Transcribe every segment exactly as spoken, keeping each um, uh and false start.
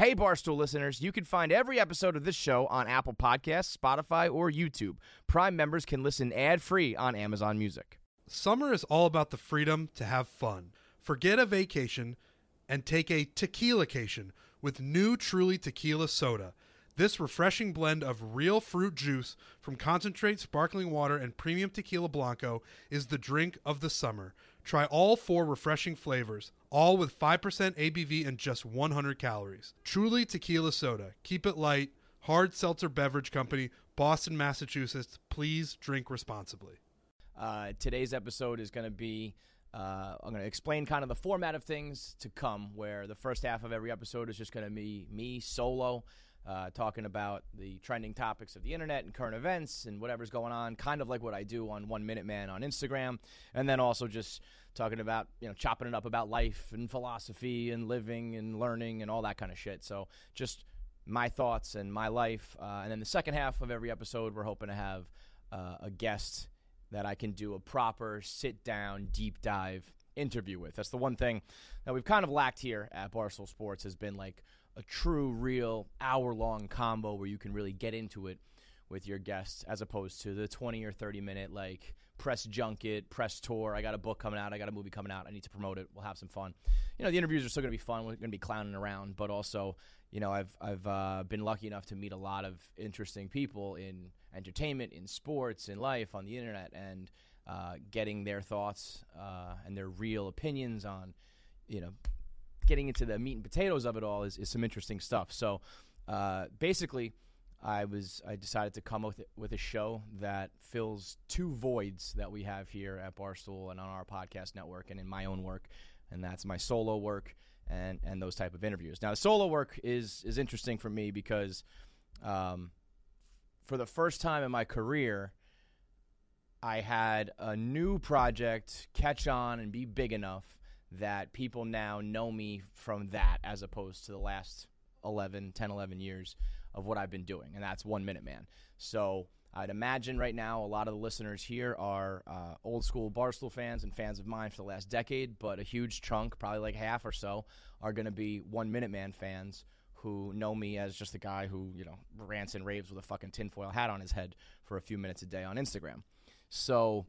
Hey, Barstool listeners, you can find every episode of this show on Apple Podcasts, Spotify, or YouTube. Prime members can listen ad-free on Amazon Music. Summer is all about the freedom to have fun. Forget a vacation and take a tequila-cation with new Truly Tequila Soda. This refreshing blend of real fruit juice from concentrate sparkling water and premium tequila blanco is the drink of the summer. Try all four refreshing flavors, all with five percent A B V and just one hundred calories. Truly Tequila Soda. Keep it light. Hard Seltzer Beverage Company, Boston, Massachusetts. Please drink responsibly. Uh, today's episode is going to be, uh, I'm going to explain kind of the format of things to come, where the first half of every episode is just going to be me solo, uh, talking about the trending topics of the internet and current events and whatever's going on, kind of like what I do on One Minute Man on Instagram, and then also just talking about, you know, chopping it up about life and philosophy and living and learning and all that kind of shit. So just my thoughts and my life. Uh, and then the second half of every episode, we're hoping to have uh, a guest that I can do a proper sit-down, deep dive interview with. That's the one thing that we've kind of lacked here at Barstool Sports, has been like a true, real, hour-long combo where you can really get into it with your guests, as opposed to the twenty or thirty minute like press junket, press tour. I got a book coming out. I got a movie coming out. I need to promote it. We'll have some fun. You know, the interviews are still going to be fun. We're going to be clowning around, but also, you know, I've I've uh, been lucky enough to meet a lot of interesting people in entertainment, in sports, in life, on the internet, and uh, getting their thoughts uh, and their real opinions on, you know, getting into the meat and potatoes of it all is, is some interesting stuff. So uh, basically, I was I decided to come up with with a show that fills two voids that we have here at Barstool and on our podcast network and in my own work, and that's my solo work and and those type of interviews. Now, the solo work is is interesting for me because um, for the first time in my career, I had a new project catch on and be big enough that people now know me from that, as opposed to the last eleven, ten, eleven years of what I've been doing, and that's One Minute Man. So I'd imagine right now a lot of the listeners here are uh, old school Barstool fans and fans of mine for the last decade, but a huge chunk, probably like half or so, are going to be One Minute Man fans who know me as just a guy who, you know, rants and raves with a fucking tinfoil hat on his head for a few minutes a day on Instagram. So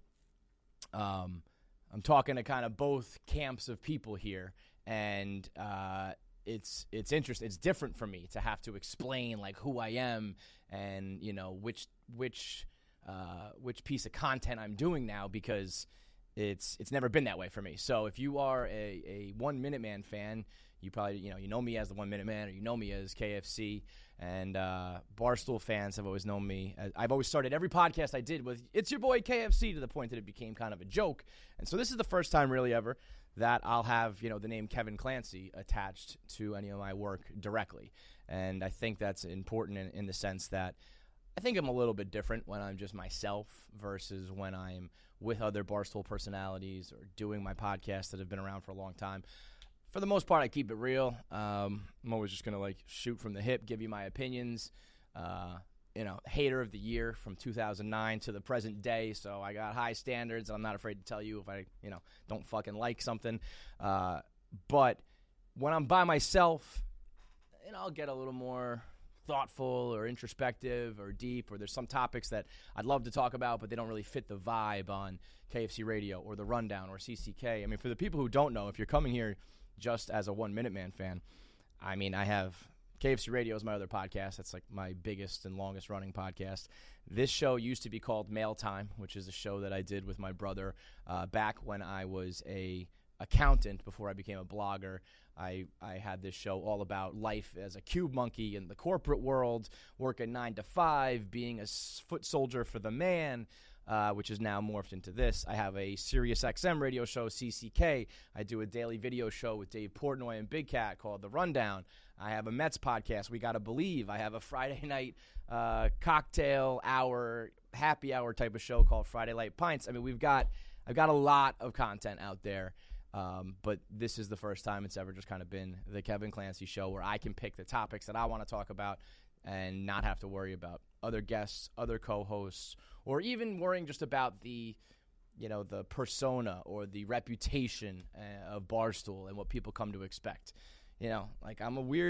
um, I'm talking to kind of both camps of people here, and uh, it's it's interesting. It's different for me to have to explain like who I am and, you know, which which uh, which piece of content I'm doing now, because it's it's never been that way for me. So if you are a, a One Minute Man fan, you probably, you know, you know me as the One Minute Man, or you know me as K F C. And uh, Barstool fans have always known me. As, I've always started every podcast I did with, "It's your boy K F C," to the point that it became kind of a joke. And so this is the first time really ever that I'll have, you know, the name Kevin Clancy attached to any of my work directly. And I think that's important in, in the sense that I think I'm a little bit different when I'm just myself versus when I'm with other Barstool personalities or doing my podcasts that have been around for a long time. For the most part, I keep it real. Um, I'm always just going to, like, shoot from the hip, give you my opinions. Uh, you know, hater of the year from two thousand nine to the present day. So I got high standards. I'm not afraid to tell you if I, you know, don't fucking like something. Uh, but when I'm by myself, you know, I'll get a little more thoughtful or introspective or deep, or there's some topics that I'd love to talk about, but they don't really fit the vibe on K F C Radio or The Rundown or C C K. I mean, for the people who don't know, if you're coming here just as a One Minute Man fan, I mean, I have K F C Radio is my other podcast. That's like my biggest and longest running podcast. This show used to be called Mail Time, which is a show that I did with my brother uh, back when I was a accountant before I became a blogger. I, I had this show all about life as a cube monkey in the corporate world, working nine to five, being a foot soldier for the man, uh, which is now morphed into this. I have a Sirius X M radio show, C C K. I do a daily video show with Dave Portnoy and Big Cat called The Rundown. I have a Mets podcast, We Gotta Believe. I have a Friday night uh, cocktail hour, happy hour type of show called Friday Light Pints. I mean, we've got I've got a lot of content out there. Um, but this is the first time it's ever just kind of been the Kevin Clancy show, where I can pick the topics that I want to talk about and not have to worry about other guests, other co-hosts, or even worrying just about the, you know, the persona or the reputation uh, of Barstool and what people come to expect. You know, like I'm a weird,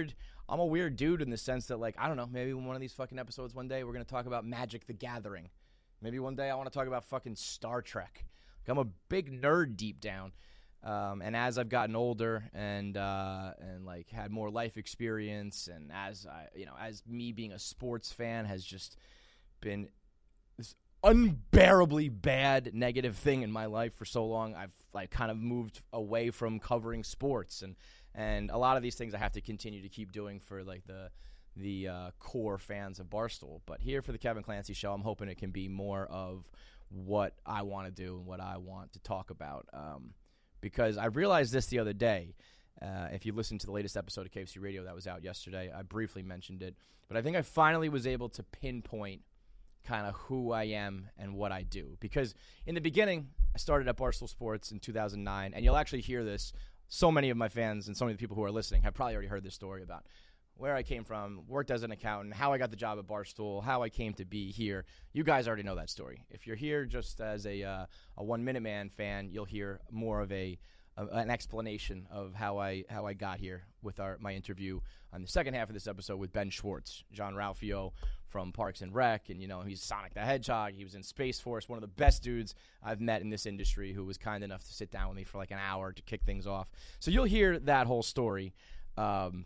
I'm a weird dude in the sense that, like, I don't know, maybe one of these fucking episodes one day we're going to talk about Magic the Gathering. Maybe one day I want to talk about fucking Star Trek. Like, I'm a big nerd deep down. Um, and as I've gotten older and, uh, and like, had more life experience, and as I, you know, as me being a sports fan has just been this unbearably bad negative thing in my life for so long, I've, like, kind of moved away from covering sports. And, and a lot of these things I have to continue to keep doing for, like, the the uh, core fans of Barstool. But here for the Kevin Clancy Show, I'm hoping it can be more of what I want to do and what I want to talk about. Um, because I realized this the other day. Uh, if you listen to the latest episode of K F C Radio that was out yesterday, I briefly mentioned it. But I think I finally was able to pinpoint kind of who I am and what I do. Because in the beginning, I started at Barstool Sports in two thousand nine, and you'll actually hear this. So many of my fans and so many of the people who are listening have probably already heard this story about where I came from, worked as an accountant, how I got the job at Barstool, how I came to be here. You guys already know that story. If you're here just as a uh, a One Minute Man fan, you'll hear more of a, a an explanation of how I how I got here with our my interview on the second half of this episode with Ben Schwartz, John Ralphio from Parks and Rec, and you know he's Sonic the Hedgehog. He was in Space Force, one of the best dudes I've met in this industry, who was kind enough to sit down with me for like an hour to kick things off. So you'll hear that whole story. Um,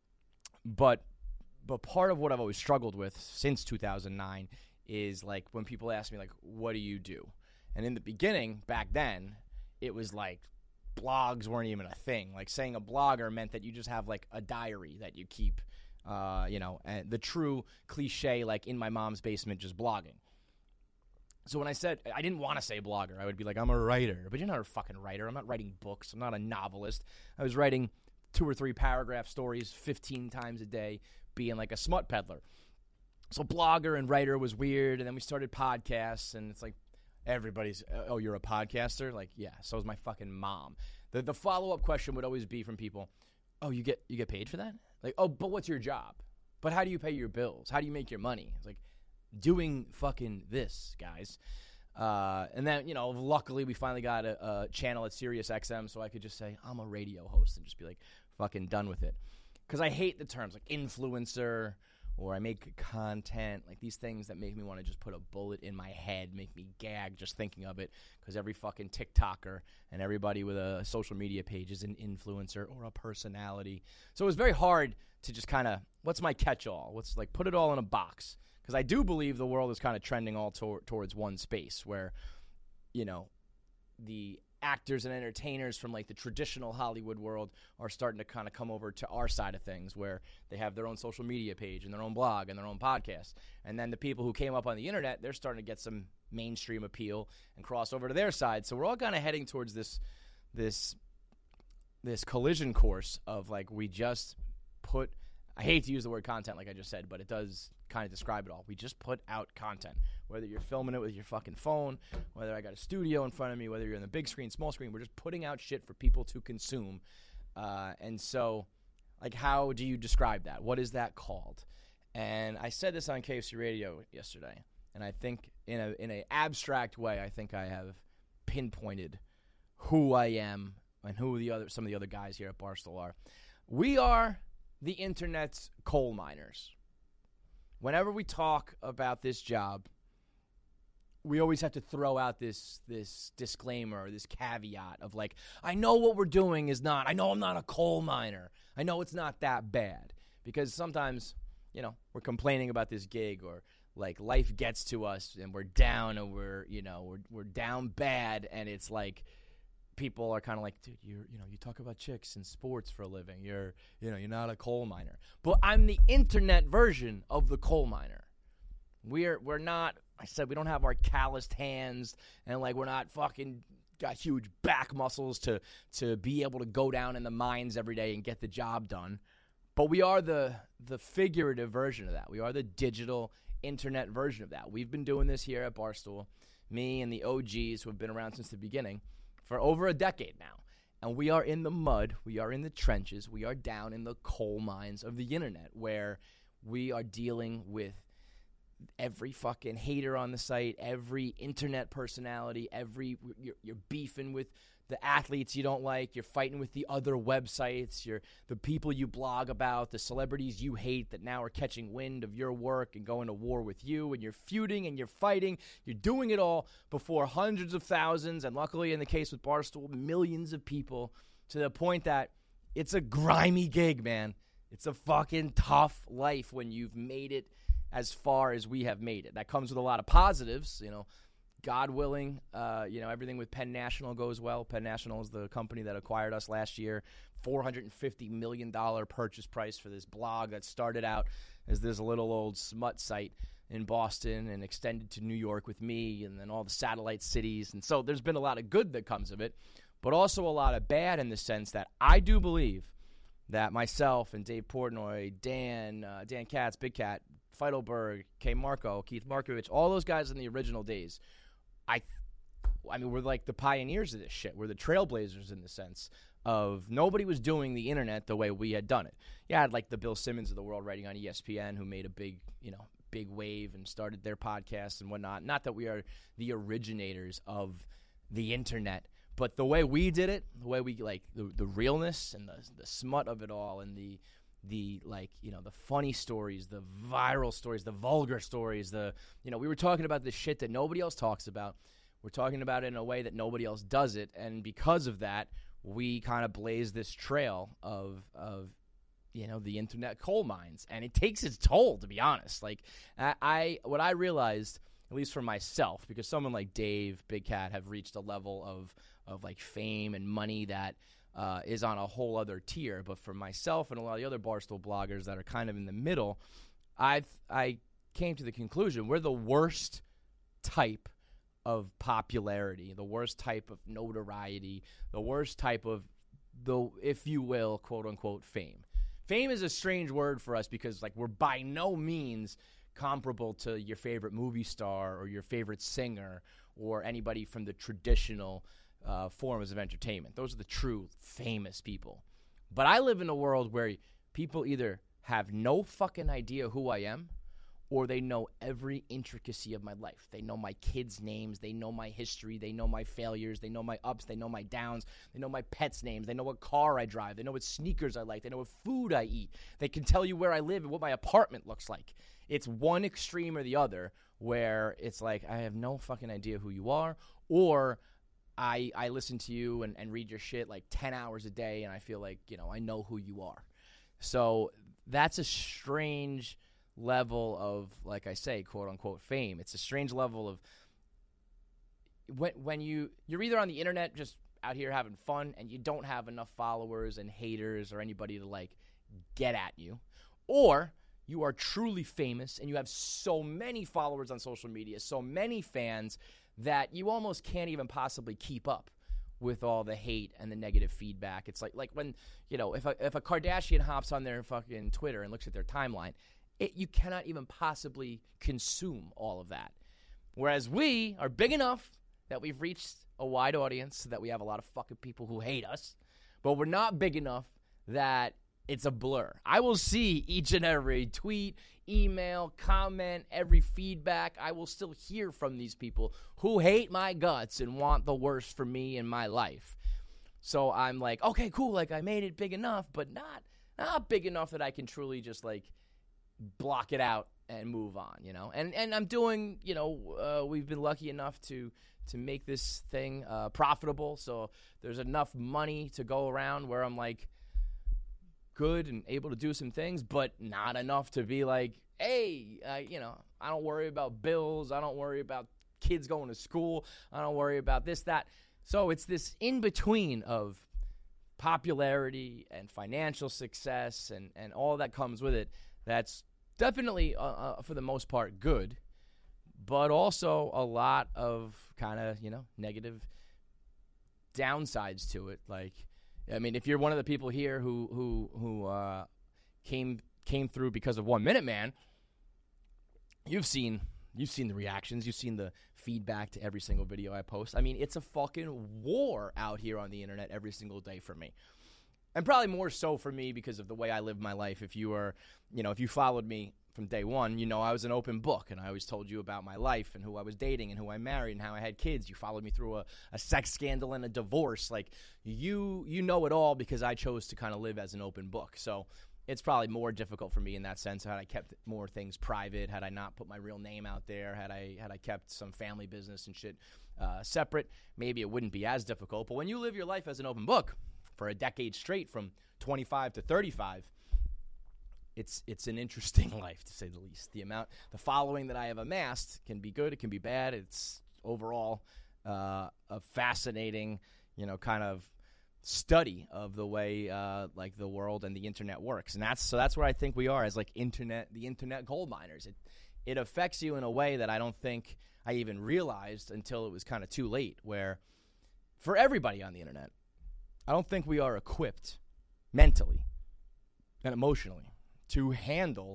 But but part of what I've always struggled with since two thousand nine is, like, when people ask me, like, what do you do? And in the beginning, back then, it was like blogs weren't even a thing. Like, saying a blogger meant that you just have, like, a diary that you keep, uh, you know, and the true cliche, like, in my mom's basement just blogging. So when I said, I didn't want to say blogger. I would be like, I'm a writer. But you're not a fucking writer. I'm not writing books. I'm not a novelist. I was writing two or three paragraph stories fifteen times a day, being like a smut peddler. So blogger and writer was weird, and then we started podcasts, and it's like everybody's, oh, you're a podcaster? Like, yeah, so is my fucking mom. The the follow-up question would always be from people, oh, you get you get paid for that? Like, oh, but what's your job? But how do you pay your bills? How do you make your money? It's like, doing fucking this, guys. Uh, and then, you know, luckily we finally got a, a channel at Sirius X M, so I could just say I'm a radio host and just be like, fucking done with it. Because I hate the terms like influencer or I make content, like these things that make me want to just put a bullet in my head, make me gag just thinking of it, because every fucking TikToker and everybody with a social media page is an influencer or a personality. So it was very hard to just kind of, what's my catch-all? What's like, put it all in a box. Because I do believe the world is kind of trending all to- towards one space where, you know, the actors and entertainers from like the traditional Hollywood world are starting to kind of come over to our side of things, where they have their own social media page and their own blog and their own podcast. And then the people who came up on the internet, they're starting to get some mainstream appeal and cross over to their side. So we're all kind of heading towards this this this collision course of like, we just put, I hate to use the word content like I just said, but it does kind of describe it all. We just put out content, whether you're filming it with your fucking phone, whether I got a studio in front of me, whether you're in the big screen, small screen, we're just putting out shit for people to consume. Uh, and so, like, how do you describe that? What is that called? And I said this on K F C Radio yesterday, and I think in a in an abstract way, I think I have pinpointed who I am and who the other some of the other guys here at Barstool are. We are the internet's coal miners. Whenever we talk about this job, we always have to throw out this this disclaimer or this caveat of like, I know what we're doing is not, I know I'm not a coal miner. I know it's not that bad. Because sometimes, you know, we're complaining about this gig, or like life gets to us and we're down and we're, you know, we're we're down bad, and it's like, people are kind of like, dude, you're, you know, you talk about chicks and sports for a living. You're, you know, you're not a coal miner. But I'm the internet version of the coal miner. We're, we're not, I said, we don't have our calloused hands, and like, we're not fucking got huge back muscles to, to be able to go down in the mines every day and get the job done. But we are the, the figurative version of that. We are the digital internet version of that. We've been doing this here at Barstool, me and the O Gs who have been around since the beginning, for over a decade now. And we are in the mud, we are in the trenches, we are down in the coal mines of the internet, where we are dealing with every fucking hater on the site, every internet personality, every, you're, you're beefing with the athletes you don't like. You're fighting with the other websites. You're the people you blog about, the celebrities you hate that now are catching wind of your work and going to war with you. And you're feuding and you're fighting. You're doing it all before hundreds of thousands, and luckily in the case with Barstool, millions of people, to the point that it's a grimy gig, man. It's a fucking tough life when you've made it as far as we have made it. That comes with a lot of positives, you know. God willing, uh, you know, everything with Penn National goes well. Penn National is the company that acquired us last year. four hundred fifty million dollars purchase price for this blog that started out as this little old smut site in Boston and extended to New York with me and then all the satellite cities. And so there's been a lot of good that comes of it, but also a lot of bad in the sense that I do believe that myself and Dave Portnoy, Dan, uh, Dan Katz, Big Cat, Feidelberg, K. Marco, Keith Markovich, all those guys in the original days, I I mean, we're like the pioneers of this shit. We're the trailblazers in the sense of nobody was doing the internet the way we had done it. You had like the Bill Simmons of the world writing on E S P N who made a big, you know, big wave and started their podcast and whatnot. Not that we are the originators of the internet, but the way we did it, the way we like the, the realness and the the smut of it all and the the like, you know, the funny stories, the viral stories, the vulgar stories, the, you know, we were talking about this shit that nobody else talks about. We're talking about it in a way that nobody else does it. And because of that, we kind of blaze this trail of, of, you know, the internet coal mines. And it takes its toll, to be honest. Like I, I what I realized, at least for myself, because someone like Dave, Big Cat, have reached a level of, of like fame and money that, Uh, is on a whole other tier. But for myself and a lot of the other Barstool bloggers that are kind of in the middle, I've I came to the conclusion we're the worst type of popularity, the worst type of notoriety, the worst type of, the if you will, quote-unquote fame. Fame is a strange word for us because like we're by no means comparable to your favorite movie star or your favorite singer or anybody from the traditional Uh, forms of entertainment. Those are the true famous people. But I live in a world where people either have no fucking idea who I am or they know every intricacy of my life. They know my kids' names. They know my history. They know my failures. They know my ups. They know my downs. They know my pets' names. They know what car I drive. They know what sneakers I like. They know what food I eat. They can tell you where I live and what my apartment looks like. It's one extreme or the other where it's like I have no fucking idea who you are, or I, I listen to you and, and read your shit like ten hours a day, and I feel like, you know, I know who you are. So that's a strange level of, like I say, quote-unquote fame. It's a strange level of when, when you, you're either on the internet just out here having fun and you don't have enough followers and haters or anybody to, like, get at you, or you are truly famous and you have so many followers on social media, so many fans, that you almost can't even possibly keep up with all the hate and the negative feedback. It's like like when, you know, if a, if a Kardashian hops on their fucking Twitter and looks at their timeline, it, you cannot even possibly consume all of that. Whereas we are big enough that we've reached a wide audience, that we have a lot of fucking people who hate us, but we're not big enough that it's a blur. I will see each and every tweet, email, comment, every feedback. I will still hear from these people who hate my guts and want the worst for me in my life. So I'm like, okay, cool, like I made it big enough, but not not big enough that I can truly just like block it out and move on, you know? And and I'm doing, you know, uh, we've been lucky enough to to make this thing uh, profitable, so there's enough money to go around where I'm like, good and able to do some things, but not enough to be like, hey, uh, you know, I don't worry about bills. I don't worry about kids going to school. I don't worry about this, that. So it's this in-between of popularity and financial success and, and all that comes with it that's definitely, uh, uh, for the most part, good, but also a lot of kind of, you know, negative downsides to it. Like, I mean, if you're one of the people here who who who uh, came came through because of One Minute Man, you've seen you've seen the reactions, you've seen the feedback to every single video I post. I mean, it's a fucking war out here on the internet every single day for me, and probably more so for me because of the way I live my life. If you are, you know, if you followed me from day one, you know I was an open book, and I always told you about my life and who I was dating and who I married and how I had kids. You followed me through a, a sex scandal and a divorce. Like, you you know it all because I chose to kind of live as an open book. So it's probably more difficult for me in that sense. Had I kept more things private, had I not put my real name out there, had I had I kept some family business and shit uh, separate, maybe it wouldn't be as difficult. But when you live your life as an open book for a decade straight, from twenty-five to thirty-five, It's it's an interesting life, to say the least. The amount, the following that I have amassed can be good, it can be bad. It's overall uh, a fascinating, you know, kind of study of the way uh, like the world and the internet works, and that's so that's where I think we are as like internet, the internet gold miners. It it affects you in a way that I don't think I even realized until it was kind of too late. Where for everybody on the internet, I don't think we are equipped mentally and emotionally to handle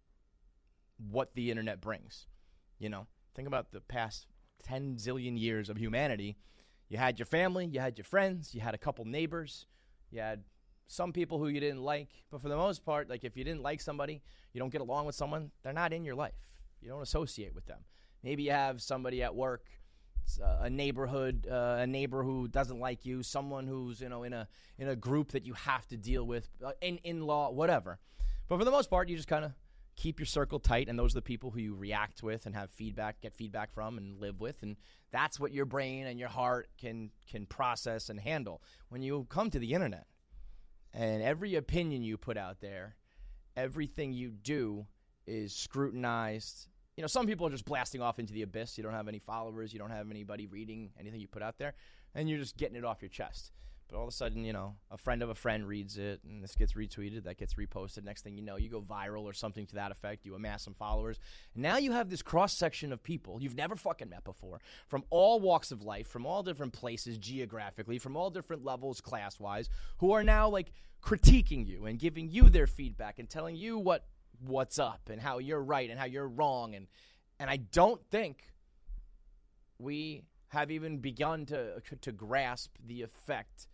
what the internet brings. You know, think about the past ten zillion years of humanity. You had your family, you had your friends, you had a couple neighbors, you had some people who you didn't like. But for the most part, like if you didn't like somebody, you don't get along with someone, they're not in your life. You don't associate with them. Maybe you have somebody at work, a neighborhood, uh, a neighbor who doesn't like you, someone who's, you know, in a in a group that you have to deal with, uh, in in-law, whatever. But for the most part, you just kind of keep your circle tight, and those are the people who you react with and have feedback, get feedback from, and live with, and that's what your brain and your heart can can process and handle. When you come to the internet, and every opinion you put out there, everything you do is scrutinized. You know, some people are just blasting off into the abyss. You don't have any followers. You don't have anybody reading anything you put out there, and you're just getting it off your chest. But all of a sudden, you know, a friend of a friend reads it, and this gets retweeted, that gets reposted. Next thing you know, you go viral or something to that effect. You amass some followers. And now you have this cross-section of people you've never fucking met before, from all walks of life, from all different places geographically, from all different levels class-wise, who are now, like, critiquing you and giving you their feedback and telling you what what's up and how you're right and how you're wrong. And, and I don't think we have even begun to to grasp the effect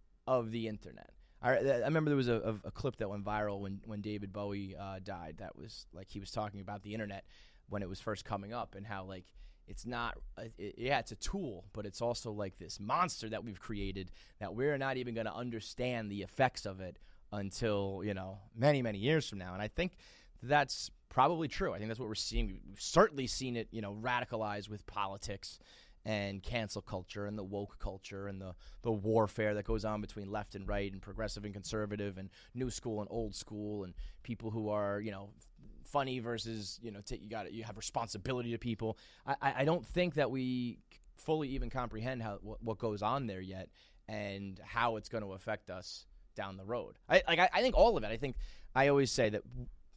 of the internet. I, I remember there was a, a, a clip that went viral when, when David Bowie uh, died. That was like he was talking about the internet when it was first coming up and how like it's not it, yeah it's a tool, but it's also like this monster that we've created that we're not even going to understand the effects of it until, you know, many many years from now. And I think that's probably true. I think that's what we're seeing. We've certainly seen it, you know, radicalized with politics and cancel culture and the woke culture and the, the warfare that goes on between left and right and progressive and conservative and new school and old school and people who are, you know, funny versus, you know, t- you got you have responsibility to people. I, I don't think that we fully even comprehend how what, what goes on there yet and how it's going to affect us down the road. I like I, I think all of it. I think I always say that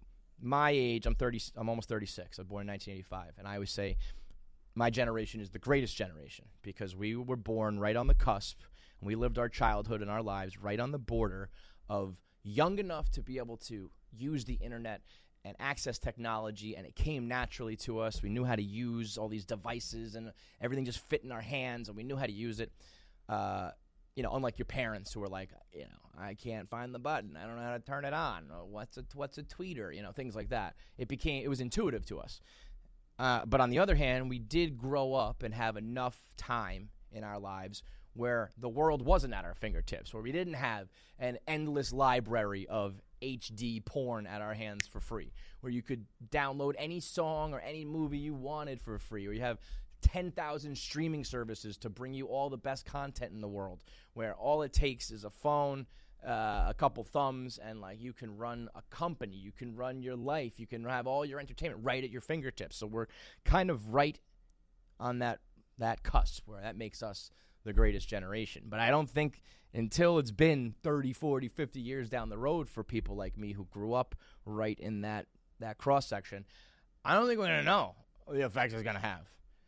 my age, I'm thirty, I'm almost thirty-six. I was born in nineteen eighty-five, and I always say my generation is the greatest generation because we were born right on the cusp, and we lived our childhood and our lives right on the border of young enough to be able to use the internet and access technology, and it came naturally to us. We knew how to use all these devices, and everything just fit in our hands, and we knew how to use it. Uh, you know, unlike your parents who were like, you know, I can't find the button. I don't know how to turn it on. Or what's a what's a tweeter? You know, things like that. It became it was intuitive to us. Uh, but on the other hand, we did grow up and have enough time in our lives where the world wasn't at our fingertips, where we didn't have an endless library of H D porn at our hands for free, where you could download any song or any movie you wanted for free, or you have ten thousand streaming services to bring you all the best content in the world, where all it takes is a phone, uh, a couple thumbs, and like you can run a company, you can run your life, you can have all your entertainment right at your fingertips. So we're kind of right on that that cusp where that makes us the greatest generation. But I don't think until it's been thirty, forty, fifty years down the road for people like me who grew up right in that, that cross-section, I don't think we're going to know the effect it's going to have.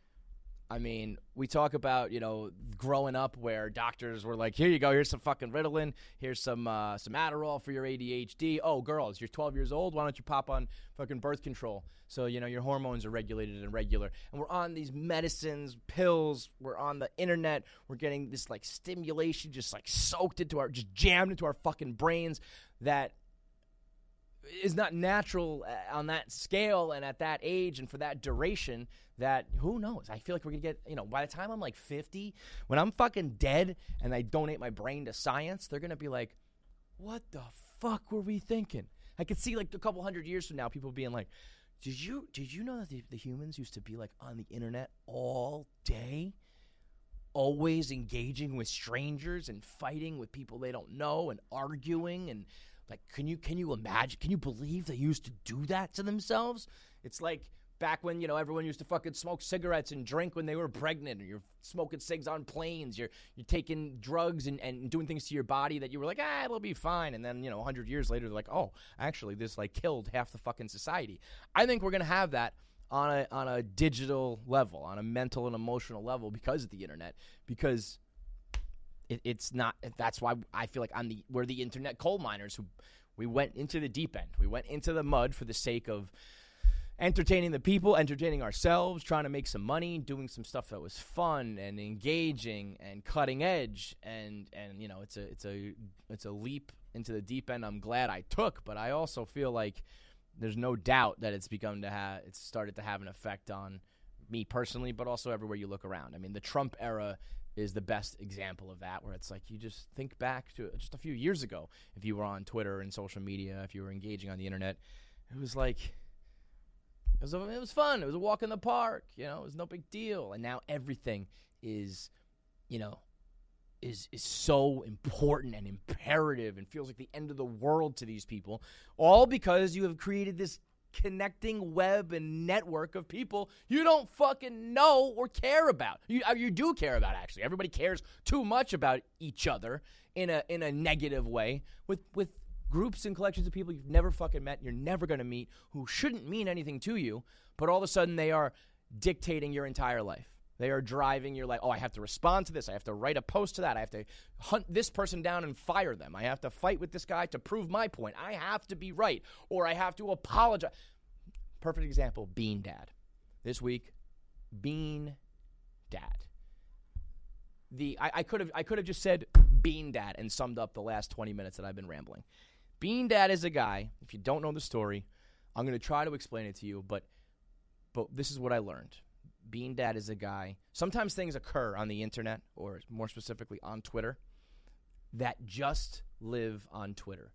I mean, we talk about, you know, growing up where doctors were like, here you go, here's some fucking Ritalin, here's some uh, some Adderall for your A D H D. Oh, girls, you're twelve years old, why don't you pop on fucking birth control? So, you know, your hormones are regulated and regular. And we're on these medicines, pills, we're on the internet, we're getting this, like, stimulation just, like, soaked into our, just jammed into our fucking brains that is not natural on that scale and at that age and for that duration that who knows? I feel like we're going to get, you know, by the time I'm like fifty, when I'm fucking dead and I donate my brain to science, they're going to be like, what the fuck were we thinking? I could see like a couple hundred years from now people being like, did you did you know that the, the humans used to be like on the internet all day? Always engaging with strangers and fighting with people they don't know and arguing and like, can you can you imagine? Can you believe they used to do that to themselves? It's like back when, you know, everyone used to fucking smoke cigarettes and drink when they were pregnant, or you're smoking cigs on planes, you're you're taking drugs and, and doing things to your body that you were like, ah, it'll be fine. And then, you know, a hundred years later, they're like, oh, actually, this like killed half the fucking society. I think we're gonna have that on a on a digital level, on a mental and emotional level because of the internet, because it, it's not. That's why I feel like I'm the we're the internet coal miners who we went into the deep end. We went into the mud for the sake of entertaining the people, entertaining ourselves, trying to make some money, doing some stuff that was fun and engaging and cutting edge. And and you know, it's a it's a it's a leap into the deep end. I'm glad I took, but I also feel like there's no doubt that it's begun to have, it's started to have an effect on me personally, but also everywhere you look around. I mean, the Trump era is the best example of that, where it's like you just think back to just a few years ago. If you were on Twitter and social media, if you were engaging on the internet, it was like, it was, a, it was fun. It was a walk in the park. You know, it was no big deal. And now everything is, you know, is is so important and imperative and feels like the end of the world to these people, all because you have created this connecting web and network of people you don't fucking know or care about. You you do care about, actually. Everybody cares too much about each other in a in a negative way with with groups and collections of people you've never fucking met, you're never going to meet, who shouldn't mean anything to you, but all of a sudden they are dictating your entire life. They are driving your life. Oh, I have to respond to this. I have to write a post to that. I have to hunt this person down and fire them. I have to fight with this guy to prove my point. I have to be right, or I have to apologize. Perfect example, Bean Dad. This week, Bean Dad. The I, I could have I could have just said Bean Dad and summed up the last twenty minutes that I've been rambling. Bean Dad is a guy, if you don't know the story, I'm going to try to explain it to you, but but this is what I learned. Bean Dad is a guy, sometimes things occur on the internet, or more specifically on Twitter, that just live on Twitter.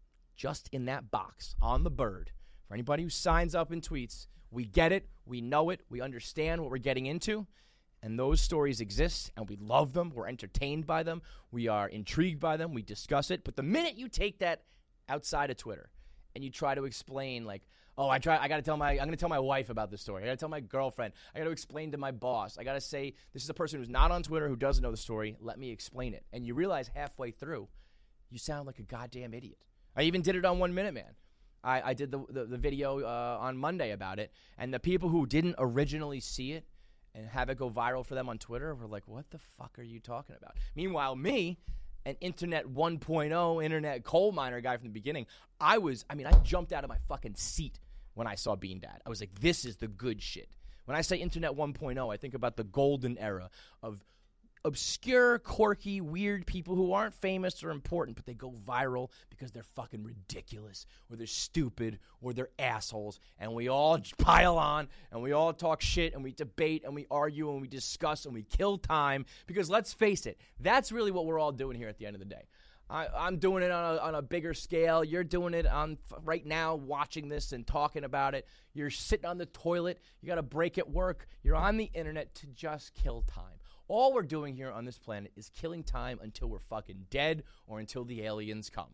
Just in that box, on the bird. For anybody who signs up and tweets, we get it, we know it, we understand what we're getting into, and those stories exist, and we love them, we're entertained by them, we are intrigued by them, we discuss it, but the minute you take that outside of Twitter, and you try to explain, like, oh, I try. I got to tell my. I'm going to tell my wife about this story. I got to tell my girlfriend. I got to explain to my boss. I got to say, this is a person who's not on Twitter, who doesn't know the story. Let me explain it. And you realize halfway through, you sound like a goddamn idiot. I even did it on One Minute Man. I, I did the the, the video uh, on Monday about it, and the people who didn't originally see it and have it go viral for them on Twitter were like, "What the fuck are you talking about?" Meanwhile, me, an internet one point oh, internet coal miner guy from the beginning, I was. I mean, I jumped out of my fucking seat when I saw Bean Dad. I was like, this is the good shit. When I say internet one point oh, I think about the golden era of obscure, quirky, weird people who aren't famous or important, but they go viral because they're fucking ridiculous, or they're stupid, or they're assholes, and we all pile on, and we all talk shit, and we debate, and we argue, and we discuss, and we kill time, because let's face it, that's really what we're all doing here at the end of the day. I, I'm doing it on a, on a bigger scale. You're doing it on right now, watching this and talking about it. You're sitting on the toilet. You got a break at work. You're on the internet to just kill time. All we're doing here on this planet is killing time until we're fucking dead or until the aliens come.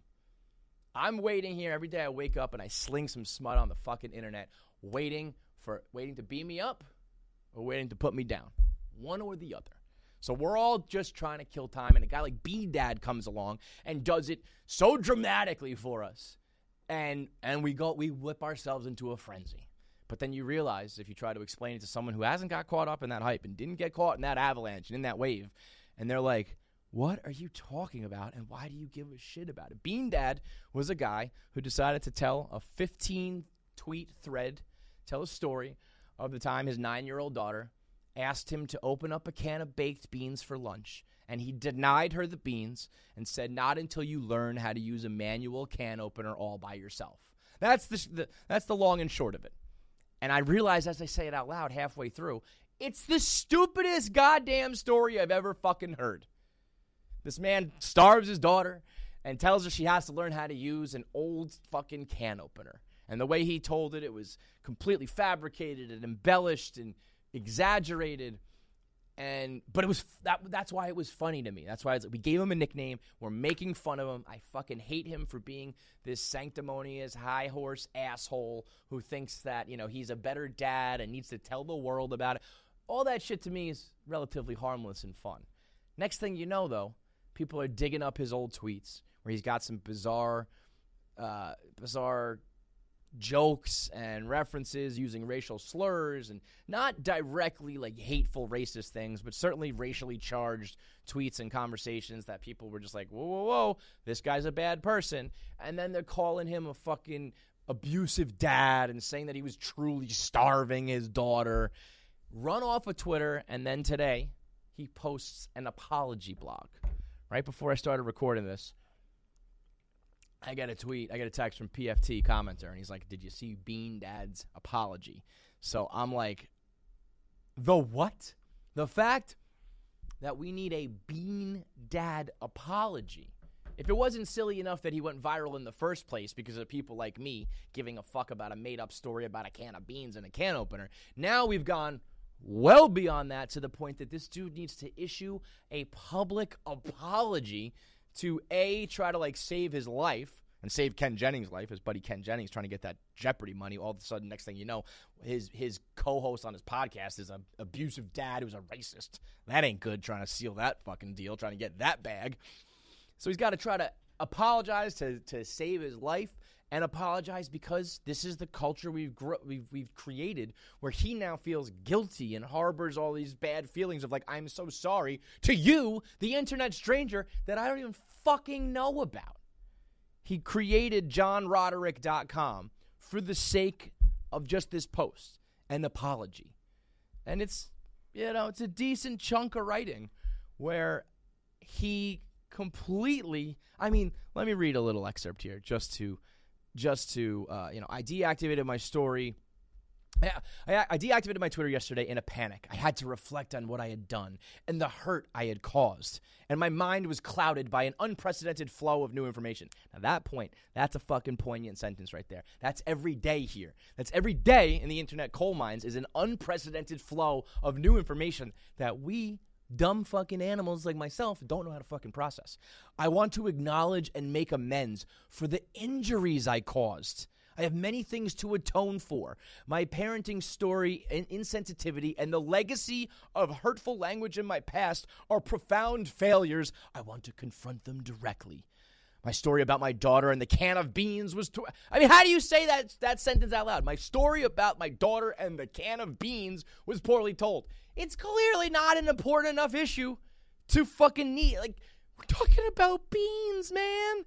I'm waiting here every day. I wake up and I sling some smut on the fucking internet, waiting for waiting to beam me up or waiting to put me down. One or the other. So we're all just trying to kill time, and a guy like Bean Dad comes along and does it so dramatically for us, and and we go we whip ourselves into a frenzy. But then you realize, if you try to explain it to someone who hasn't got caught up in that hype and didn't get caught in that avalanche and in that wave, and they're like, what are you talking about, and why do you give a shit about it? Bean Dad was a guy who decided to tell a fifteen-tweet thread, tell a story of the time his nine-year-old daughter asked him to open up a can of baked beans for lunch, and he denied her the beans and said, not until you learn how to use a manual can opener all by yourself. That's the, the that's the long and short of it. And I realize as I say it out loud halfway through, it's the stupidest goddamn story I've ever fucking heard. This man starves his daughter and tells her she has to learn how to use an old fucking can opener. And the way he told it, it was completely fabricated and embellished and exaggerated. And but it was that. That's why it was funny to me. That's why it's, we gave him a nickname. We're making fun of him. I fucking hate him for being this sanctimonious, high horse asshole who thinks that, you know, he's a better dad and needs to tell the world about it. All that shit to me is relatively harmless and fun. Next thing you know, though, people are digging up his old tweets where he's got some bizarre, uh, bizarre. jokes and references using racial slurs and not directly like hateful racist things, but certainly racially charged tweets and conversations that people were just like, whoa, whoa, whoa, this guy's a bad person. And then they're calling him a fucking abusive dad and saying that he was truly starving his daughter. Run off of Twitter, and then today he posts an apology blog. Right before I started recording this, I got a tweet, I got a text from P F T commenter, and he's like, did you see Bean Dad's apology? So I'm like, the what? The fact that we need a Bean Dad apology. If it wasn't silly enough that he went viral in the first place because of people like me giving a fuck about a made-up story about a can of beans and a can opener, now we've gone well beyond that to the point that this dude needs to issue a public apology to A, try to, like, save his life and save Ken Jennings' life, his buddy Ken Jennings trying to get that Jeopardy money. All of a sudden, next thing you know, his his co-host on his podcast is an abusive dad who's a racist. That ain't good, trying to seal that fucking deal, trying to get that bag. So he's got to try to apologize to, to save his life and apologize because this is the culture we've, gr- we've we've created where he now feels guilty and harbors all these bad feelings of like, I'm so sorry to you, the internet stranger that I don't even fucking know about. He created john roderick dot com for the sake of just this post, an apology. And it's, you know, it's a decent chunk of writing where he completely, I mean, let me read a little excerpt here just to Just to, uh, you know, I deactivated my story. I, I deactivated my Twitter yesterday in a panic. I had to reflect on what I had done and the hurt I had caused. And my mind was clouded by an unprecedented flow of new information. Now, that point, that's a fucking poignant sentence right there. That's every day here. That's every day in the internet coal mines is an unprecedented flow of new information that we dumb fucking animals like myself don't know how to fucking process. I want to acknowledge and make amends for the injuries I caused. I have many things to atone for. My parenting story and insensitivity and the legacy of hurtful language in my past are profound failures. I want to confront them directly. My story about my daughter and the can of beans was... To- I mean, how do you say that, that sentence out loud? My story about my daughter and the can of beans was poorly told. It's clearly not an important enough issue to fucking need. Like, we're talking about beans, man.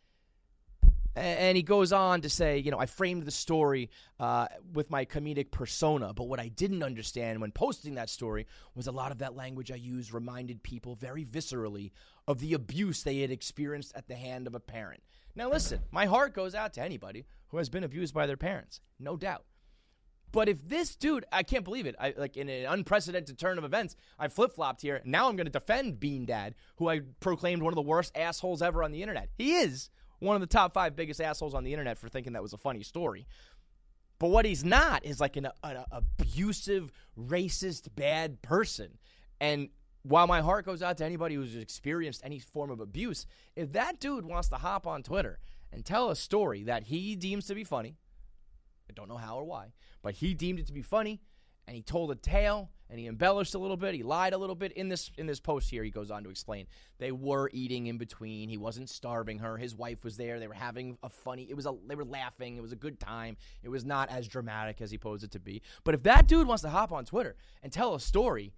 And he goes on to say, you know, I framed the story uh, with my comedic persona, but what I didn't understand when posting that story was a lot of that language I used reminded people very viscerally of the abuse they had experienced at the hand of a parent. Now, listen, my heart goes out to anybody who has been abused by their parents, no doubt. But if this dude, I can't believe it, I, like in an unprecedented turn of events, I flip-flopped here. Now I'm going to defend Bean Dad, who I proclaimed one of the worst assholes ever on the internet. He is one of the top five biggest assholes on the internet for thinking that was a funny story. But what he's not is like an, an abusive, racist, bad person. And while my heart goes out to anybody who's experienced any form of abuse, if that dude wants to hop on Twitter and tell a story that he deems to be funny, I don't know how or why, but he deemed it to be funny, and he told a tale, and he embellished a little bit, he lied a little bit. In this in this post here, he goes on to explain they were eating in between. He wasn't starving her. His wife was there. They were having a funny, it was a, they were laughing. It was a good time. It was not as dramatic as he posed it to be. But if that dude wants to hop on Twitter and tell a story,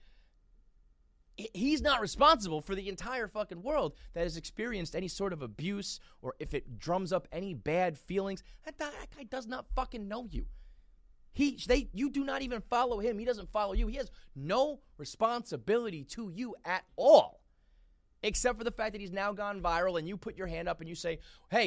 he's not responsible for the entire fucking world that has experienced any sort of abuse, or if it drums up any bad feelings. That, that guy does not fucking know you. He, they, you do not even follow him. He doesn't follow you. He has no responsibility to you at all, except for the fact that he's now gone viral and you put your hand up and you say, hey,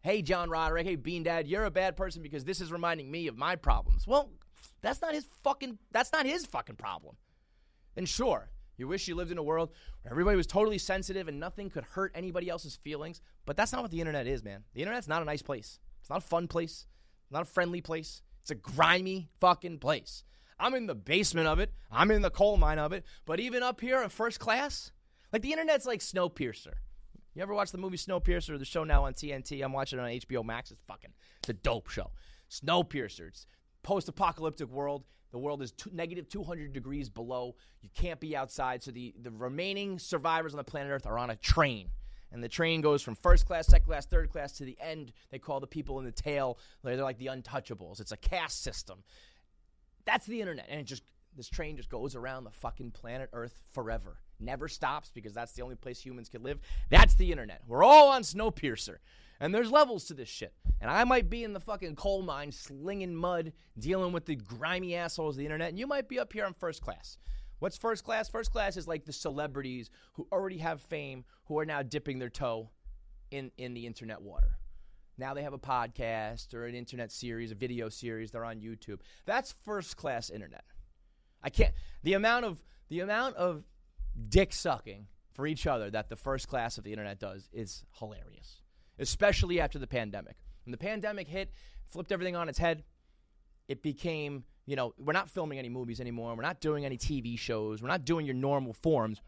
hey, John Roderick, hey, Bean Dad, you're a bad person because this is reminding me of my problems. Well, that's not his fucking, that's not his fucking problem. And sure, you wish you lived in a world where everybody was totally sensitive and nothing could hurt anybody else's feelings, but that's not what the internet is, man. The internet's not a nice place. It's not a fun place. It's not a friendly place. It's a grimy fucking place. I'm in the basement of it. I'm in the coal mine of it. But even up here in first class, like the internet's like Snowpiercer. You ever watch the movie Snowpiercer, the show now on T N T? I'm watching it on H B O Max. It's fucking, it's a dope show. Snowpiercer. It's post-apocalyptic world. The world is two, negative two hundred degrees below. You can't be outside. So the, the remaining survivors on the planet Earth are on a train. And the train goes from first class, second class, third class to the end. They call the people in the tail, they're like the untouchables. It's a caste system. That's the internet. And it just, this train just goes around the fucking planet Earth forever. Never stops because that's the only place humans can live. That's the internet. We're all on Snowpiercer. And there's levels to this shit. And I might be in the fucking coal mine slinging mud, dealing with the grimy assholes of the internet. And you might be up here on first class. What's first class? First class is like the celebrities who already have fame, who are now dipping their toe in, in the internet water. Now they have a podcast or an internet series, a video series. They're on YouTube. That's first class internet. I can't. The amount of the amount of dick sucking for each other that the first class of the internet does is hilarious, especially after the pandemic. When the pandemic hit, flipped everything on its head. It became, you know, we're not filming any movies anymore. We're not doing any T V shows. We're not doing your normal forms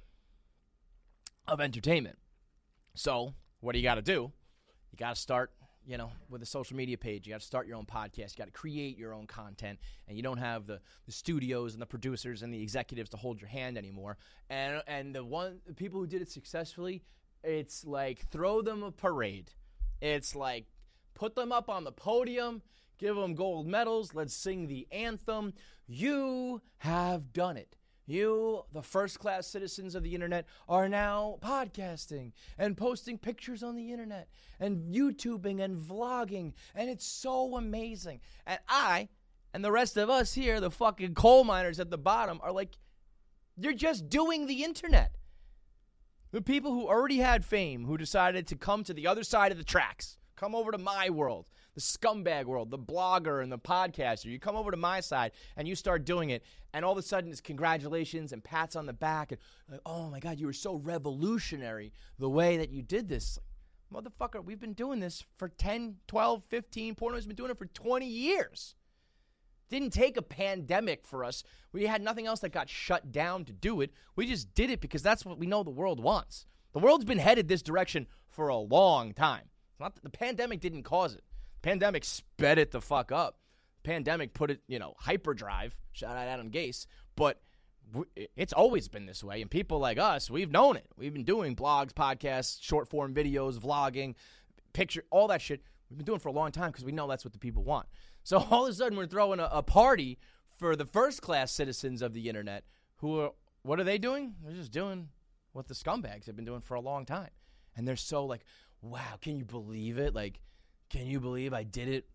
of entertainment. So what do you got to do? You got to start, you know, with a social media page. You got to start your own podcast. You got to create your own content. And you don't have the, the studios and the producers and the executives to hold your hand anymore. And and the one the people who did it successfully, it's like throw them a parade. It's like put them up on the podium. Give them gold medals. Let's sing the anthem. You have done it. You, the first-class citizens of the internet, are now podcasting and posting pictures on the internet and YouTubing and vlogging, and it's so amazing. And I and the rest of us here, the fucking coal miners at the bottom, are like, you're just doing the internet. The people who already had fame, who decided to come to the other side of the tracks, come over to my world, the scumbag world, the blogger and the podcaster. You come over to my side and you start doing it, and all of a sudden it's congratulations and pats on the back and, like, oh my God, you were so revolutionary the way that you did this. Like, motherfucker, we've been doing this for ten, twelve, fifteen. Porno's been doing it for twenty years. Didn't take a pandemic for us. We had nothing else that got shut down to do it. We just did it because that's what we know the world wants. The world's been headed this direction for a long time. It's not the pandemic didn't cause it. Pandemic sped it the fuck up. Pandemic put it, you know, hyperdrive. Shout out Adam Gase. But it's always been this way. And people like us, we've known it. We've been doing blogs, podcasts, short form videos, vlogging, picture, all that shit. We've been doing it for a long time because we know that's what the people want. So all of a sudden we're throwing a, a party for the first class citizens of the internet who are, what are they doing? They're just doing what the scumbags have been doing for a long time. And they're so like, wow, can you believe it? Like, can you believe I did it?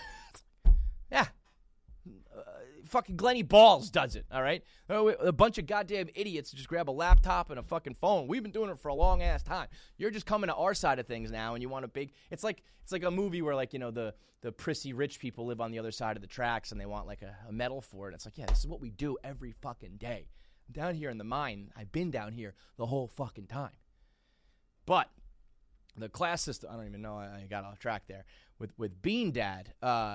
Yeah. Uh, fucking Glenny Balls does it, all right? A bunch of goddamn idiots just grab a laptop and a fucking phone. We've been doing it for a long-ass time. You're just coming to our side of things now, and you want a big... It's like it's like a movie where, like, you know, the, the prissy rich people live on the other side of the tracks, and they want, like, a, a medal for it. It's like, yeah, this is what we do every fucking day. I'm down here in the mine. I've been down here the whole fucking time. But... the class system, I don't even know, I got off track there. With with Bean Dad, uh,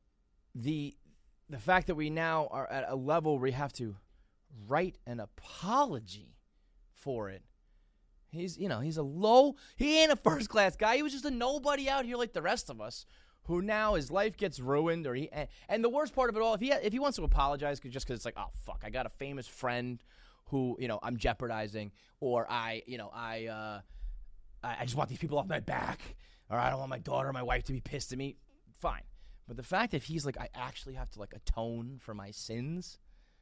the the fact that we now are at a level where we have to write an apology for it. He's, you know, he's a low, he ain't a first class guy. He was just a nobody out here like the rest of us, who now his life gets ruined. Or he, and, and the worst part of it all, if he if he wants to apologize just because it's like, oh fuck, I got a famous friend who, you know, I'm jeopardizing, or I, you know, I. Uh, I just want these people off my back, or I don't want my daughter or my wife to be pissed at me. Fine. But the fact that he's like, I actually have to like atone for my sins,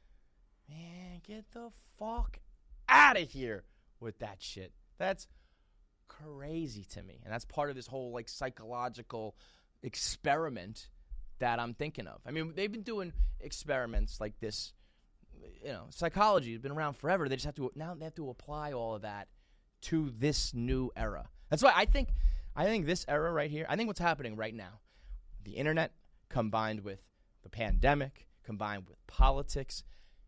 man, get the fuck out of here with that shit. That's crazy to me. And that's part of this whole like psychological experiment that I'm thinking of. I mean, they've been doing experiments like this. You know, psychology has been around forever. They just have to, now they have to apply all of that to this new era. That's why I think I think this era right here, I think what's happening right now, the internet combined with the pandemic, combined with politics,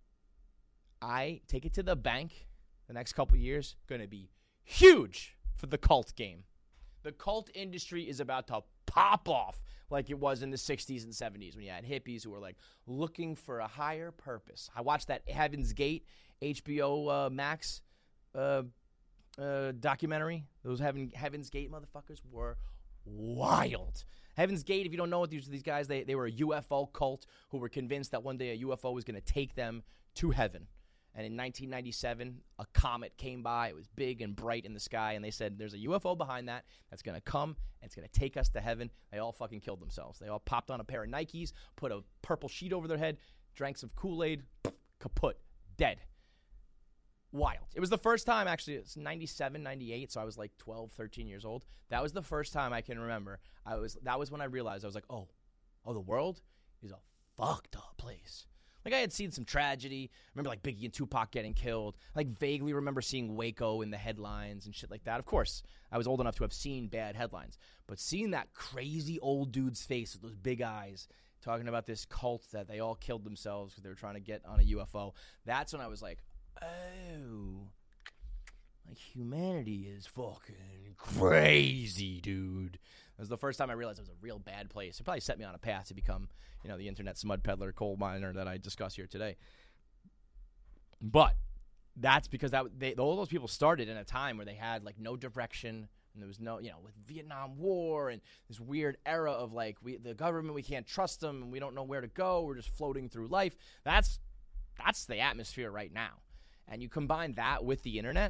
I take it to the bank the next couple of years, going to be huge for the cult game. The cult industry is about to pop off like it was in the sixties and seventies when you had hippies who were like looking for a higher purpose. I watched that Heaven's Gate H B O uh, Max uh, uh, documentary. Those Heaven, Heaven's Gate motherfuckers were wild. Heaven's Gate, if you don't know what these these guys, they, they were a U F O cult who were convinced that one day a U F O was going to take them to heaven. And in nineteen ninety-seven, a comet came by. It was big and bright in the sky, and they said, there's a U F O behind that that's going to come, and it's going to take us to heaven. They all fucking killed themselves. They all popped on a pair of Nikes, put a purple sheet over their head, drank some Kool-Aid, kaput, dead. Wild. It was the first time, actually, it's ninety-seven, ninety-eight, so I was like twelve, thirteen years old. That was the first time I can remember. I was. That was when I realized, I was like, oh, oh, the world is a fucked up place. Like, I had seen some tragedy. I remember, like, Biggie and Tupac getting killed. Like, vaguely remember seeing Waco in the headlines and shit like that. Of course, I was old enough to have seen bad headlines. But seeing that crazy old dude's face with those big eyes talking about this cult that they all killed themselves because they were trying to get on a U F O, that's when I was like, oh, like, humanity is fucking crazy, dude. It was the first time I realized it was a real bad place. It probably set me on a path to become, you know, the internet smud peddler, coal miner that I discuss here today. But that's because that they, all those people started in a time where they had, like, no direction, and there was no, you know, with Vietnam War and this weird era of, like, we the government, we can't trust them, and we don't know where to go. We're just floating through life. That's that's the atmosphere right now. And you combine that with the internet,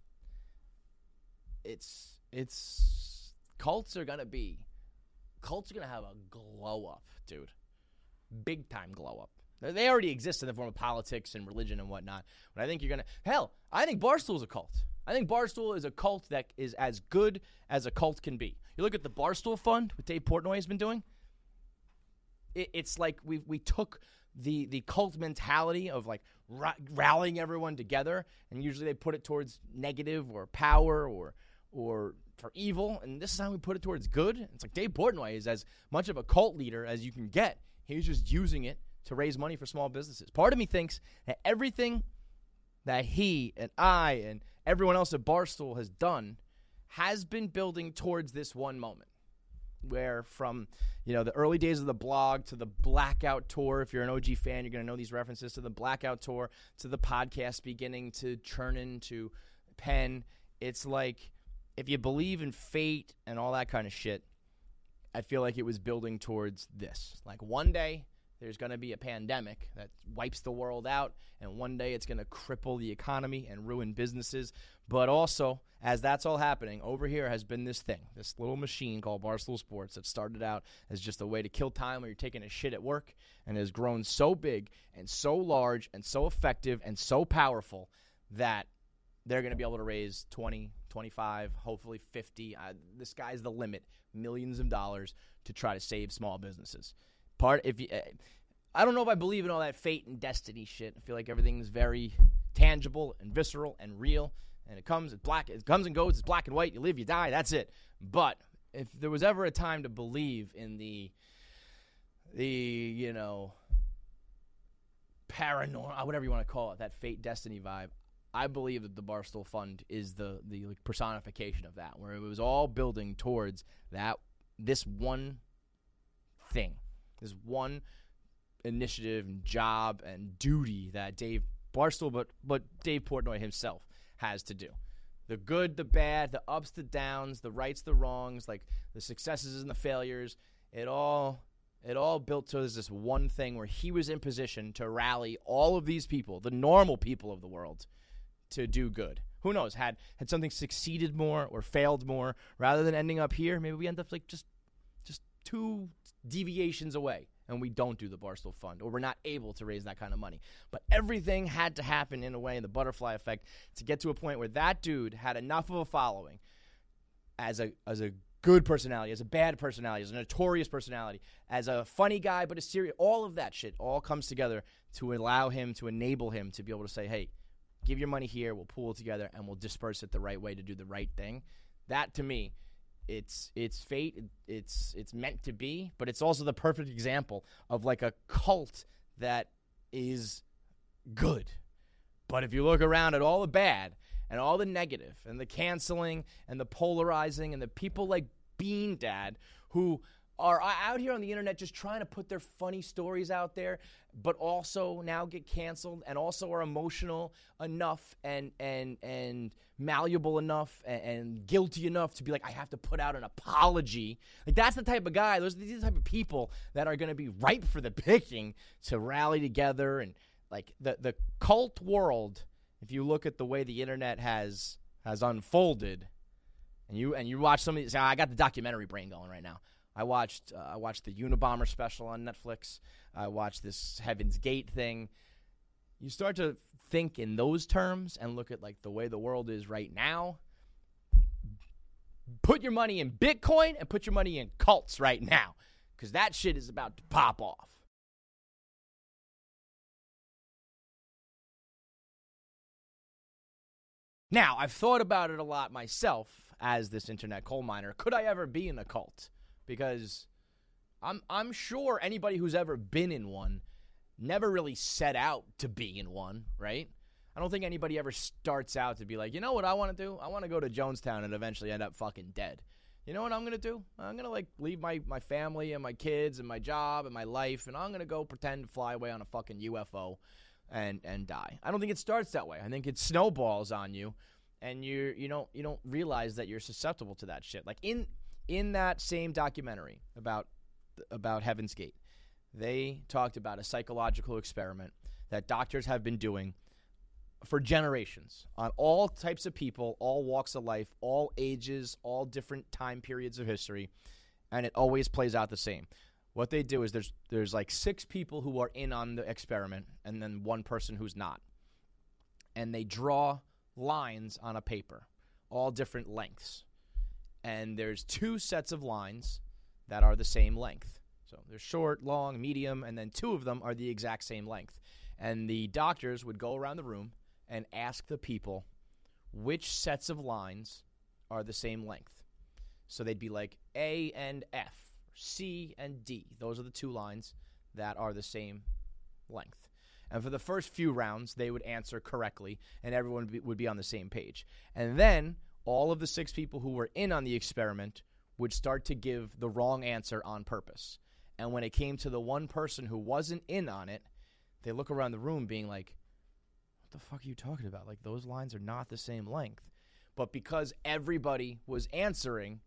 it's it's cults are gonna be cults are gonna have a glow up, dude. Big time glow up. They already exist in the form of politics and religion and whatnot. But I think you're gonna hell, I think Barstool is a cult. I think Barstool is a cult that is as good as a cult can be. You look at the Barstool Fund, what Dave Portnoy has been doing. It, it's like we we took the the cult mentality of like ra- rallying everyone together, and usually they put it towards negative or power or or for evil, and this is how we put it towards good. It's like Dave Portnoy is as much of a cult leader as you can get. He's just using it to raise money for small businesses. Part of me thinks that everything that he and I and everyone else at Barstool has done has been building towards this one moment. Where from, you know, the early days of the blog to the Blackout Tour, if you're an O G fan, you're going to know these references, to the Blackout Tour, to the podcast beginning, to Chernin, to Penn. It's like, if you believe in fate and all that kind of shit, I feel like it was building towards this. Like, one day there's going to be a pandemic that wipes the world out, and one day it's going to cripple the economy and ruin businesses. But also, as that's all happening, over here has been this thing, this little machine called Barstool Sports that started out as just a way to kill time when you're taking a shit at work, and has grown so big and so large and so effective and so powerful that they're going to be able to raise twenty, twenty-five, hopefully fifty. Uh, the sky's the limit. Millions of dollars to try to save small businesses. Part if you, uh, I don't know if I believe in all that fate and destiny shit. I feel like everything's very tangible and visceral and real, and it comes, it's black, it comes and goes. It's black and white. You live, you die. That's it. But if there was ever a time to believe in the, the you know, paranormal, whatever you want to call it, that fate destiny vibe, I believe that the Barstool Fund is the the like, personification of that, where it was all building towards that this one thing, this one initiative and job and duty that Dave Barstool, but but Dave Portnoy himself has to do. The good, the bad, the ups, the downs, the rights, the wrongs, like the successes and the failures. It all it all built towards this one thing where he was in position to rally all of these people, the normal people of the world, to do good. Who knows? Had had something succeeded more or failed more, rather than ending up here, maybe we end up like just just two deviations away, and we don't do the Barstool Fund, or we're not able to raise that kind of money. But everything had to happen in a way, in the butterfly effect, to get to a point where that dude had enough of a following as a as a good personality, as a bad personality, as a notorious personality, as a funny guy but a serious, all of that shit all comes together to allow him, to enable him to be able to say, hey, give your money here, we'll pool it together, and we'll disperse it the right way to do the right thing. That, to me, it's it's fate. It's it's meant to be, but it's also the perfect example of like a cult that is good. But if you look around at all the bad and all the negative and the canceling and the polarizing and the people like Bean Dad who are out here on the internet just trying to put their funny stories out there, but also now get canceled and also are emotional enough and and and malleable enough and, and guilty enough to be like, I have to put out an apology. Like, that's the type of guy, those are the type of people that are going to be ripe for the picking to rally together. And like the the cult world, if you look at the way the internet has has unfolded, and you and you watch some of these, I got the documentary brain going right now. I watched uh, I watched the Unabomber special on Netflix. I watched this Heaven's Gate thing. You start to think in those terms and look at like the way the world is right now. Put your money in Bitcoin and put your money in cults right now, because that shit is about to pop off. Now, I've thought about it a lot myself as this internet coal miner. Could I ever be in a cult? Because I'm I'm sure anybody who's ever been in one never really set out to be in one, right? I don't think anybody ever starts out to be like, you know what I want to do? I want to go to Jonestown and eventually end up fucking dead. You know what I'm going to do? I'm going to like leave my, my family and my kids and my job and my life, and I'm going to go pretend to fly away on a fucking U F O and and die. I don't think it starts that way. I think it snowballs on you, and you you don't you don't realize that you're susceptible to that shit. Like in In that same documentary about about Heaven's Gate, they talked about a psychological experiment that doctors have been doing for generations on all types of people, all walks of life, all ages, all different time periods of history, and it always plays out the same. What they do is there's there's like six people who are in on the experiment and then one person who's not. And they draw lines on a paper, all different lengths. And there's two sets of lines that are the same length. So they're short, long, medium, and then two of them are the exact same length. And the doctors would go around the room and ask the people which sets of lines are the same length. So they'd be like A and F, C and D. Those are the two lines that are the same length. And for the first few rounds, they would answer correctly, and everyone would be, would be on the same page. And then all of the six people who were in on the experiment would start to give the wrong answer on purpose. And when it came to the one person who wasn't in on it, they look around the room being like, what the fuck are you talking about? Like, those lines are not the same length. But because everybody was answering,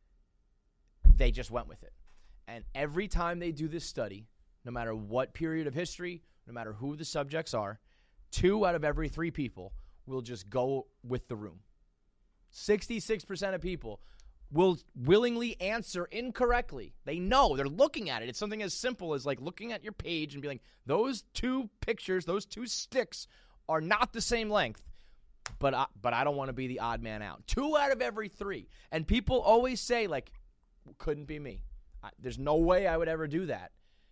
they just went with it. And every time they do this study, no matter what period of history, no matter who the subjects are, two out of every three people will just go with the room. sixty-six percent of people will willingly answer incorrectly. They know. They're looking at it. It's something as simple as like looking at your page and being like, those two pictures, those two sticks are not the same length. But I, but I don't want to be the odd man out. Two out of every three. And people always say, like, couldn't be me. I, there's no way I would ever do that.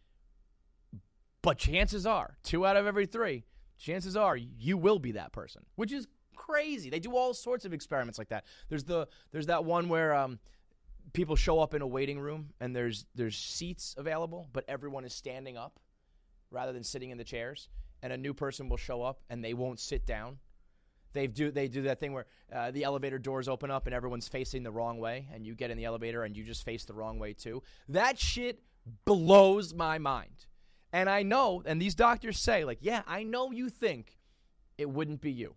But chances are, two out of every three, chances are you will be that person, which is crazy. They do all sorts of experiments like that. There's the there's that one where um, people show up in a waiting room and there's there's seats available, but everyone is standing up rather than sitting in the chairs. And a new person will show up and they won't sit down. They do they do that thing where uh, the elevator doors open up and everyone's facing the wrong way, and you get in the elevator and you just face the wrong way too. That shit blows my mind. And I know, and these doctors say, like, yeah, I know you think it wouldn't be you.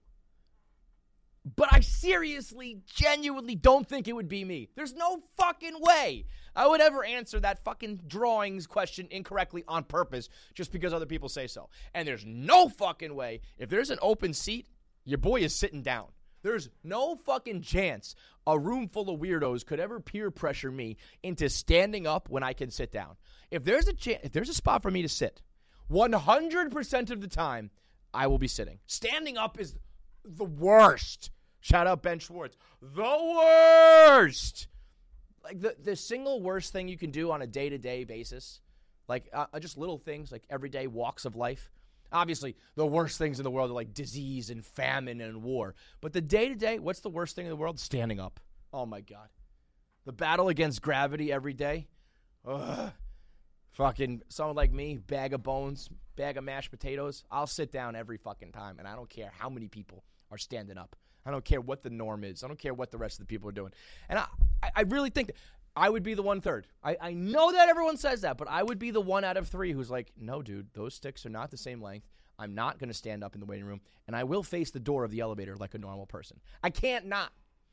But I seriously, genuinely don't think it would be me. There's no fucking way I would ever answer that fucking drawings question incorrectly on purpose just because other people say so. And there's no fucking way, if there's an open seat, your boy is sitting down. There's no fucking chance a room full of weirdos could ever peer pressure me into standing up when I can sit down. If there's a ch- if there's a spot for me to sit, one hundred percent of the time, I will be sitting. Standing up is the worst. Shout out Ben Schwartz. The worst. Like the, the single worst thing you can do on a day-to-day basis, like uh, just little things, like everyday walks of life. Obviously, the worst things in the world are like disease and famine and war. But the day-to-day, what's the worst thing in the world? Standing up. Oh, my God. The battle against gravity every day. Ugh. Fucking someone like me, bag of bones, bag of mashed potatoes. I'll sit down every fucking time, and I don't care how many people are standing up. I don't care what the norm is. I don't care what the rest of the people are doing. And I, I really think that I would be the one-third. I, I know that everyone says that, but I would be the one out of three who's like, no, dude, those sticks are not the same length. I'm not going to stand up in the waiting room, and I will face the door of the elevator like a normal person. I can't not.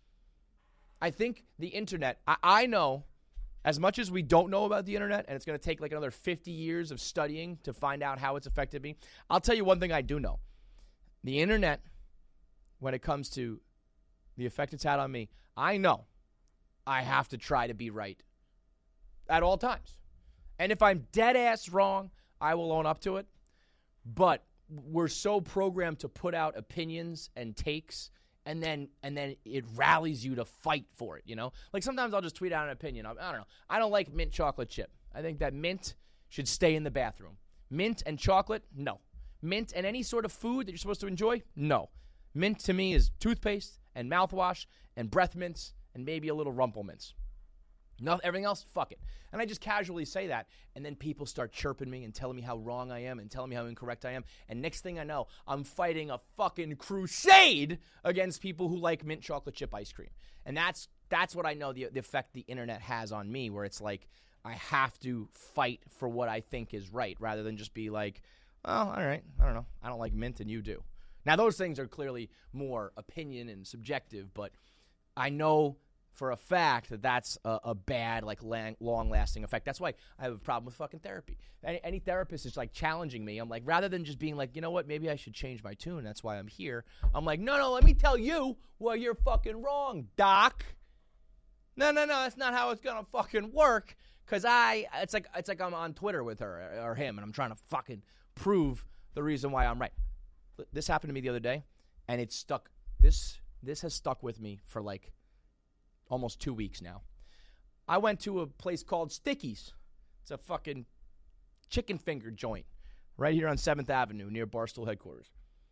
I think the internet, I, I know, as much as we don't know about the internet, and it's going to take like another fifty years of studying to find out how it's affected me, I'll tell you one thing I do know. The internet, when it comes to the effect it's had on me, I know I have to try to be right at all times. And if I'm dead ass wrong, I will own up to it. But we're so programmed to put out opinions and takes, and then and then it rallies you to fight for it, you know? Like sometimes I'll just tweet out an opinion. I, I don't know. I don't like mint chocolate chip. I think that mint should stay in the bathroom. Mint and chocolate, no. Mint and any sort of food that you're supposed to enjoy, no. Mint to me is toothpaste and mouthwash and breath mints and maybe a little Rumple mints. No, everything else, fuck it. And I just casually say that, and then people start chirping me and telling me how wrong I am and telling me how incorrect I am. And next thing I know, I'm fighting a fucking crusade against people who like mint chocolate chip ice cream. And that's that's what I know the, the effect the internet has on me, where it's like I have to fight for what I think is right rather than just be like, oh, all right, I don't know. I don't like mint and you do. Now, those things are clearly more opinion and subjective, but I know for a fact that that's a, a bad, like, lang- long-lasting effect. That's why I have a problem with fucking therapy. Any, any therapist is, like, challenging me. I'm like, rather than just being like, you know what, maybe I should change my tune. That's why I'm here. I'm like, no, no, let me tell you why you're fucking wrong, doc. No, no, no, that's not how it's going to fucking work. Because I, it's like, it's like I'm on Twitter with her or him, and I'm trying to fucking prove the reason why I'm right. This happened to me the other day, and it stuck. This, this has stuck with me for, like, almost two weeks now. I went to a place called Sticky's. It's a fucking chicken finger joint right here on seventh Avenue near Barstool headquarters.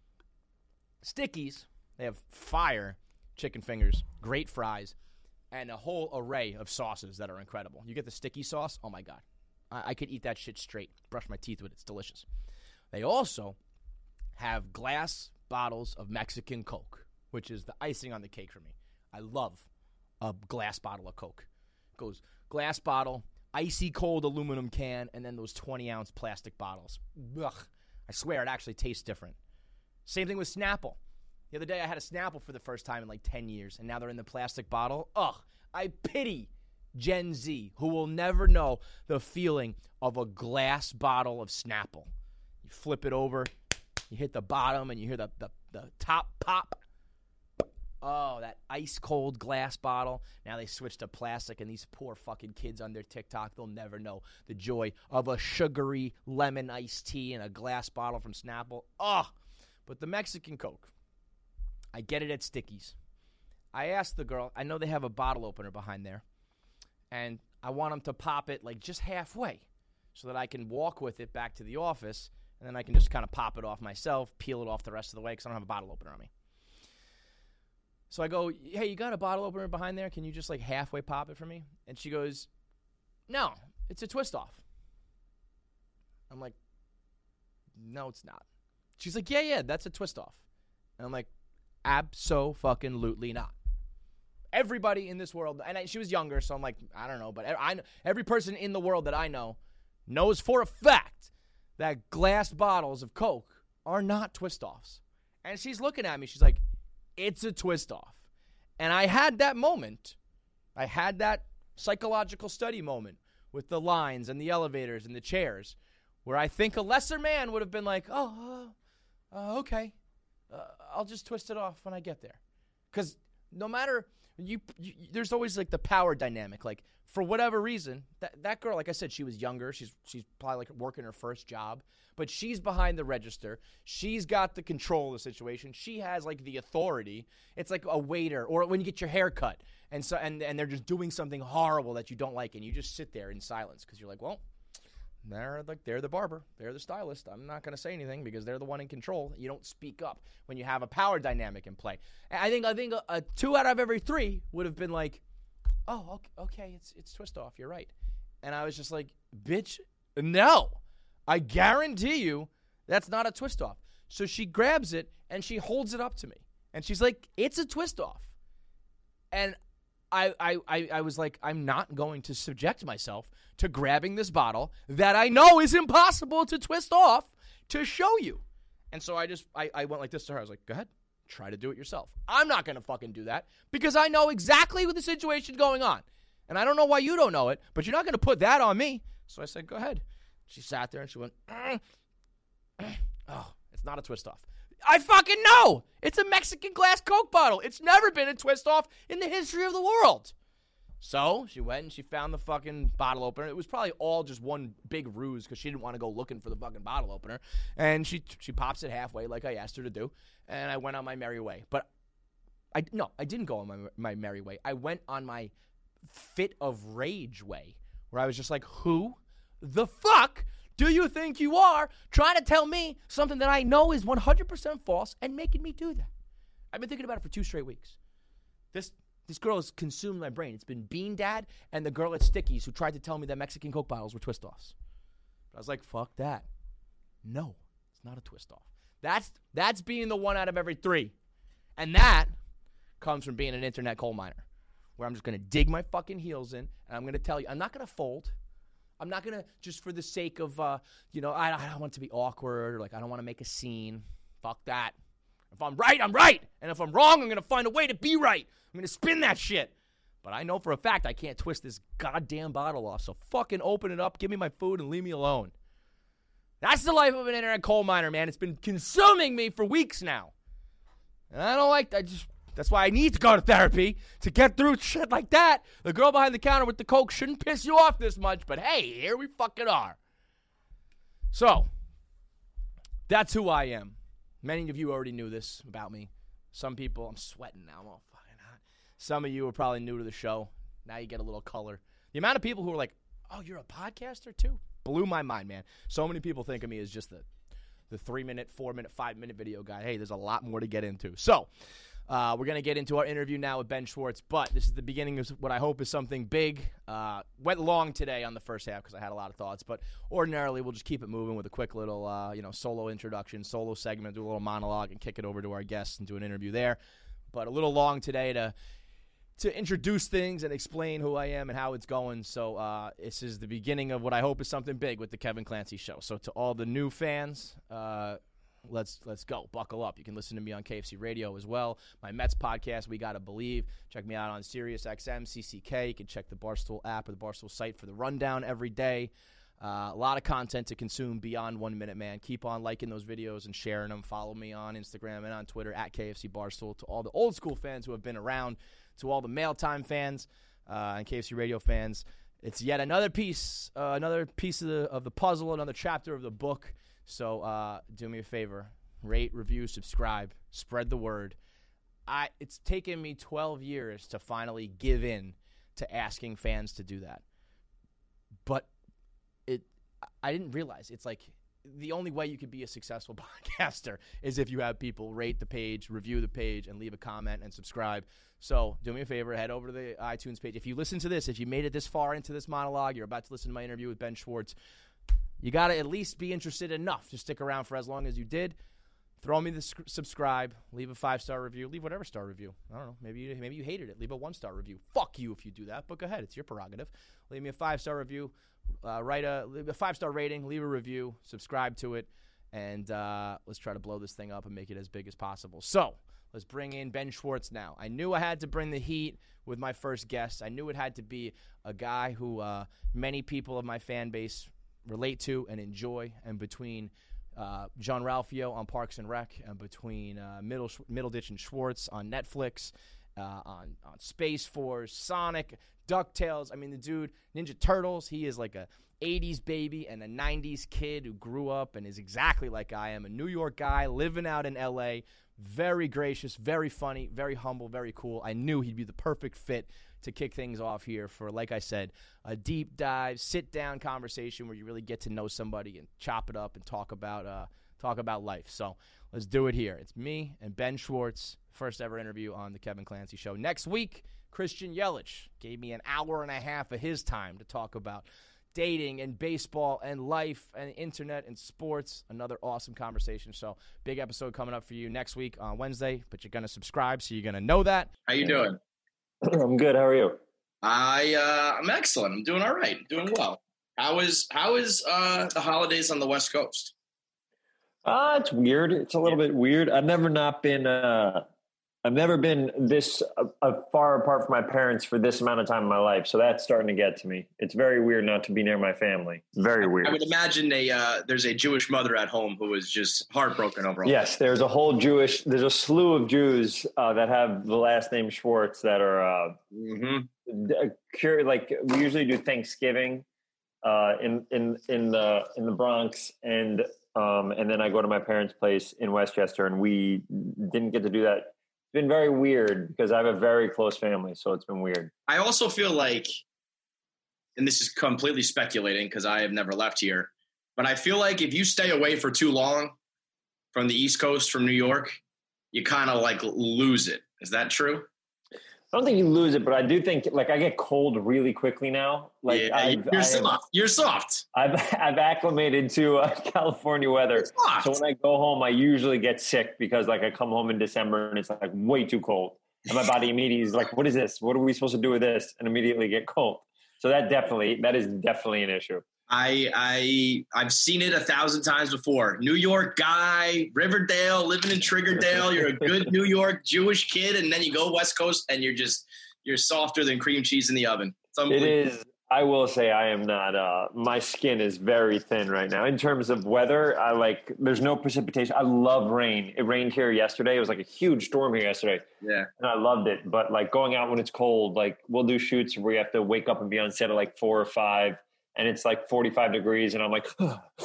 Sticky's, they have fire chicken fingers, great fries, and a whole array of sauces that are incredible. You get the sticky sauce, oh my God. I, I could eat that shit straight, brush my teeth with it. It's delicious. They also have glass bottles of Mexican Coke, which is the icing on the cake for me. I love a glass bottle of Coke. It goes glass bottle, icy cold aluminum can, and then those twenty-ounce plastic bottles. Ugh. I swear it actually tastes different. Same thing with Snapple. The other day I had a Snapple for the first time in like ten years, and now they're in the plastic bottle. Ugh. I pity Gen Z, who will never know the feeling of a glass bottle of Snapple. You flip it over, you hit the bottom, and you hear the, the, the top pop. Oh, that ice-cold glass bottle. Now they switched to plastic, and these poor fucking kids on their TikTok, they'll never know the joy of a sugary lemon iced tea in a glass bottle from Snapple. Oh, but the Mexican Coke, I get it at Sticky's. I asked the girl, I know they have a bottle opener behind there, and I want them to pop it like just halfway so that I can walk with it back to the office, and then I can just kind of pop it off myself, peel it off the rest of the way because I don't have a bottle opener on me. So I go, hey, you got a bottle opener behind there? Can you just like halfway pop it for me? And she goes, no, it's a twist off. I'm like, no, it's not. She's like, yeah, yeah, that's a twist off. And I'm like, abso-fucking-lutely not. Everybody in this world, and I, she was younger, so I'm like, I don't know, but I, every person in the world that I know knows for a fact that glass bottles of Coke are not twist offs. And she's looking at me, she's like, it's a twist off. And I had that moment. I had that psychological study moment with the lines and the elevators and the chairs where I think a lesser man would have been like, oh, uh, uh, okay. Uh, I'll just twist it off when I get there. Because no matter, you, you, there's always like the power dynamic. Like for whatever reason, that, that girl, like I said, she was younger. She's she's probably like working her first job. But she's behind the register. She's got the control of the situation. She has like the authority. It's like a waiter or when you get your hair cut and so and, and they're just doing something horrible that you don't like and you just sit there in silence because you're like, well, they're like they're the barber. They're the stylist. I'm not going to say anything because they're the one in control. You don't speak up when you have a power dynamic in play. And I think I think a, a two out of every three would have been like, oh, okay, okay, it's it's twist off. You're right. And I was just like, bitch, no. I guarantee you that's not a twist off. So she grabs it and she holds it up to me. And she's like, it's a twist off. And I, I, I, I was like, I'm not going to subject myself to grabbing this bottle that I know is impossible to twist off to show you. And so I just, I, I went like this to her. I was like, go ahead, try to do it yourself. I'm not going to fucking do that because I know exactly what the situation's going on. And I don't know why you don't know it, but you're not going to put that on me. So I said, go ahead. She sat there and she went, mm, mm. Oh, it's not a twist off. I fucking know. It's a Mexican glass Coke bottle. It's never been a twist off in the history of the world. So she went and she found the fucking bottle opener. It was probably all just one big ruse because she didn't want to go looking for the fucking bottle opener. And she she pops it halfway like I asked her to do. And I went on my merry way. But I no, I didn't go on my, my merry way. I went on my fit of rage way where I was just like, who the fuck do you think you are trying to tell me something that I know is one hundred percent false and making me do that? I've been thinking about it for two straight weeks. This this girl has consumed my brain. It's been Bean Dad and the girl at Stickies who tried to tell me that Mexican Coke bottles were twist-offs. I was like, fuck that. No, it's not a twist-off. That's, that's being the one out of every three. And that comes from being an internet coal miner where I'm just going to dig my fucking heels in and I'm going to tell you, I'm not going to fold. I'm not going to, just for the sake of, uh, you know, I, I don't want it to be awkward or like I don't want to make a scene. Fuck that. If I'm right, I'm right. And if I'm wrong, I'm going to find a way to be right. I'm going to spin that shit. But I know for a fact I can't twist this goddamn bottle off. So fucking open it up, give me my food, and leave me alone. That's the life of an internet coal miner, man. It's been consuming me for weeks now. And I don't like that. Just That's why I need to go to therapy to get through shit like that. The girl behind the counter with the Coke shouldn't piss you off this much, but hey, here we fucking are. So, that's who I am. Many of you already knew this about me. Some people, I'm sweating now. I'm all fucking hot. Some of you are probably new to the show. Now you get a little color. The amount of people who are like, oh, you're a podcaster too? Blew my mind, man. So many people think of me as just the, the three-minute, four-minute, five-minute video guy. Hey, there's a lot more to get into. So, Uh, we're going to get into our interview now with Ben Schwartz, but this is the beginning of what I hope is something big. Uh, went long today on the first half because I had a lot of thoughts, but ordinarily we'll just keep it moving with a quick little uh, you know, solo introduction, solo segment, do a little monologue, and kick it over to our guests and do an interview there. But a little long today to to introduce things and explain who I am and how it's going. So uh, this is the beginning of what I hope is something big with the Kevin Clancy Show. So to all the new fans, uh, Let's let's go. Buckle up. You can listen to me on K F C Radio as well. My Mets podcast, We Gotta Believe. Check me out on Sirius X M, C C K. You can check the Barstool app or the Barstool site for the rundown every day. Uh, a lot of content to consume beyond One Minute Man. Keep on liking those videos and sharing them. Follow me on Instagram and on Twitter at K F C Barstool. To all the old school fans who have been around, to all the Mail Time fans uh, and K F C Radio fans, it's yet another piece, uh, another piece of the of the puzzle, another chapter of the book. So uh, do me a favor, rate, review, subscribe, spread the word. I It's taken me twelve years to finally give in to asking fans to do that. But it, I didn't realize it's like the only way you can be a successful podcaster is if you have people rate the page, review the page, and leave a comment and subscribe. So do me a favor, head over to the iTunes page. If you listen to this, if you made it this far into this monologue, you're about to listen to my interview with Ben Schwartz, you got to at least be interested enough to stick around for as long as you did. Throw me the sc- subscribe, leave a five-star review, leave whatever star review. I don't know, maybe you, maybe you hated it. Leave a one-star review. Fuck you if you do that, but go ahead. It's your prerogative. Leave me a five-star review, uh, write a, leave a five-star rating, leave a review, subscribe to it, and uh, let's try to blow this thing up and make it as big as possible. So let's bring in Ben Schwartz now. I knew I had to bring the heat with my first guest. I knew it had to be a guy who uh, many people of my fan base relate to and enjoy, and between uh, John Ralphio on Parks and Rec, and between uh, Middle Middleditch and Schwartz on Netflix, uh, on on Space Force, Sonic, DuckTales. I mean, the dude, Ninja Turtles. He is like a eighties baby and a nineties kid who grew up and is exactly like I am, a New York guy living out in L A. Very gracious, very funny, very humble, very cool. I knew he'd be the perfect fit to kick things off here for, like I said, a deep dive, sit-down conversation where you really get to know somebody and chop it up and talk about uh, talk about life. So let's do it here. It's me and Ben Schwartz, first ever interview on the Kevin Clancy Show. Next week, Christian Yelich gave me an hour and a half of his time to talk about dating and baseball and life and internet and sports. Another awesome conversation. So big episode coming up for you next week on Wednesday, but you're going to subscribe, so you're going to know that. How you doing? I'm good. How are you? I, uh, I'm excellent. I'm doing all right. Doing well. How is, how is uh, the holidays on the West Coast? Uh, it's weird. It's a little bit weird. I've never not been, uh, I've never been this uh, uh, far apart from my parents for this amount of time in my life. So that's starting to get to me. It's very weird not to be near my family. Very weird. I would imagine a uh, there's a Jewish mother at home who is just heartbroken over all Yes, there's a whole Jewish, there's a slew of Jews uh, that have the last name Schwartz that are uh, mm-hmm. cur- like we usually do Thanksgiving uh, in in in the in the Bronx, and um, and then I go to my parents' place in Westchester, and we didn't get to do that. It's been very weird because I have a very close family, so it's been weird. I also feel like, and this is completely speculating because I have never left here, but I feel like if you stay away for too long from the East Coast, from New York, you kind of like lose it. Is that true? I don't think you lose it, but I do think like I get cold really quickly now. Like yeah, I've, you're I've, soft. You're soft. I've I've acclimated to uh, California weather. So when I go home, I usually get sick because like I come home in December and it's like way too cold, and my body immediately is like, "What is this? What are we supposed to do with this?" And immediately get cold. So that definitely that is definitely an issue. I I I've seen it a thousand times before. New York guy, Riverdale, living in Triggerdale. You're a good New York Jewish kid, and then you go West Coast, and you're just you're softer than cream cheese in the oven. It is. I will say I am not. Uh, my skin is very thin right now in terms of weather. I like. There's no precipitation. I love rain. It rained here yesterday. It was like a huge storm here yesterday. Yeah, and I loved it. But like going out when it's cold, like we'll do shoots where we have to wake up and be on set at like four or five. And it's like forty-five degrees, and I'm like,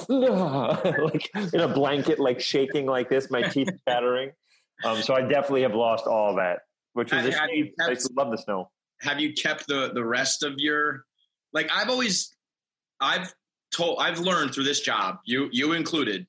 like in a blanket, like shaking like this, my teeth chattering. Um, so I definitely have lost all of that, which is a shame. I used to love the snow. Have you kept the the rest of your, like I've always, I've told, I've learned through this job, you you included,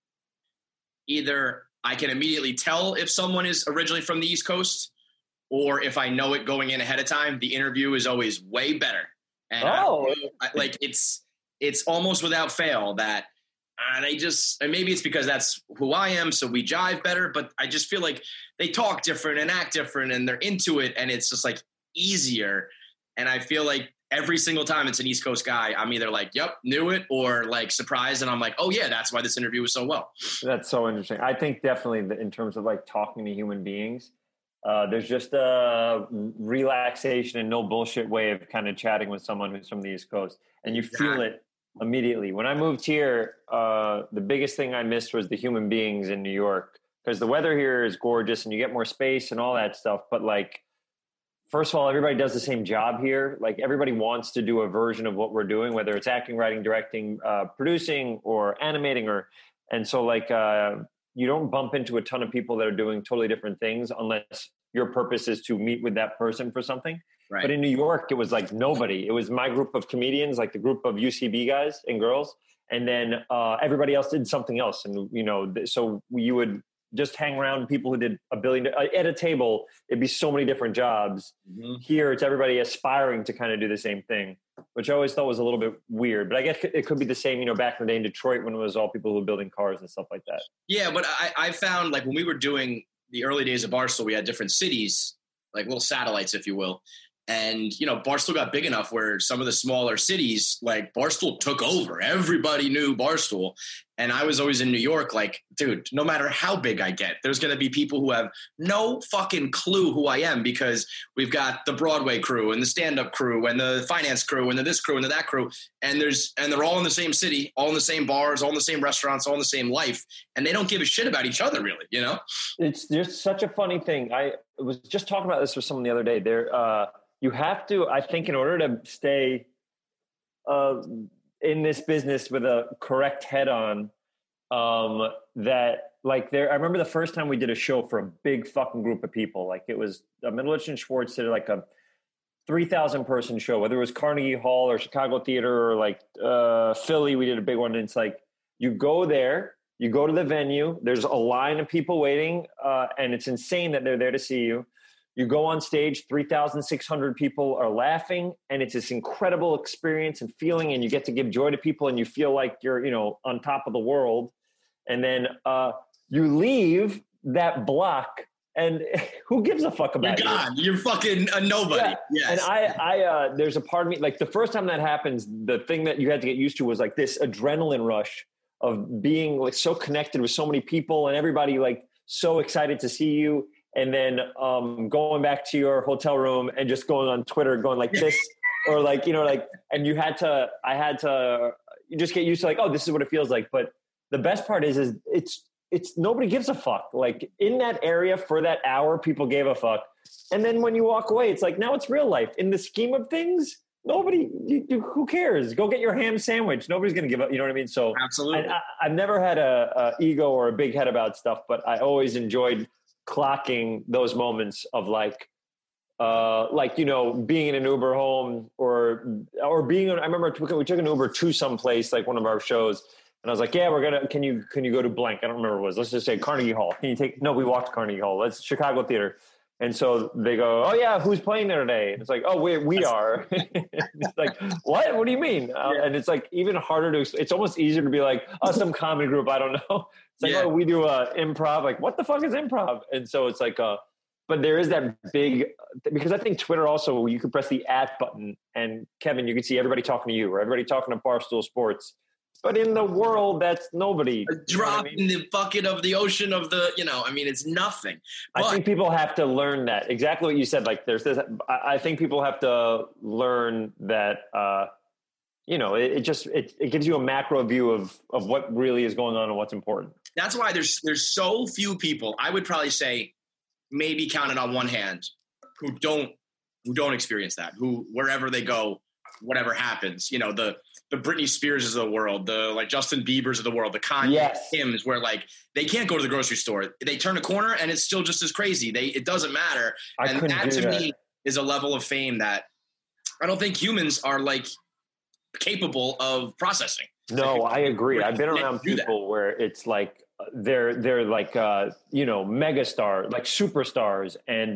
either I can immediately tell if someone is originally from the East Coast, or if I know it going in ahead of time, the interview is always way better. And oh, I, like it's it's almost without fail that, and I just and maybe it's because that's who I am, so we jive better. But I just feel like they talk different and act different, and they're into it, and it's just like easier. And I feel like every single time it's an East Coast guy, I'm either like, "Yep, knew it," or like surprised, and I'm like, "Oh yeah, that's why this interview was so well." That's so interesting. I think definitely that in terms of like talking to human beings. Uh, there's just a relaxation and no bullshit way of kind of chatting with someone who's from the East Coast. And you feel it immediately. When I moved here, uh, the biggest thing I missed was the human beings in New York, because the weather here is gorgeous and you get more space and all that stuff. But like, first of all, everybody does the same job here. Like everybody wants to do a version of what we're doing, whether it's acting, writing, directing, uh, producing, or animating. Or And so like, uh, you don't bump into a ton of people that are doing totally different things unless your purpose is to meet with that person for something. Right. But in New York, it was like nobody. It was my group of comedians, like the group of U C B guys and girls. And then uh, everybody else did something else. And, you know, so you would just hang around people who did a billion uh, at a table. It'd be so many different jobs. Mm-hmm. Here, it's everybody aspiring to kind of do the same thing, which I always thought was a little bit weird. But I guess it could be the same, you know, back in the day in Detroit when it was all people who were building cars and stuff like that. Yeah, but I, I found like when we were doing the early days of Barstool, we had different cities, like little satellites, if you will. And, you know, Barstool got big enough where some of the smaller cities, like Barstool took over. Everybody knew Barstool. And I was always in New York, like, dude, no matter how big I get, there's going to be people who have no fucking clue who I am because we've got the Broadway crew and the stand-up crew and the finance crew and the this crew and the that crew. And there's and they're all in the same city, all in the same bars, all in the same restaurants, all in the same life. And they don't give a shit about each other, really, you know? It's just such a funny thing. I was just talking about this with someone the other day. There, uh, you have to, I think, in order to stay uh, in this business with a correct head on, um, that like there, I remember the first time we did a show for a big fucking group of people. Like it was uh, Middleditch and Schwartz did like a three thousand person show, whether it was Carnegie Hall or Chicago Theater or like uh, Philly, we did a big one. And it's like, you go there, you go to the venue, there's a line of people waiting, uh, and it's insane that they're there to see you. You go on stage, three thousand six hundred people are laughing, and it's this incredible experience and feeling, and you get to give joy to people, and you feel like you're, you know, on top of the world. And then uh, you leave that block, and who gives a fuck about You're gone. you? You're fucking a nobody. Yeah. Yes. And I, I, uh, there's a part of me, like the first time that happens, the thing that you had to get used to was like this adrenaline rush of being like so connected with so many people and everybody like so excited to see you. And then um, going back to your hotel room and just going on Twitter, going like this, or like, you know, like, and you had to, I had to, you just get used to like, oh, this is what it feels like. But the best part is, is it's, it's nobody gives a fuck. Like in that area for that hour, people gave a fuck. And then when you walk away, it's like, now it's real life. In the scheme of things, nobody, you, you, who cares? Go get your ham sandwich. Nobody's going to give up. You know what I mean? So absolutely. I, I, I've never had a, a ego or a big head about stuff, but I always enjoyed clocking those moments of like, uh, like, you know, being in an Uber home or, or being, I remember we took an Uber to some place, like one of our shows. And I was like, yeah, we're going to, can you, can you go to blank? I don't remember what it was. Let's just say Carnegie Hall. Can you take, no, we walked to Carnegie Hall. Let's Chicago Theater. And so they go, oh yeah, who's playing there today? And it's like, oh, we we are. It's like, what? What do you mean? Uh, Yeah. And it's like even harder to, it's almost easier to be like, oh, some comedy group, I don't know. It's like, Yeah. oh, we do uh, improv. Like, what the fuck is improv? And so it's like, uh, but there is that big, because I think Twitter also, you could press the at button and Kevin, you can see everybody talking to you or everybody talking to Barstool Sports. But in the world, that's nobody. A drop you know I mean? in the bucket of the ocean of the, you know, I mean, it's nothing. But I think people have to learn that. Exactly what you said. Like there's this, I think people have to learn that, uh, you know, it, it just, it, it gives you a macro view of, of what really is going on and what's important. That's why there's, there's so few people, I would probably say maybe counted on one hand, who don't, who don't experience that, who, wherever they go, whatever happens, you know, the, the Britney Spears of the world, the like Justin Bieber's of the world, the Kanye Yes. Kims, where like they can't go to the grocery store. They turn a corner and it's still just as crazy. They it doesn't matter. I and couldn't that do to that. me is a level of fame that I don't think humans are like capable of processing. No, I agree. I've been Can't around do that. people where it's like uh, they're they're like uh, you know, megastar, like superstars, and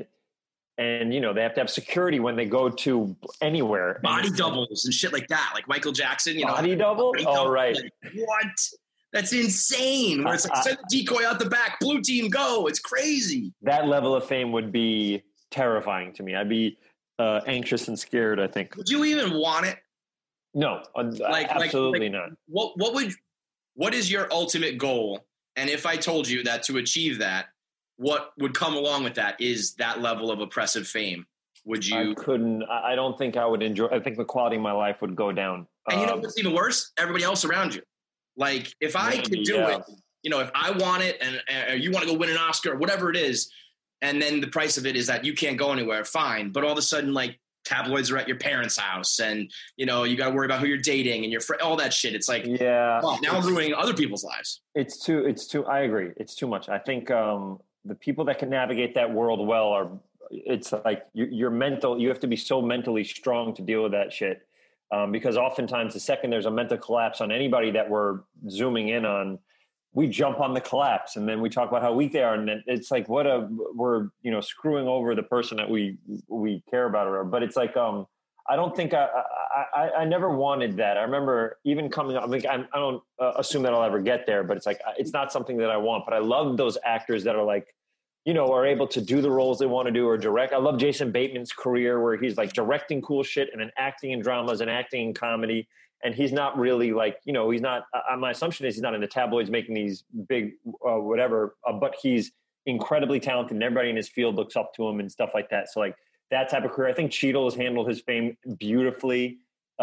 and you know they have to have security when they go to anywhere. Body And- doubles and shit like that, like Michael Jackson. You know, Body double? Body All double, right. like, what? That's insane. Where it's like I- I- send the decoy out the back, blue team go. It's crazy. That level of fame would be terrifying to me. I'd be uh, anxious and scared, I think. Would you even want it? No, uh, Like- absolutely like- not. What what would what is your ultimate goal? And if I told you that to achieve that, what would come along with that is that level of oppressive fame? Would you? I couldn't. I I don't think I would enjoy. I think the quality of my life would go down. And you know Um, what's even worse? Everybody else around you. Like if I Maybe, could do yeah. it, you know, if I want it and, and you want to go win an Oscar or whatever it is, and then the price of it is that you can't go anywhere, fine. But all of a sudden, like tabloids are at your parents' house, and you know you got to worry about who you're dating and your fr- all that shit. It's like, yeah. oh, now I'm it's- ruining other people's lives. It's too. It's too. I agree. It's too much. I think um, the people that can navigate that world well are. It's like you, you're mental. You have to be so mentally strong to deal with that shit. Um, because oftentimes, the second there's a mental collapse on anybody that we're zooming in on, we jump on the collapse, and then we talk about how weak they are, and then it's like what a we're you know screwing over the person that we we care about, or whatever. But it's like um, I don't think I, I I I never wanted that. I remember even coming up. Like I, I don't uh, assume that I'll ever get there, but it's like it's not something that I want. But I love those actors that are like, you know, are able to do the roles they want to do or direct. I love Jason Bateman's career where he's like directing cool shit and then acting in dramas and acting in comedy. And he's not really like, you know, he's not, uh, my assumption is he's not in the tabloids making these big, uh, whatever, uh, but he's incredibly talented and everybody in his field looks up to him and stuff like that. So like that type of career, I think Cheadle has handled his fame beautifully.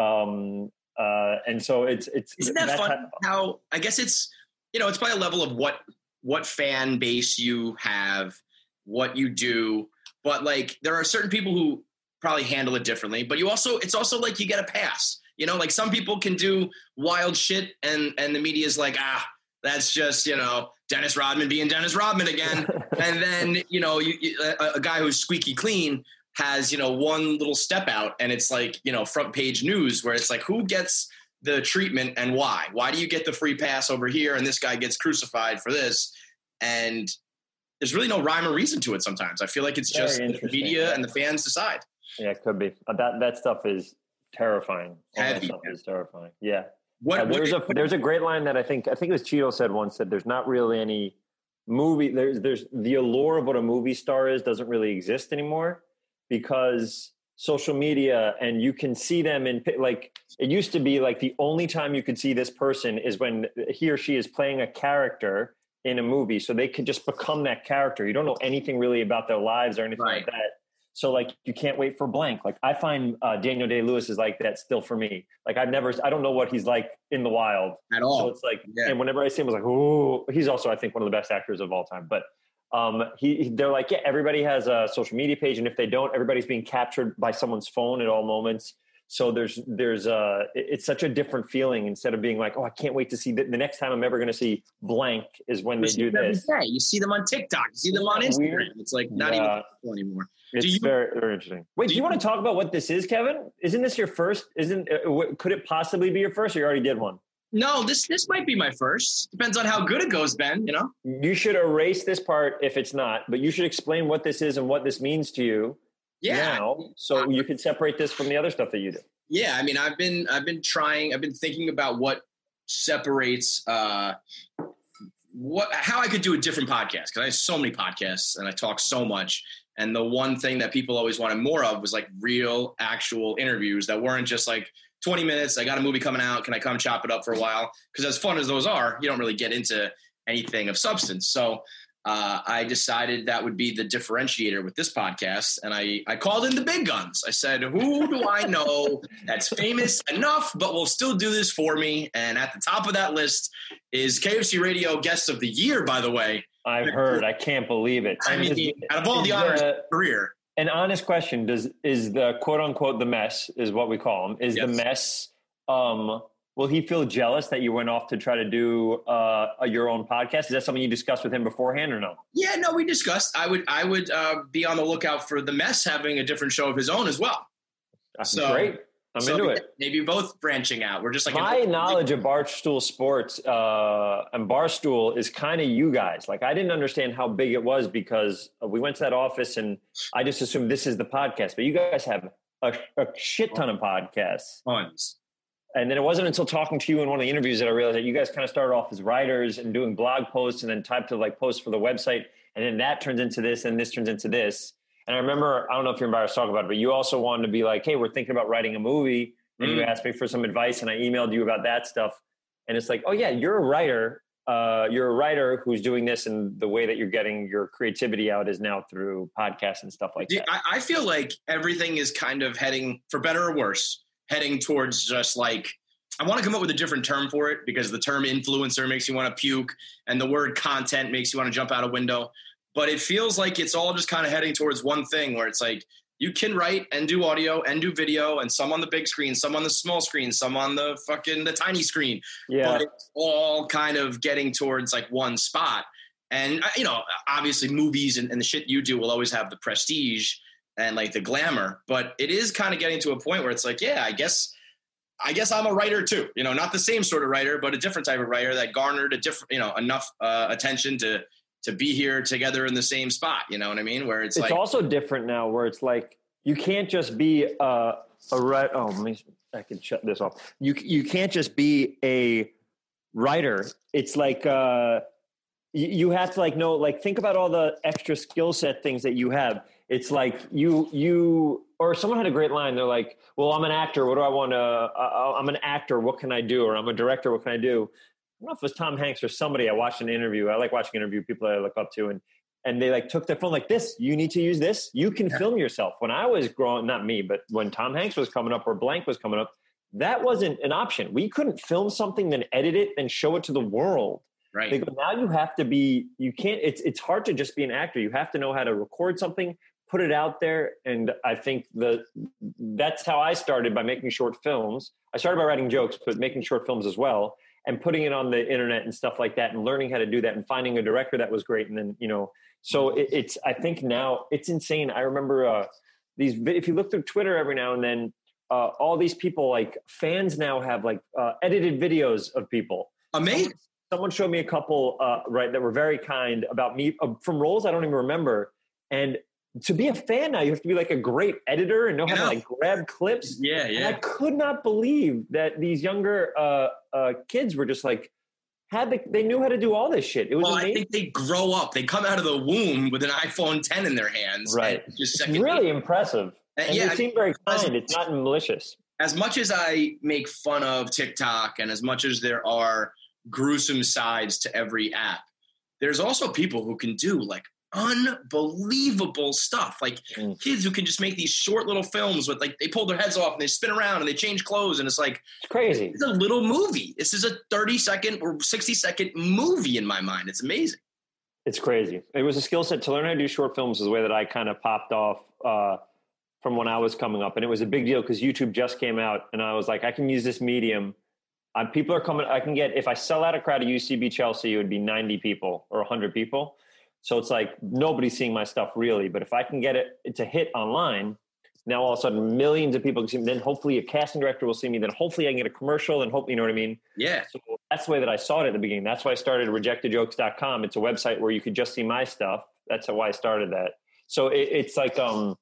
Um, uh, and so it's, it's, Isn't that, that fun? type- How I guess it's you know it's by a level of what what fan base you have, what you do, but like there are certain people who probably handle it differently. But you also it's also like you get a pass. You know, like some people can do wild shit, and and the media is like, ah, that's just you know Dennis Rodman being Dennis Rodman again. And then you know you, you, a, a guy who's squeaky clean has you know one little step out, and it's like you know front page news where it's like who gets the treatment and why? Why do you get the free pass over here and this guy gets crucified for this? And there's really no rhyme or reason to it sometimes. I feel like it's Very just the media and the fans decide. Yeah, it could be. Uh, that that stuff is terrifying. All Heavy, that stuff yeah. is terrifying. Yeah. What, Uh, there's what, a there's a great line that I think I think it was Cheeto said once, that there's not really any movie. There's there's the allure of what a movie star is doesn't really exist anymore, because social media, and you can see them in, like, it used to be like the only time you could see this person is when he or she is playing a character in a movie, so they could just become that character. You don't know anything really about their lives or anything Right. like that. So like, you can't wait for blank. Like I find uh, Daniel Day-Lewis is like that still for me. Like I've never, I don't know what he's like in the wild at all. So it's like, Yeah. and whenever I see him, I was like, oh, he's also, I think, one of the best actors of all time. But um, he, they're like, yeah, everybody has a social media page, and if they don't, everybody's being captured by someone's phone at all moments. So there's, there's uh it's such a different feeling, instead of being like, oh, I can't wait to see the, the next time I'm ever going to see blank is when You they see do them every this. day. You see them on TikTok. You see them on Isn't that Instagram. weird? It's like not Yeah. even possible anymore. It's Do you- very, very interesting. Wait, do do you, you- want to talk about what this is, Kevin? Isn't this your first? Isn't uh, what, could it possibly be your first, or you already did one? No, this this might be my first. Depends on how good it goes, Ben. You know. You should erase this part if it's not, but you should explain what this is and what this means to you Yeah. now, so you can separate this from the other stuff that you do. Yeah, I mean, I've been I've been trying. I've been thinking about what separates uh, what how I could do a different podcast, because I have so many podcasts and I talk so much. And the one thing that people always wanted more of was like real, actual interviews that weren't just like twenty minutes. I got a movie coming out. Can I come chop it up for a while? Because as fun as those are, you don't really get into anything of substance. So uh, I decided that would be the differentiator with this podcast. And I, I called in the big guns. I said, who do I know that's famous enough, but will still do this for me? And at the top of that list is K F C Radio Guest of the Year, by the way. I've heard. I can't believe it. I And mean, is- out of all is the honors the- of his career. An honest question: Does is the quote unquote the mess is what we call him? Is Yes. the mess? Um, will he feel jealous that you went off to try to do uh, a, your own podcast? Is that something you discussed with him beforehand, or no? Yeah, no, we discussed. I would I would uh, be on the lookout for the Mess having a different show of his own as well. That's So- great. I'm So into it. Maybe both branching out. We're just like My knowledge of Barstool Sports uh, and Barstool is kind of you guys. Like, I didn't understand how big it was, because we went to that office and I just assumed this is the podcast. But you guys have a, a shit ton of podcasts. tons. And then it wasn't until talking to you in one of the interviews that I realized that you guys kind of started off as writers and doing blog posts, and then typed to like posts for the website. And then that turns into this, and this turns into this. And I remember, I don't know if you're embarrassed to talk about it, but you also wanted to be like, hey, we're thinking about writing a movie. And Mm. you asked me for some advice, and I emailed you about that stuff. And it's like, oh yeah, you're a writer. Uh, you're a writer who's doing this, and the way that you're getting your creativity out is now through podcasts and stuff like Dude, that. I, I feel like everything is kind of heading, for better or worse, heading towards just like, I want to come up with a different term for it, because the term influencer makes you want to puke, and the word content makes you want to jump out a window. But it feels like it's all just kind of heading towards one thing, where it's like, you can write and do audio and do video, and some on the big screen, some on the small screen, some on the fucking the tiny screen. Yeah. But it's all kind of getting towards like one spot. And, uh, you know, obviously movies and, and the shit you do will always have the prestige and like the glamour. But it is kind of getting to a point where it's like, yeah, I guess I guess I'm a writer too. You know, not the same sort of writer, but a different type of writer that garnered a different, you know, enough uh, attention to to be here together in the same spot. You know what I mean? Where it's, It's like, also different now, where it's like, you can't just be a, a right. Oh, let me, I can shut this off. You you can't just be a writer. It's like uh, you, you have to like know, like think about all the extra skill set things that you have. It's like you you or someone had a great line. They're like, "Well, I'm an actor. What do I want to? Uh, I'm an actor. What can I do? Or I'm a director. What can I do?" I don't know if it was Tom Hanks or somebody. I watched an interview. I like watching interview people that I look up to, and and they like took their phone like this. You need to use this. You can Yeah. film yourself. When I was growing, not me, but when Tom Hanks was coming up or Blank was coming up, that wasn't an option. We couldn't film something, then edit it, then show it to the world. right. They go, now you have to be. You can't. It's it's hard to just be an actor. You have to know how to record something, put it out there. And I think the that's how I started, by making short films. I started by writing jokes, but making short films as well, and putting it on the internet and stuff like that, and learning how to do that, and finding a director that was great. And then, you know, so it, it's, I think now it's insane. I remember uh, these, if you look through Twitter every now and then, uh, all these people, like fans now have like uh, edited videos of people. Amazing. someone showed me a couple, uh, right, that were very kind about me uh, from roles I don't even remember. And to be a fan now, you have to be like a great editor and know how to like grab clips. Yeah, yeah. And I could not believe that these younger uh, uh, kids were just like, had the, they knew how to do all this shit. It was well, amazing. I think they grow up. They come out of the womb with an iPhone ten in their hands. Right. Just it's really impressive. And, and yeah, they seem very kind. It's not malicious. As much as I make fun of TikTok and as much as there are gruesome sides to every app, there's also people who can do like unbelievable stuff. Like mm. kids who can just make these short little films with like, they pull their heads off and they spin around and they change clothes. And it's like, it's crazy. It's a little movie. This is a thirty second or sixty second movie in my mind. It's amazing. It's crazy. It was a skill set to learn how to do short films is the way that I kind of popped off uh, from when I was coming up. And it was a big deal because YouTube just came out and I was like, I can use this medium. Um, people are coming. I can get, if I sell out a crowd of U C B Chelsea, it would be ninety people or one hundred people. So it's like nobody's seeing my stuff really. But if I can get it, it's a hit online. Now all of a sudden millions of people can see me. Then hopefully a casting director will see me. Then hopefully I can get a commercial. And hopefully, you know what I mean? Yeah. So that's the way that I saw it at the beginning. That's why I started rejected jokes dot com. It's a website where you could just see my stuff. That's how I started that. So it, it's like, um,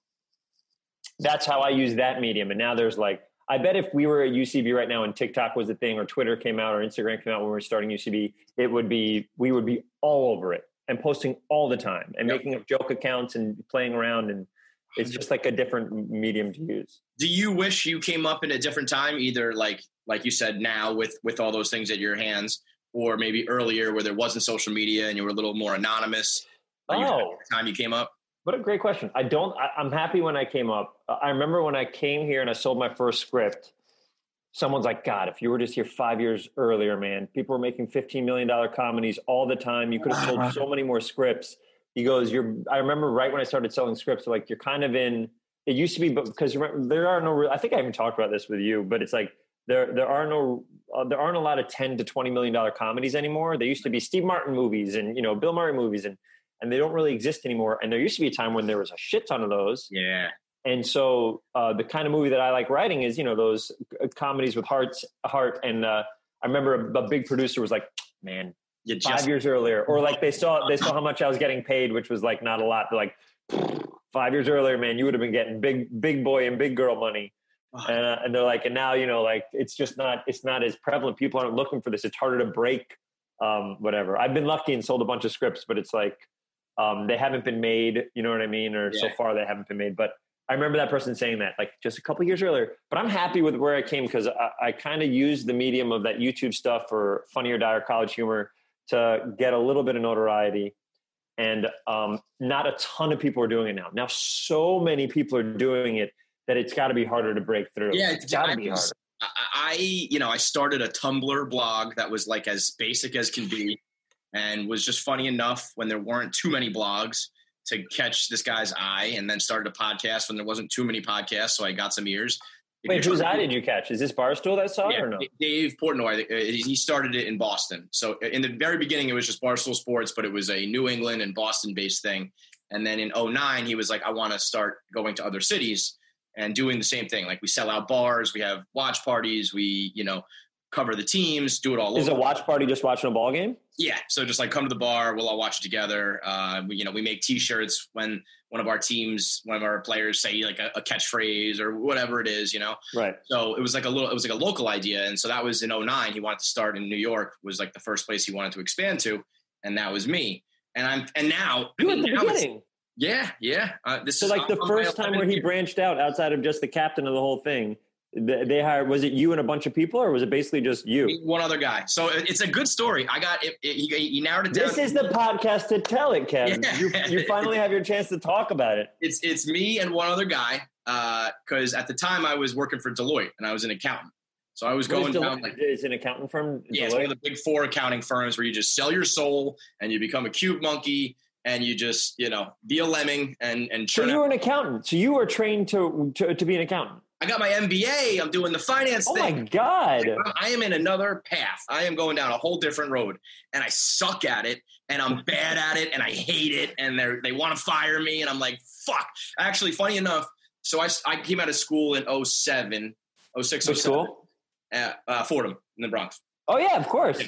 that's how I use that medium. And now there's like, I bet if we were at U C B right now and TikTok was a thing or Twitter came out or Instagram came out when we were starting U C B, it would be, we would be all over it and posting all the time and yep. making up joke accounts and playing around. And it's just like a different medium to use. Do you wish you came up in a different time, either like, like you said now with, with all those things at your hands, or maybe earlier where there wasn't social media and you were a little more anonymous? Oh, the time you came up? What a great question. I don't, I, I'm happy when I came up. I remember when I came here and I sold my first script, someone's like, God, if you were just here five years earlier, man, people were making fifteen million dollars comedies all the time. You could have sold so many more scripts. He goes, you're, I remember right when I started selling scripts, like you're kind of in, it used to be, but because there are no, I think I even talked about this with you, but it's like, there, there are no, uh, there aren't a lot of ten to twenty million dollars comedies anymore. There used to be Steve Martin movies and, you know, Bill Murray movies and, and they don't really exist anymore. And there used to be a time when there was a shit ton of those. Yeah. And so uh, the kind of movie that I like writing is, you know, those comedies with hearts, heart. And uh, I remember a, a big producer was like, man, you five just- years earlier, or like they saw, they saw how much I was getting paid, which was like not a lot. They're like, five years earlier, man, you would have been getting big, big boy and big girl money. And, uh, and they're like, and now, you know, like, it's just not, it's not as prevalent. People aren't looking for this. It's harder to break, um, whatever. I've been lucky and sold a bunch of scripts, but it's like, um, they haven't been made, you know what I mean? Or yeah. so far they haven't been made, but I remember that person saying that like just a couple of years earlier, but I'm happy with where I came because I, I kind of used the medium of that YouTube stuff for Funny or Die or College Humor to get a little bit of notoriety. And um, not a ton of people are doing it now. Now, so many people are doing it that it's got to be harder to break through. Yeah, it's got to be harder. I, you know, I started a Tumblr blog that was like as basic as can be and was just funny enough when there weren't too many blogs to catch this guy's eye, and then started a podcast when there wasn't too many podcasts. So I got some ears. If Wait, whose eye did you catch? Is this Barstool that saw yeah, it or no? Dave Portnoy. He started it in Boston. So in the very beginning, it was just Barstool Sports, but it was a New England and Boston-based thing. And then in oh nine, he was like, I want to start going to other cities and doing the same thing. Like we sell out bars, we have watch parties, we, you know, cover the teams, do it all Is over. a watch party just watching a ball game? Yeah. So just like come to the bar, we'll all watch it together. Uh, we, you know, we make t-shirts when one of our teams, one of our players say like a, a catchphrase or whatever it is, you know? Right. So it was like a little, it was like a local idea. And so that was in oh nine. He wanted to start in New York, was like the first place he wanted to expand to. And that was me. And I'm, and now. You at the now beginning. Yeah. Yeah. Uh, this so is like the I'm, first I'm, time I'm where he here. branched out outside of just the captain of the whole thing. They hired, was it you and a bunch of people, or was it basically just you? One other guy. So it's a good story. I got it. it he, he narrowed it down. This is the podcast to tell it, Kevin. Yeah. You, you finally have your chance to talk about it. It's it's me and one other guy. Because uh, at the time I was working for Deloitte and I was an accountant. So I was what going is down. Like, is an accountant firm? Yeah, it's one of the big four accounting firms where you just sell your soul and you become a cube monkey and you just, you know, be a lemming and and. So you were an accountant. So you were trained to to, to be an accountant. I got my M B A. I'm doing the finance oh thing. Oh, my God. I am in another path. I am going down a whole different road. And I suck at it. And I'm bad at it. And I hate it. And they they want to fire me. And I'm like, fuck. Actually, funny enough, so I, I came out of school in oh seven, oh six, oh seven. Which school? At uh, Fordham in the Bronx. Oh, yeah, of course.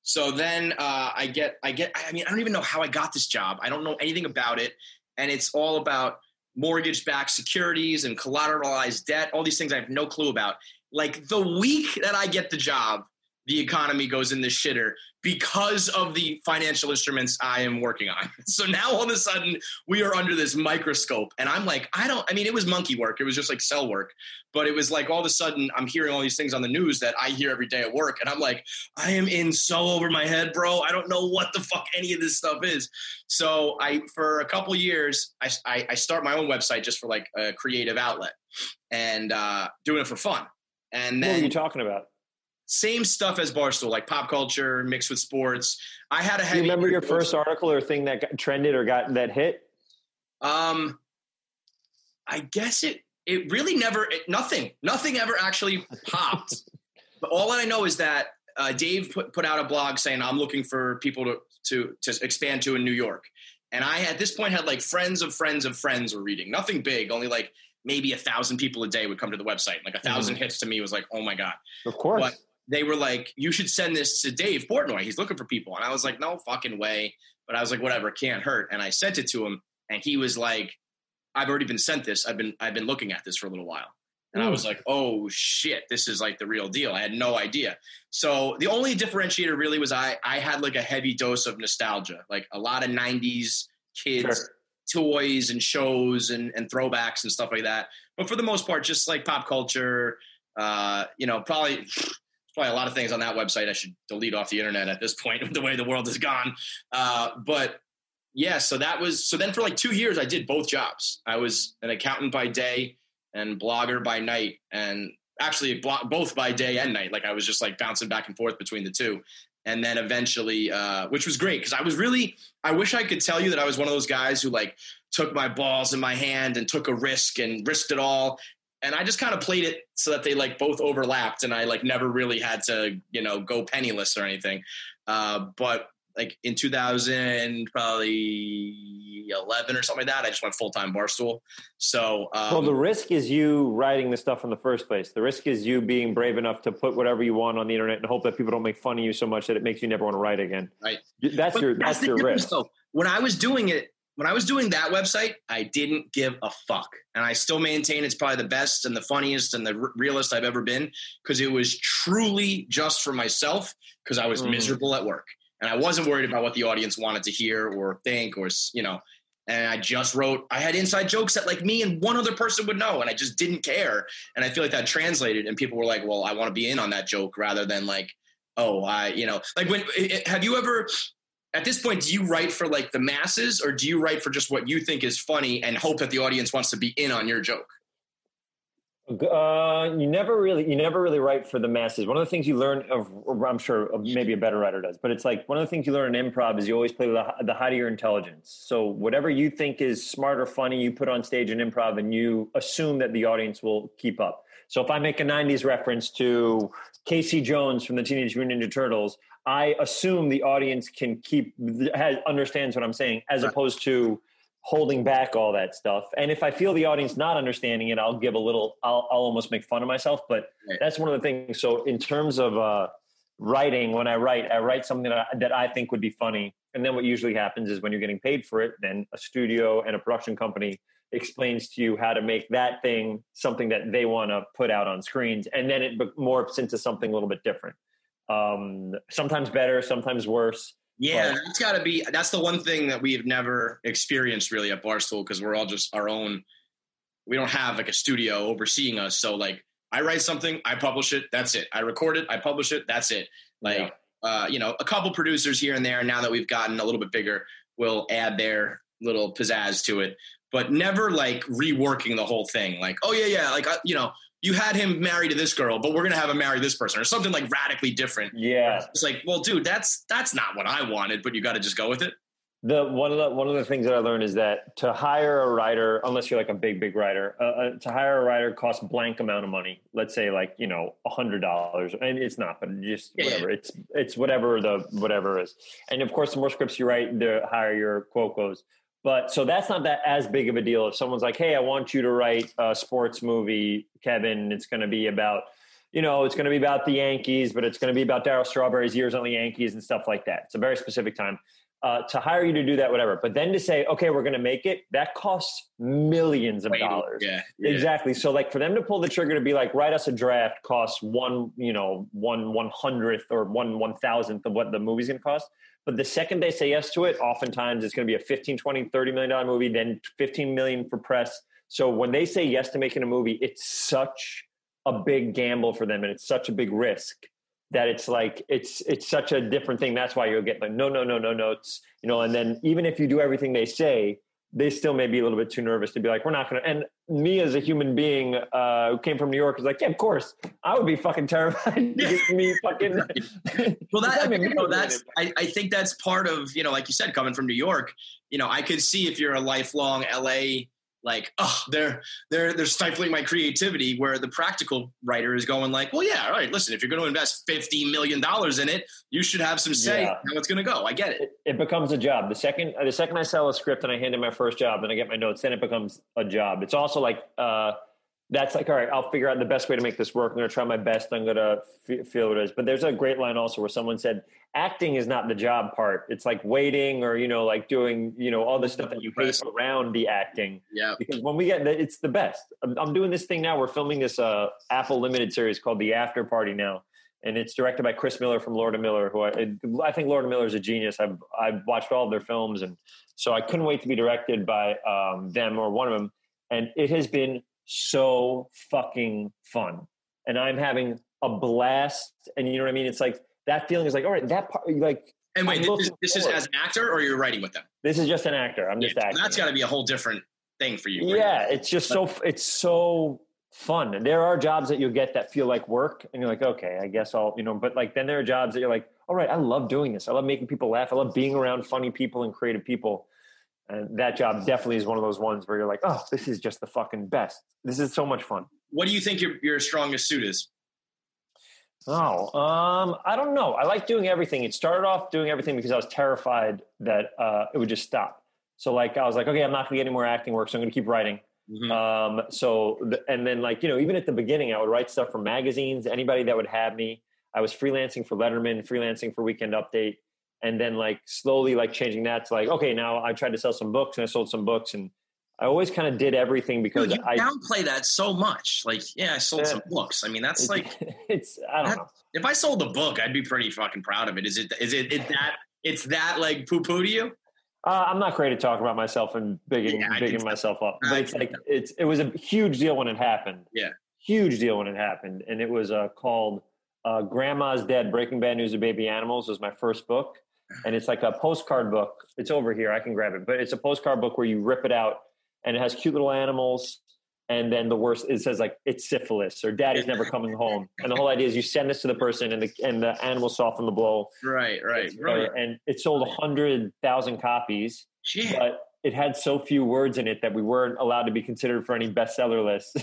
So then uh, I get, I get, I mean, I don't even know how I got this job. I don't know anything about it. And it's all about mortgage-backed securities and collateralized debt, all these things I have no clue about. Like the week that I get the job, the economy goes in the shitter because of the financial instruments I am working on. So now all of a sudden we are under this microscope and I'm like, I don't, I mean, it was monkey work. It was just like cell work, but it was like all of a sudden I'm hearing all these things on the news that I hear every day at work. And I'm like, I am in so over my head, bro. I don't know what the fuck any of this stuff is. So I, for a couple of years, I, I, I start my own website just for like a creative outlet and uh, doing it for fun. And then what are you talking about? Same stuff as Barstool, like pop culture mixed with sports. I had a heavy. Do you remember your first article or thing that got trended or got that hit? Um, I guess it. It really never. It, nothing. Nothing ever actually popped. But all that I know is that uh, Dave put put out a blog saying I'm looking for people to to to expand to in New York, and I at this point had like friends of friends of friends were reading. Nothing big, only like maybe a thousand people a day would come to the website. Like a thousand mm-hmm. hits to me was like, oh my god. Of course. But they were like, you should send this to Dave Portnoy. He's looking for people. And I was like, no fucking way. But I was like, whatever, can't hurt. And I sent it to him. And he was like, I've already been sent this. I've been, I've been looking at this for a little while. And mm. I was like, oh shit, this is like the real deal. I had no idea. So the only differentiator really was I, I had like a heavy dose of nostalgia, like a lot of nineties kids sure. toys and shows and, and throwbacks and stuff like that. But for the most part, just like pop culture, uh, you know, probably... Probably a lot of things on that website I should delete off the internet at this point with the way the world has gone. Uh, but yeah, so that was, so then for like two years I did both jobs. I was an accountant by day and blogger by night, and actually blo- both by day and night. Like I was just like bouncing back and forth between the two. And then eventually, uh, which was great because I was really, I wish I could tell you that I was one of those guys who like took my balls in my hand and took a risk and risked it all. And I just kind of played it so that they like both overlapped and I like never really had to, you know, go penniless or anything. Uh, but like in two thousand, probably eleven or something like that, I just went full-time Barstool. So, um, well, the risk is you writing the stuff in the first place. The risk is you being brave enough to put whatever you want on the internet and hope that people don't make fun of you so much that it makes you never want to write again. Right. That's but your, that's, that's your risk. Though. When I was doing it, When I was doing that website, I didn't give a fuck. And I still maintain it's probably the best and the funniest and the r- realest I've ever been because it was truly just for myself because I was mm. miserable at work. And I wasn't worried about what the audience wanted to hear or think or, you know, and I just wrote, I had inside jokes that like me and one other person would know. And I just didn't care. And I feel like that translated and people were like, well, I want to be in on that joke rather than like, oh, I, you know, like when, it, have you ever... At this point, do you write for like the masses or do you write for just what you think is funny and hope that the audience wants to be in on your joke? Uh, you never really, you never really write for the masses. One of the things you learn of, I'm sure maybe a better writer does, but it's like one of the things you learn in improv is you always play with the, the height of your intelligence. So whatever you think is smart or funny, you put on stage in improv and you assume that the audience will keep up. So if I make a nineties reference to Casey Jones from the Teenage Mutant Ninja Turtles, I assume the audience can keep has, understands what I'm saying, as opposed to holding back all that stuff. And if I feel the audience not understanding it, I'll give a little. I'll, I'll almost make fun of myself. But that's one of the things. So in terms of uh, writing, when I write, I write something that I, that I think would be funny. And then what usually happens is when you're getting paid for it, then a studio and a production company explains to you how to make that thing something that they want to put out on screens, and then it morphs into something a little bit different. Um, sometimes better, sometimes worse. Yeah, but that's got to be, that's the one thing that we've never experienced really at Barstool because we're all just our own. We don't have like a studio overseeing us. So like I write something, I publish it, that's it. I record it, I publish it, that's it. Like, yeah. uh, you know, a couple producers here and there, now that we've gotten a little bit bigger, will add their little pizzazz to it, but never like reworking the whole thing. Like, oh yeah, yeah, like, uh, you know, you had him married to this girl, but we're going to have him marry this person or something like radically different. Yeah. It's like, well, dude, that's, that's not what I wanted, but you got to just go with it. The one of the, one of the things that I learned is that to hire a writer, unless you're like a big, big writer, uh, uh, to hire a writer costs blank amount of money. Let's say like, you know, a hundred dollars, and it's not, but just yeah, whatever. Yeah. It's, it's whatever the, whatever is. And of course, the more scripts you write, the higher your quote goes. But so that's not that as big of a deal. If someone's like, hey, I want you to write a sports movie, Kevin, it's going to be about, you know, it's going to be about the Yankees, but it's going to be about Darryl Strawberry's years on the Yankees and stuff like that. It's a very specific time. Uh, to hire you to do that, whatever. But then to say, okay, we're going to make it, that costs millions of Wait, dollars. Yeah, yeah. Exactly. So like for them to pull the trigger to be like, write us a draft costs one, you know, one one hundredth or one one thousandth of what the movie's going to cost. But the second they say yes to it, oftentimes it's going to be a fifteen, twenty, thirty million dollar movie, then fifteen million for press. So when they say yes to making a movie, it's such a big gamble for them and it's such a big risk that it's like, it's, it's such a different thing. That's why you'll get like, no, no, no, no notes, you know, and then even if you do everything they say, they still may be a little bit too nervous to be like, we're not going to, and me as a human being uh, who came from New York is like, yeah, of course, I would be fucking terrified. to get me fucking. Well, that, you know, that's, I, I think that's part of, you know, like you said, coming from New York, you know, I could see if you're a lifelong L A, like, oh, they're they're they're stifling my creativity. Where the practical writer is going like, well, yeah, all right. Listen, if you're going to invest fifty million dollars in it, you should have some say yeah. how it's going to go. I get it. it. It becomes a job. The second the second I sell a script and I hand in my first job and I get my notes, then it becomes a job. It's also like uh, that's like, all right, I'll figure out the best way to make this work. I'm going to try my best. I'm going to f- feel what it is. But there's a great line also where someone said, acting is not the job part. It's like waiting or, you know, like doing, you know, all the stuff that you hate around the acting. Yeah. Because when we get, it's the best. I'm, I'm doing this thing now. We're filming this uh, Apple limited series called The After Party now. And it's directed by Chris Miller from Lord and Miller, who I, I think Lord and Miller is a genius. I've, I've watched all of their films. And so I couldn't wait to be directed by um, them or one of them. And it has been so fucking fun. And I'm having a blast. And you know what I mean? It's like, that feeling is like, all right, that part, like. And wait, this, is, this is as an actor, or you're writing with them? This is just an actor. I'm just yeah, acting. That's got to be a whole different thing for you. Yeah, it's just so it's so fun. And there are jobs that you'll get that feel like work, and you're like, okay, I guess I'll, you know. But like, then there are jobs that you're like, all right, I love doing this. I love making people laugh. I love being around funny people and creative people. And that job definitely is one of those ones where you're like, oh, this is just the fucking best. This is so much fun. What do you think your your strongest suit is? Oh, um, I don't know. I like doing everything. It started off doing everything because I was terrified that uh, it would just stop. So like, I was like, okay, I'm not going to get any more acting work, so I'm going to keep writing. Mm-hmm. Um, so, and then like, you know, even at the beginning, I would write stuff for magazines, anybody that would have me. I was freelancing for Letterman, freelancing for Weekend Update. And then like slowly like changing that to like, okay, now I tried to sell some books and I sold some books, and I always kind of did everything because Dude, you I downplay that so much. Like, yeah, I sold uh, some books. I mean, that's it's, like, it's, I don't that, know. If I sold a book, I'd be pretty fucking proud of it. Is it, is it, it that, it's that like poo poo to you? Uh, I'm not great at talking about myself and bigging, yeah, bigging myself up, but I it's like, it's, it was a huge deal when it happened. Yeah. Huge deal when it happened. And it was uh, called uh, Grandma's Dead, Breaking Bad News of Baby Animals was my first book. And it's like a postcard book. It's over here. I can grab it, but it's a postcard book where you rip it out. And it has cute little animals. And then the worst, it says like, it's syphilis or daddy's never coming home. And the whole idea is you send this to the person and the, and the animals soften the blow. Right, right, right. And it sold a hundred thousand copies, Shit. But it had so few words in it that we weren't allowed to be considered for any bestseller lists.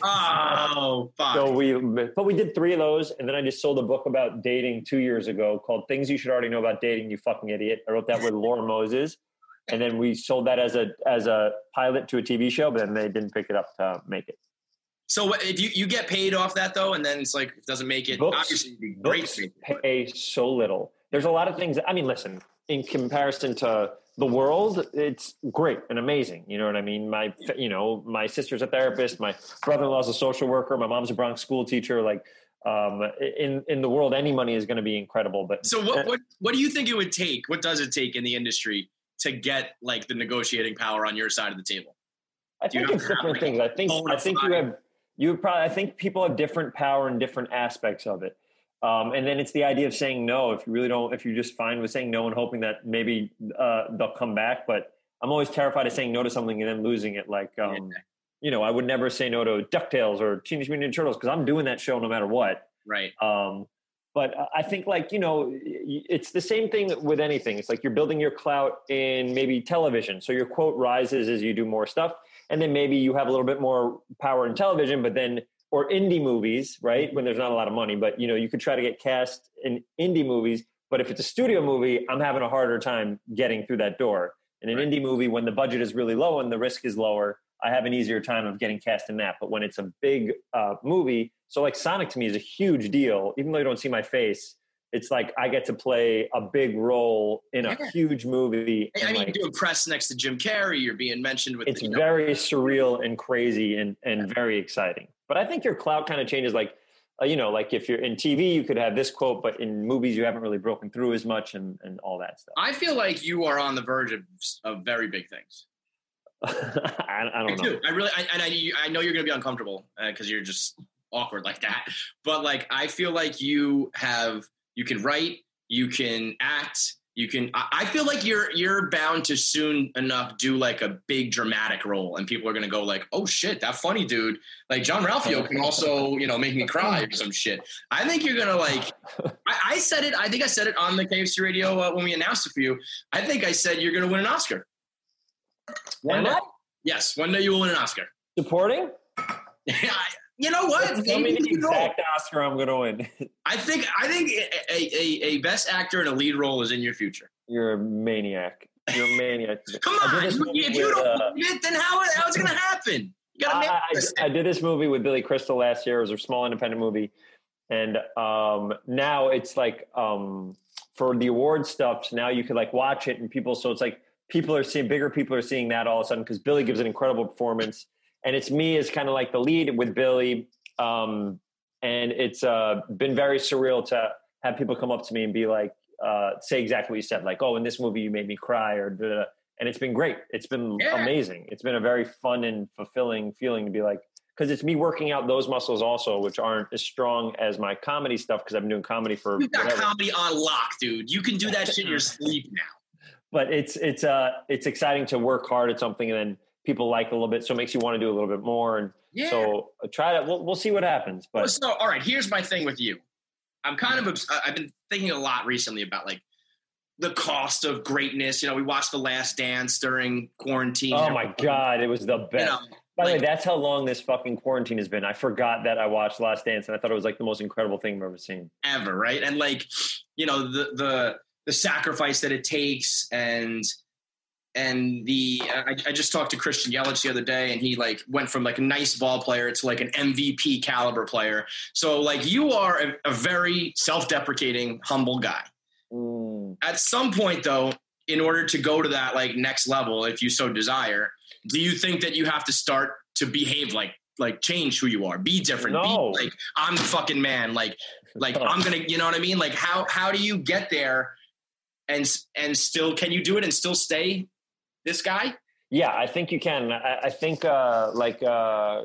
Oh, fuck. So we, but we did three of those. And then I just sold a book about dating two years ago called Things You Should Already Know About Dating, You Fucking Idiot. I wrote that with Laura Moses. And then we sold that as a as a pilot to a T V show, but then they didn't pick it up to make it. So if you, you get paid off that though, and then it's like it doesn't make it, Books, obviously it'd be great. Books pay so little. There's a lot of things. I mean, listen, in comparison to the world, it's great and amazing. You know what I mean? My, you know, my sister's a therapist. My brother-in-law's a social worker. My mom's a Bronx school teacher. Like, um, in in the world, any money is going to be incredible. But so what what what do you think it would take? What does it take in the industry to get like the negotiating power on your side of the table? I think it's different like things. I think I think you have you probably I think people have different power in different aspects of it. Um, and then it's the idea of saying no. If you really don't, if you're just fine with saying no and hoping that maybe uh, they'll come back. But I'm always terrified of saying no to something and then losing it. Like, um, yeah. you know, I would never say no to DuckTales or Teenage Mutant Ninja Turtles because I'm doing that show no matter what. Right. Um, But I think like, you know, it's the same thing with anything. It's like you're building your clout in maybe television. So your quote rises as you do more stuff. And then maybe you have a little bit more power in television, but then, or indie movies, right? When there's not a lot of money, but you know, you could try to get cast in indie movies, but if it's a studio movie, I'm having a harder time getting through that door. In an right. indie movie, when the budget is really low and the risk is lower, I have an easier time of getting cast in that. But when it's a big uh, movie, so like Sonic to me is a huge deal, even though you don't see my face. It's like I get to play a big role in a yeah. huge movie. I mean, like, you're doing press next to Jim Carrey. You're being mentioned with. It's you know, very surreal and crazy and, and yeah. very exciting. But I think your clout kind of changes. Like, uh, you know, like if you're in T V, you could have this quote, but in movies, you haven't really broken through as much and, and all that stuff. I feel like you are on the verge of, of very big things. I, I don't I know. do. I really, I, and I, I know you're going to be uncomfortable because uh, you're just awkward like that. But like, I feel like you have, you can write, you can act, you can. I, I feel like you're you're bound to soon enough do like a big dramatic role, and people are going to go like, oh shit, that funny dude, like John Ralphio can also, you know, make me cry or some shit. I think you're gonna like. I, I said it. I think I said it on the K F C radio uh, when we announced it for you. I think I said you're going to win an Oscar. One day? Yes, one day you will win an Oscar. Supporting? You know what? Tell me the exact Oscar I'm going to win. I think I think a, a, a best actor in a lead role is in your future. You're a maniac. You're a maniac. Come on. If you with, don't uh, believe it, then how, how is it going to happen? You got to I, I, I did this movie with Billy Crystal last year. It was a small independent movie. And um, now it's like um, for the award stuff, now you could like watch it and people, so it's like people are seeing, bigger people are seeing that all of a sudden because Billy gives an incredible performance. And it's me as kind of like the lead with Billy. Um, and it's uh, been very surreal to have people come up to me and be like, uh, say exactly what you said. Like, oh, in this movie you made me cry or da, da, da. And it's been great. It's been yeah. amazing. It's been a very fun and fulfilling feeling to be like, because it's me working out those muscles also, which aren't as strong as my comedy stuff because I've been doing comedy for You got whatever. comedy on lock, dude. You can do that shit in your sleep now. But it's it's uh it's exciting to work hard at something and then people like a little bit, so it makes you want to do a little bit more. And yeah. so uh, try to. We'll, we'll see what happens. But well, so, all right, here's my thing with you. I'm kind of obs- I've been thinking a lot recently about like the cost of greatness. You know, we watched The Last Dance during quarantine. Oh my god, it was the best. You know, By the like, way, that's how long this fucking quarantine has been. I forgot that I watched Last Dance, and I thought it was like the most incredible thing I've ever seen. Ever, right? And like, you know, the the the sacrifice that it takes, and and the I, I just talked to Christian Yelich the other day, and he like went from like a nice ball player to like an M V P caliber player. So like, you are a, a very self-deprecating, humble guy. Mm. At some point, though, in order to go to that like next level, if you so desire, do you think that you have to start to behave like, like change who you are, be different, no. be like, I'm the fucking man. Like, like I'm going to, you know what I mean? Like how, how do you get there and, and still, can you do it and still stay this guy? Yeah, I think you can. I, I think uh, like uh,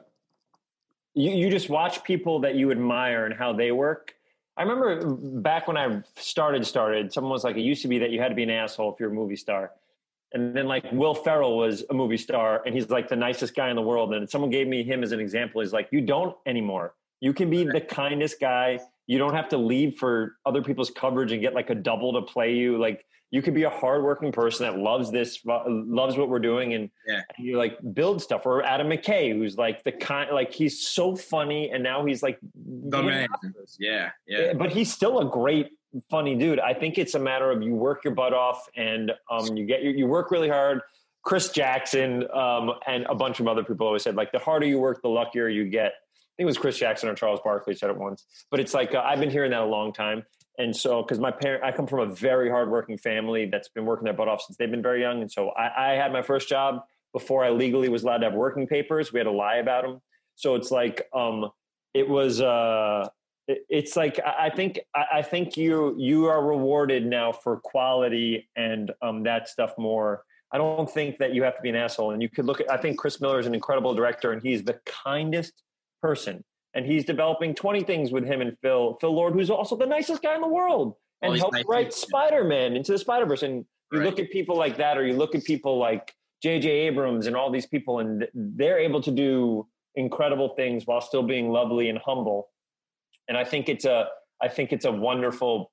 you, you just watch people that you admire and how they work. I remember back when I started, started, someone was like, it used to be that you had to be an asshole if you're a movie star. And then like Will Ferrell was a movie star and he's like the nicest guy in the world. And someone gave me him as an example. He's like, you don't anymore. You can be the kindest guy. You don't have to leave for other people's coverage and get like a double to play you. Like you could be a hardworking person that loves this, loves what we're doing. And, yeah. and you like build stuff. Or Adam McKay, who's like the kind, like he's so funny. And now he's like, the man. Yeah. Yeah. But he's still a great, funny dude. I think it's a matter of you work your butt off and um, you get, you, you work really hard. Chris Jackson um, and a bunch of other people always said like the harder you work, the luckier you get. I think it was Chris Jackson or Charles Barkley said it once, but it's like, uh, I've been hearing that a long time. And so, cause my parent, I come from a very hardworking family that's been working their butt off since they've been very young. And so I, I had my first job before I legally was allowed to have working papers. We had to lie about them. So it's like, um, it was, uh, it, it's like, I, I think, I, I think you, you are rewarded now for quality and um, that stuff more. I don't think that you have to be an asshole. And you could look at, I think Chris Miller is an incredible director and he's the kindest person. And he's developing twenty things with him and Phil, Phil Lord, who's also the nicest guy in the world and oh, helped nice write Spider-Man Into the Spider-Verse. And you right. look at people like that, or you look at people like J J Abrams and all these people, and they're able to do incredible things while still being lovely and humble. And I think it's a, I think it's a wonderful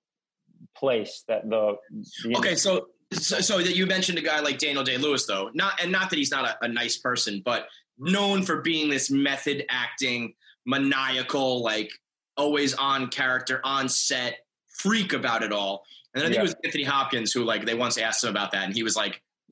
place that the, the okay. So, so, so that you mentioned a guy like Daniel Day-Lewis though, not, and not that he's not a, a nice person, but known for being this method acting, maniacal, like always on character, on set, freak about it all. And then I think yeah. it was Anthony Hopkins who like, they once asked him about that. And he was like,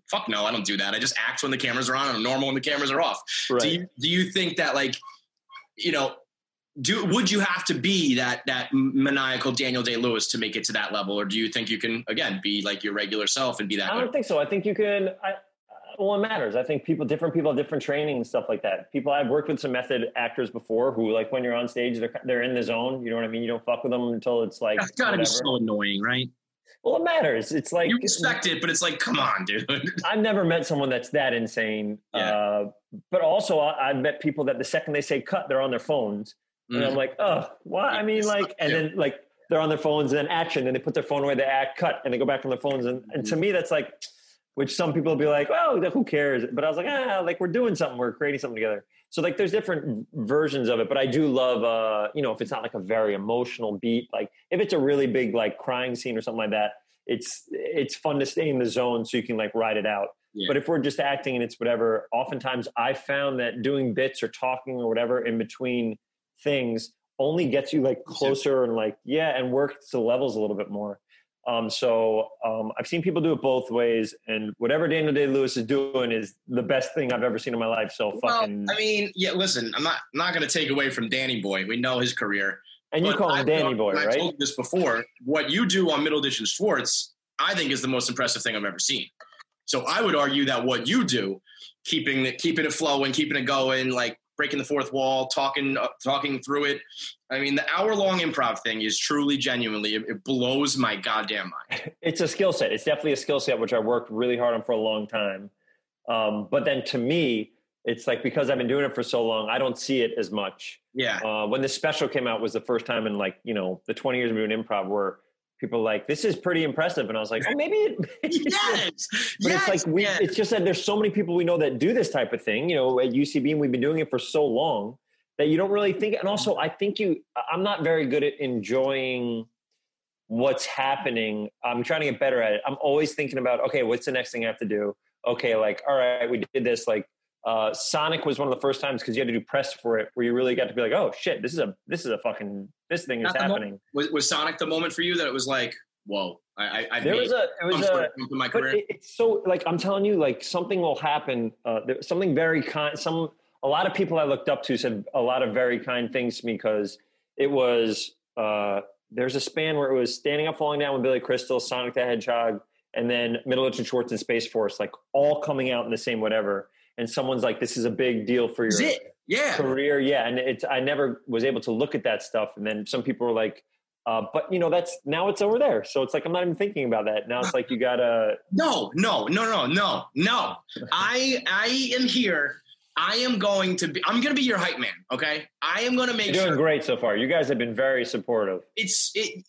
fuck no, I don't do that. I just act when the cameras are on and I'm normal when the cameras are off. Right. Do you, do you think that like, you know, do, would you have to be that, that maniacal Daniel Day-Lewis to make it to that level? Or do you think you can, again, be like your regular self and be that? I don't way? think so. I think you can, I, well, it matters. I think people, different people have different training and stuff like that. People, I've worked with some method actors before who, like, when you're on stage, they're they're in the zone. You know what I mean? You don't fuck with them until it's like, that's gotta whatever. be so annoying, right? Well, it matters. It's like, you respect it, but it's like, come on, dude. I've never met someone that's that insane. Yeah. Uh, but also I, I've met people that the second they say cut, they're on their phones. Mm. And I'm like, oh, what? I mean, like, and then like they're on their phones and then action, then they put their phone away, they act, cut, and they go back on their phones. And, and to me, that's like, which some people will be like, oh, who cares? But I was like, ah, like we're doing something, we're creating something together. So like there's different versions of it, but I do love, uh, you know, if it's not like a very emotional beat, like if it's a really big like crying scene or something like that, it's it's fun to stay in the zone so you can like ride it out. Yeah. But if we're just acting and it's whatever, oftentimes I found that doing bits or talking or whatever in between things only gets you like closer and like, yeah, and works the levels a little bit more. Um, so um, I've seen people do it both ways, and whatever Daniel Day-Lewis is doing is the best thing I've ever seen in my life. So well, fucking. I mean, yeah. Listen, I'm not I'm not going to take away from Danny Boy. We know his career, and you call him I've Danny known, Boy, right? I told you this before. What you do on Middleditch and Schwartz, I think, is the most impressive thing I've ever seen. So I would argue that what you do, keeping it keeping it flowing, keeping it going, like breaking the fourth wall, talking uh, talking through it. I mean, the hour-long improv thing is truly, genuinely, it, it blows my goddamn mind. It's a skill set. It's definitely a skill set, which I worked really hard on for a long time. Um, but then to me, it's like, because I've been doing it for so long, I don't see it as much. Yeah. Uh, when this special came out was the first time in like, you know, the twenty years of doing improv where people are like, this is pretty impressive. And I was like, oh, maybe it. yes. But yes. it's like, we, yes. it's just that there's so many people we know that do this type of thing, you know, at U C B, and we've been doing it for so long that you don't really think. And also, I think you, I'm not very good at enjoying what's happening. I'm trying to get better at it. I'm always thinking about, okay, what's the next thing I have to do? Okay, like, all right, we did this. Like, uh, Sonic was one of the first times, because you had to do press for it, where you really got to be like, oh shit, this is a, this is a fucking, this thing is happening. Was, was Sonic the moment for you that it was like, whoa, I, I there was a, it was a, in my but career. It, it's so like, I'm telling you, like something will happen. Uh, there, something very kind, some, a lot of people I looked up to said a lot of very kind things to me, because it was, uh, there's a span where it was Standing Up, Falling Down with Billy Crystal, Sonic the Hedgehog, and then Middleditch and Schwartz and Space Force, like all coming out in the same whatever. And someone's like, this is a big deal for your yeah. career. Yeah. And it's, I never was able to look at that stuff. And then some people were like, uh, but you know, that's, now it's over there. So it's like, I'm not even thinking about that. Now it's like, you gotta. No, no, no, no, no, no. I, I am here. I am going to be, I'm going to be your hype man. Okay. I am going to make You're doing sure. great so far. You guys have been very supportive. It's, it,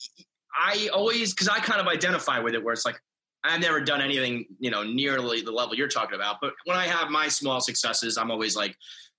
I always, cause I kind of identify with it where it's like, I've never done anything, you know, nearly the level you're talking about. But when I have my small successes, I'm always like,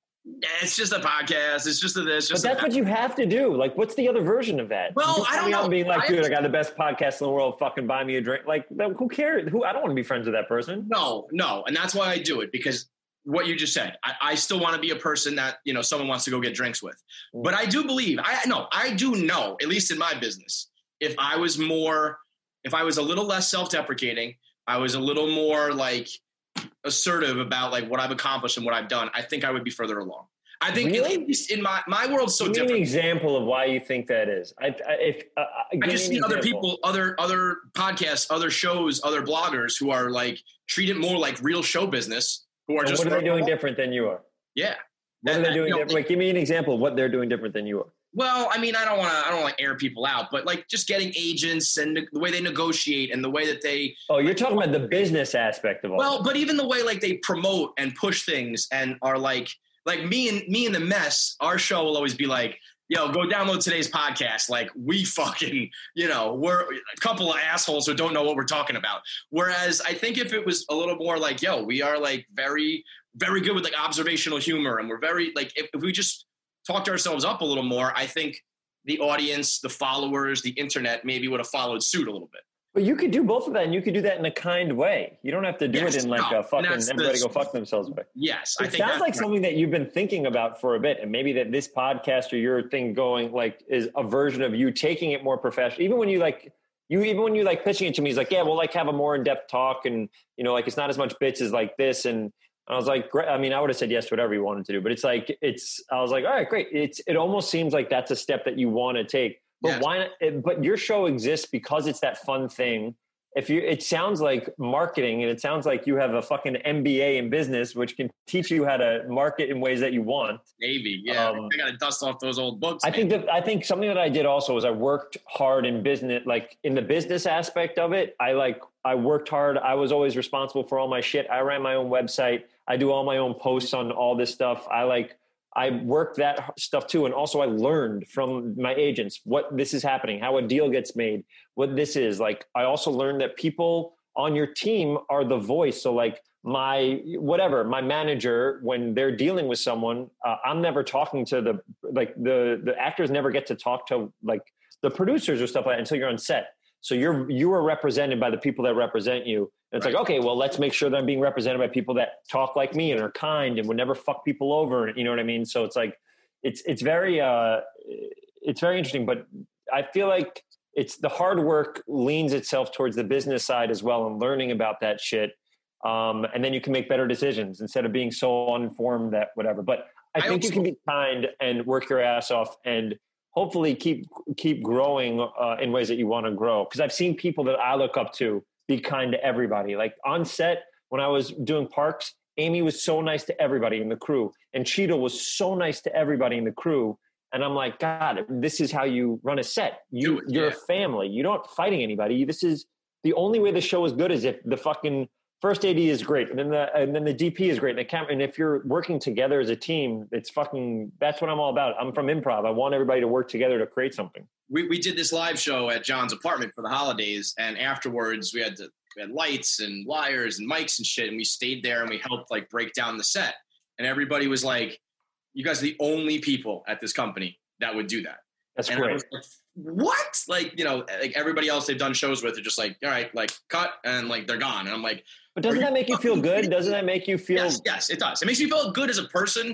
it's just a podcast. It's just a this. Just but that's a that. What you have to do. Like, what's the other version of that? Well, I don't know. Being like, I dude, I got the best podcast in the world. Fucking buy me a drink. Like, who cares? Who? I don't want to be friends with that person. No, no. And that's why I do it, because what you just said, I, I still want to be a person that, you know, someone wants to go get drinks with. Mm. But I do believe, I no, I do know, at least in my business, if I was more, if I was a little less self-deprecating, I was a little more like assertive about like what I've accomplished and what I've done, I think I would be further along. I think really? at least in my, my world's so give different. Me an example of why you think that is. I, I if uh, I just see other people, other other podcasts, other shows, other bloggers who are like treat it more like real show business. Who are and just what are they doing different than you are? Yeah, what and, are they doing? You know, different? Like, give me an example of what they're doing different than you are. Well, I mean, I don't want to, I don't want to air people out, but like just getting agents and the way they negotiate and the way that they. Oh, you're talking about the business aspect of all. Well, that. But even the way like they promote and push things and are like, like me and me and the mess, our show will always be like, yo, go download today's podcast. Like we fucking, you know, we're a couple of assholes who don't know what we're talking about. Whereas I think if it was a little more like, yo, we are like very, very good with like observational humor. And we're very like, if, if we just talked ourselves up a little more, I think the audience, the followers, the internet maybe would have followed suit a little bit. But you could do both of that, and you could do that in a kind way. You don't have to do yes, it in like no, a fucking everybody the, go fuck themselves way. Yes. It I think sounds like right. something that you've been thinking about for a bit, and maybe that this podcast or your thing going like is a version of you taking it more professional. Even when you like you, even when you like pitching it to me, he's like, yeah, we'll like have a more in-depth talk. And, you know, like, it's not as much bits as like this. And I was like, great. I mean, I would have said yes to whatever you wanted to do, but it's like, it's, I was like, all right, great. It's, it almost seems like that's a step that you want to take, but yeah. why not? It, but your show exists because it's that fun thing. If you, it sounds like marketing, and it sounds like you have a fucking M B A in business, which can teach you how to market in ways that you want. Maybe. Yeah. Um, I got to dust off those old books. I man. think that, I think something that I did also was I worked hard in business, like in the business aspect of it. I like, I worked hard. I was always responsible for all my shit. I ran my own website. I do all my own posts on all this stuff. I like, I worked that stuff too. And also I learned from my agents what this is happening, how a deal gets made, what this is. Like, I also learned that people on your team are the voice. So like my, whatever, my manager, when they're dealing with someone, uh, I'm never talking to the, like the, the actors never get to talk to like the producers or stuff like that until you're on set. So you're, you are represented by the people that represent you. And it's right. like, okay, well, let's make sure that I'm being represented by people that talk like me and are kind and would never fuck people over. You know what I mean? So it's like, it's, it's very, uh, it's very interesting, but I feel like it's the hard work leans itself towards the business side as well and learning about that shit. Um, and then you can make better decisions instead of being so uninformed that whatever. But I, I think you can be kind and work your ass off and hopefully keep, keep growing uh, in ways that you want to grow. Cause I've seen people that I look up to be kind to everybody. Like on set, when I was doing Parks, Amy was so nice to everybody in the crew. And Cheeto was so nice to everybody in the crew. And I'm like, God, this is how you run a set. You, you're yeah. a family. You don't fighting anybody. This is the only way the show is good is if the fucking first A D is great. And then the, and then the D P is great. And the camera, and if you're working together as a team, it's fucking, that's what I'm all about. I'm from improv. I want everybody to work together to create something. We we did this live show at John's apartment for the holidays. And afterwards we had to, we had lights and wires and mics and shit. And we stayed there and we helped like break down the set. And everybody was like, you guys are the only people at this company that would do that. That's and great. I was like, what? Like, you know, like everybody else they've done shows with are just like, all right, like cut and like they're gone. And I'm like, but doesn't that make you feel good? Doesn't that make you feel? Yes, yes, it does. It makes me feel good as a person.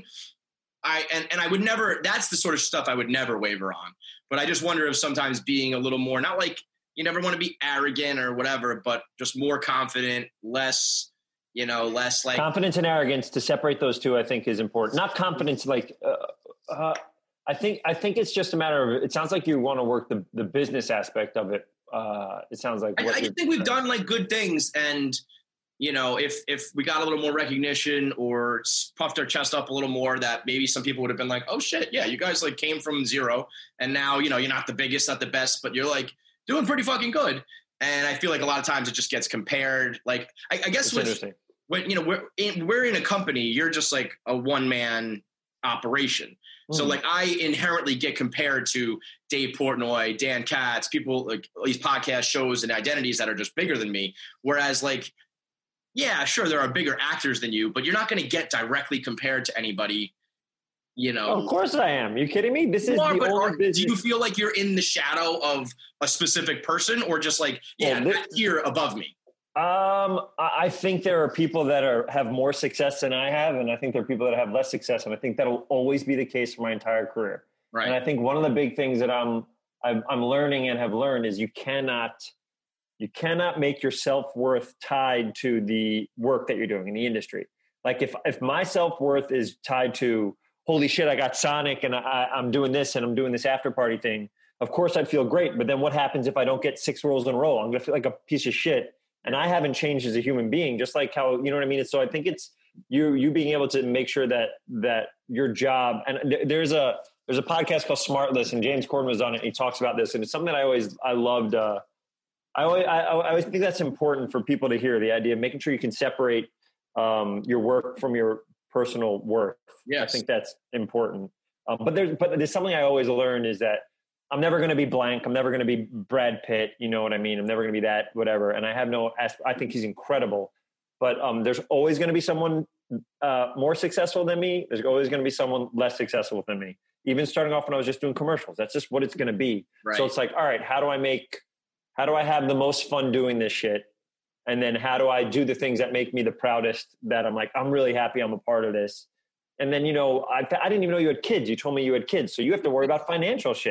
I and, and I would never, that's the sort of stuff I would never waver on. But I just wonder if sometimes being a little more, not like you never want to be arrogant or whatever, but just more confident, less, you know, less like. Confidence and arrogance, to separate those two, I think is important. Not confidence like, uh, uh, I think I think it's just a matter of, it sounds like you want to work the, the business aspect of it. Uh, it sounds like. What I, I think we've done like good things, and you know, if if we got a little more recognition or puffed our chest up a little more, that maybe some people would have been like, oh shit, yeah, you guys like came from zero, and now you know you're not the biggest, not the best, but you're like doing pretty fucking good. And I feel like a lot of times it just gets compared. Like I, I guess with when you know we're in, we're in a company, you're just like a one man operation. So like I inherently get compared to Dave Portnoy, Dan Katz, people like these podcast shows and identities that are just bigger than me. Whereas like, yeah, sure, there are bigger actors than you, but you're not going to get directly compared to anybody, you know. Oh, of course I am. You kidding me? This is are, the but only are, business. Do you feel like you're in the shadow of a specific person or just like, yeah, well, this, here above me? Um, I think there are people that are have more success than I have, and I think there are people that have less success, and I think that'll always be the case for my entire career. Right. And I think one of the big things that I'm I'm, I'm learning and have learned is you cannot you cannot make your self-worth tied to the work that you're doing in the industry. Like if if my self-worth is tied to holy shit, I got Sonic and I, I'm doing this and I'm doing this after party thing, of course I'd feel great. But then what happens if I don't get six roles in a row? I'm gonna feel like a piece of shit. And I haven't changed as a human being, just like how, you know what I mean? So I think it's you you being able to make sure that that your job, and there's a there's a podcast called Smartless, and James Corden was on it, and he talks about this, and it's something that I always, I loved. Uh, I, always, I, I always think that's important for people to hear, the idea of making sure you can separate um, your work from your personal worth. Yes. I think that's important. Um, but there's but there's something I always learn is that I'm never going to be blank. I'm never going to be Brad Pitt. You know what I mean? I'm never going to be that, whatever. And I have no, I think he's incredible, but um, there's always going to be someone uh, more successful than me. There's always going to be someone less successful than me. Even starting off when I was just doing commercials, that's just what it's going to be. Right. So it's like, all right, how do I make, how do I have the most fun doing this shit? And then how do I do the things that make me the proudest, that I'm like, I'm really happy I'm a part of this. And then, you know, I, I didn't even know you had kids. You told me you had kids. So you have to worry about financial shit.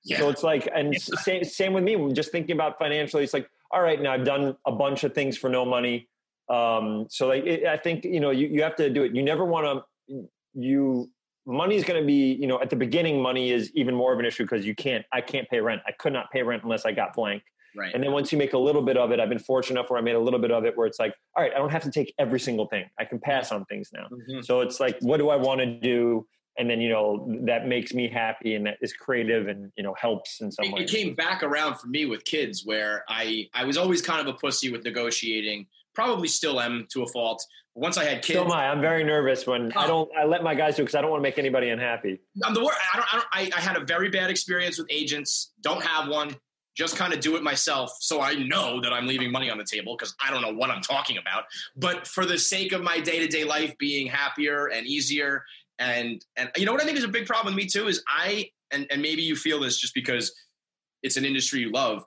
Yeah. So it's like, and Yeah. same, same with me, just thinking about financially, it's like, all right, now I've done a bunch of things for no money. Um, so like, it, I think, you know, you, you have to do it. You never want to, you, money is going to be, you know, at the beginning, money is even more of an issue because you can't, I can't pay rent. I could not pay rent unless I got blank. Right. And then once you make a little bit of it, I've been fortunate enough where I made a little bit of it where it's like, all right, I don't have to take every single thing. I can pass on things now. Mm-hmm. So it's like, what do I want to do? And then, you know, that makes me happy and that is creative and, you know, helps in some it, way. it came back around for me with kids where I, I was always kind of a pussy with negotiating, probably still am to a fault. But once I had kids. So am I. I'm very nervous when oh. I don't, I let my guys do because I don't want to make anybody unhappy. I'm the worst. I don't, I, don't I, I had a very bad experience with agents. Don't have one. Just kind of do it myself. So I know that I'm leaving money on the table because I don't know what I'm talking about. But for the sake of my day-to-day life being happier and easier. And, and you know what I think is a big problem with me too is I, and, and maybe you feel this just because it's an industry you love.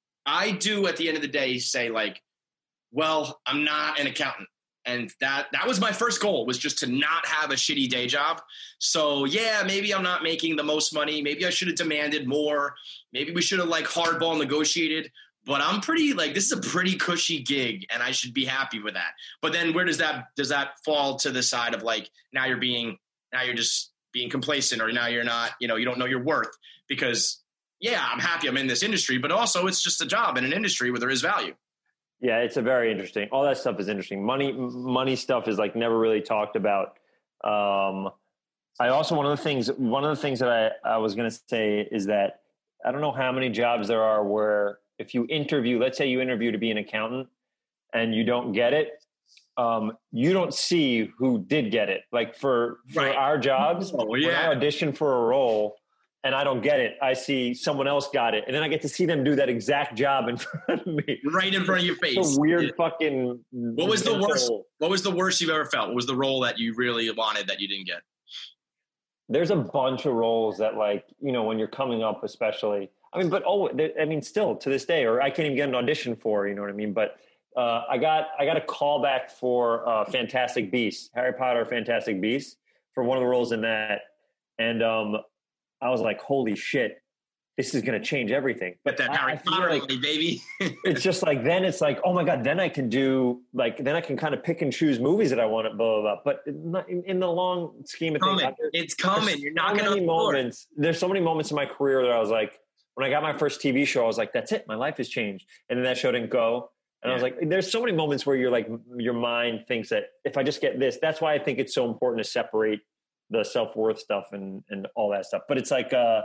I do at the end of the day say like, well, I'm not an accountant. And that, that was my first goal was just to not have a shitty day job. So yeah, maybe I'm not making the most money. Maybe I should have demanded more. Maybe we should have like hardball negotiated, but I'm pretty like, this is a pretty cushy gig and I should be happy with that. But then where does that, does that fall to the side of like, now you're being, now you're just being complacent or now you're not, you know, you don't know your worth because yeah, I'm happy I'm in this industry, but also it's just a job in an industry where there is value. Yeah, it's a very interesting. All that stuff is interesting. Money, money stuff is like never really talked about. Um, I also one of the things, one of the things that I, I was going to say is that I don't know how many jobs there are where if you interview, let's say you interview to be an accountant and you don't get it, um, you don't see who did get it. Like for for right. our jobs, oh, yeah. when I audition for a role. And I don't get it. I see someone else got it. And then I get to see them do that exact job in front of me. Right in front of your face. It's a weird yeah. fucking... What was the worst? What was the worst you've ever felt? What was the role that you really wanted that you didn't get? There's a bunch of roles that like, you know, when you're coming up especially. I mean, but oh, I mean, still to this day, or I can't even get an audition for, you know what I mean? But uh, I got I got a call back for uh, Fantastic Beasts, Harry Potter Fantastic Beasts, for one of the roles in that. And... um I was like, holy shit, this is going to change everything. But that Harry Potter like, money, baby. It's just like, then it's like, oh my God, then I can do like, then I can kind of pick and choose movies that I want to blah, blah, blah. But in, in the long scheme of coming. things, it's coming. You're not so going to moments. There's so many moments in my career that I was like, when I got my first T V show, I was like, that's it. My life has changed. And then that show didn't go. And yeah. I was like, there's so many moments where you're like, your mind thinks that if I just get this, that's why I think it's so important to separate the self-worth stuff and, and all that stuff. But it's like, uh,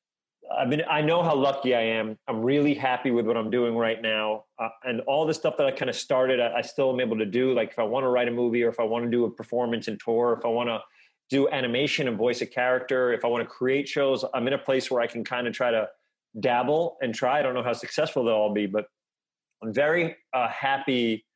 I mean, I know how lucky I am. I'm really happy with what I'm doing right now. Uh, and all the stuff that I kind of started, I, I still am able to do. Like if I want to write a movie or if I want to do a performance and tour, if I want to do animation and voice a character, if I want to create shows, I'm in a place where I can kind of try to dabble and try. I don't know how successful they'll all be, but I'm very uh, happy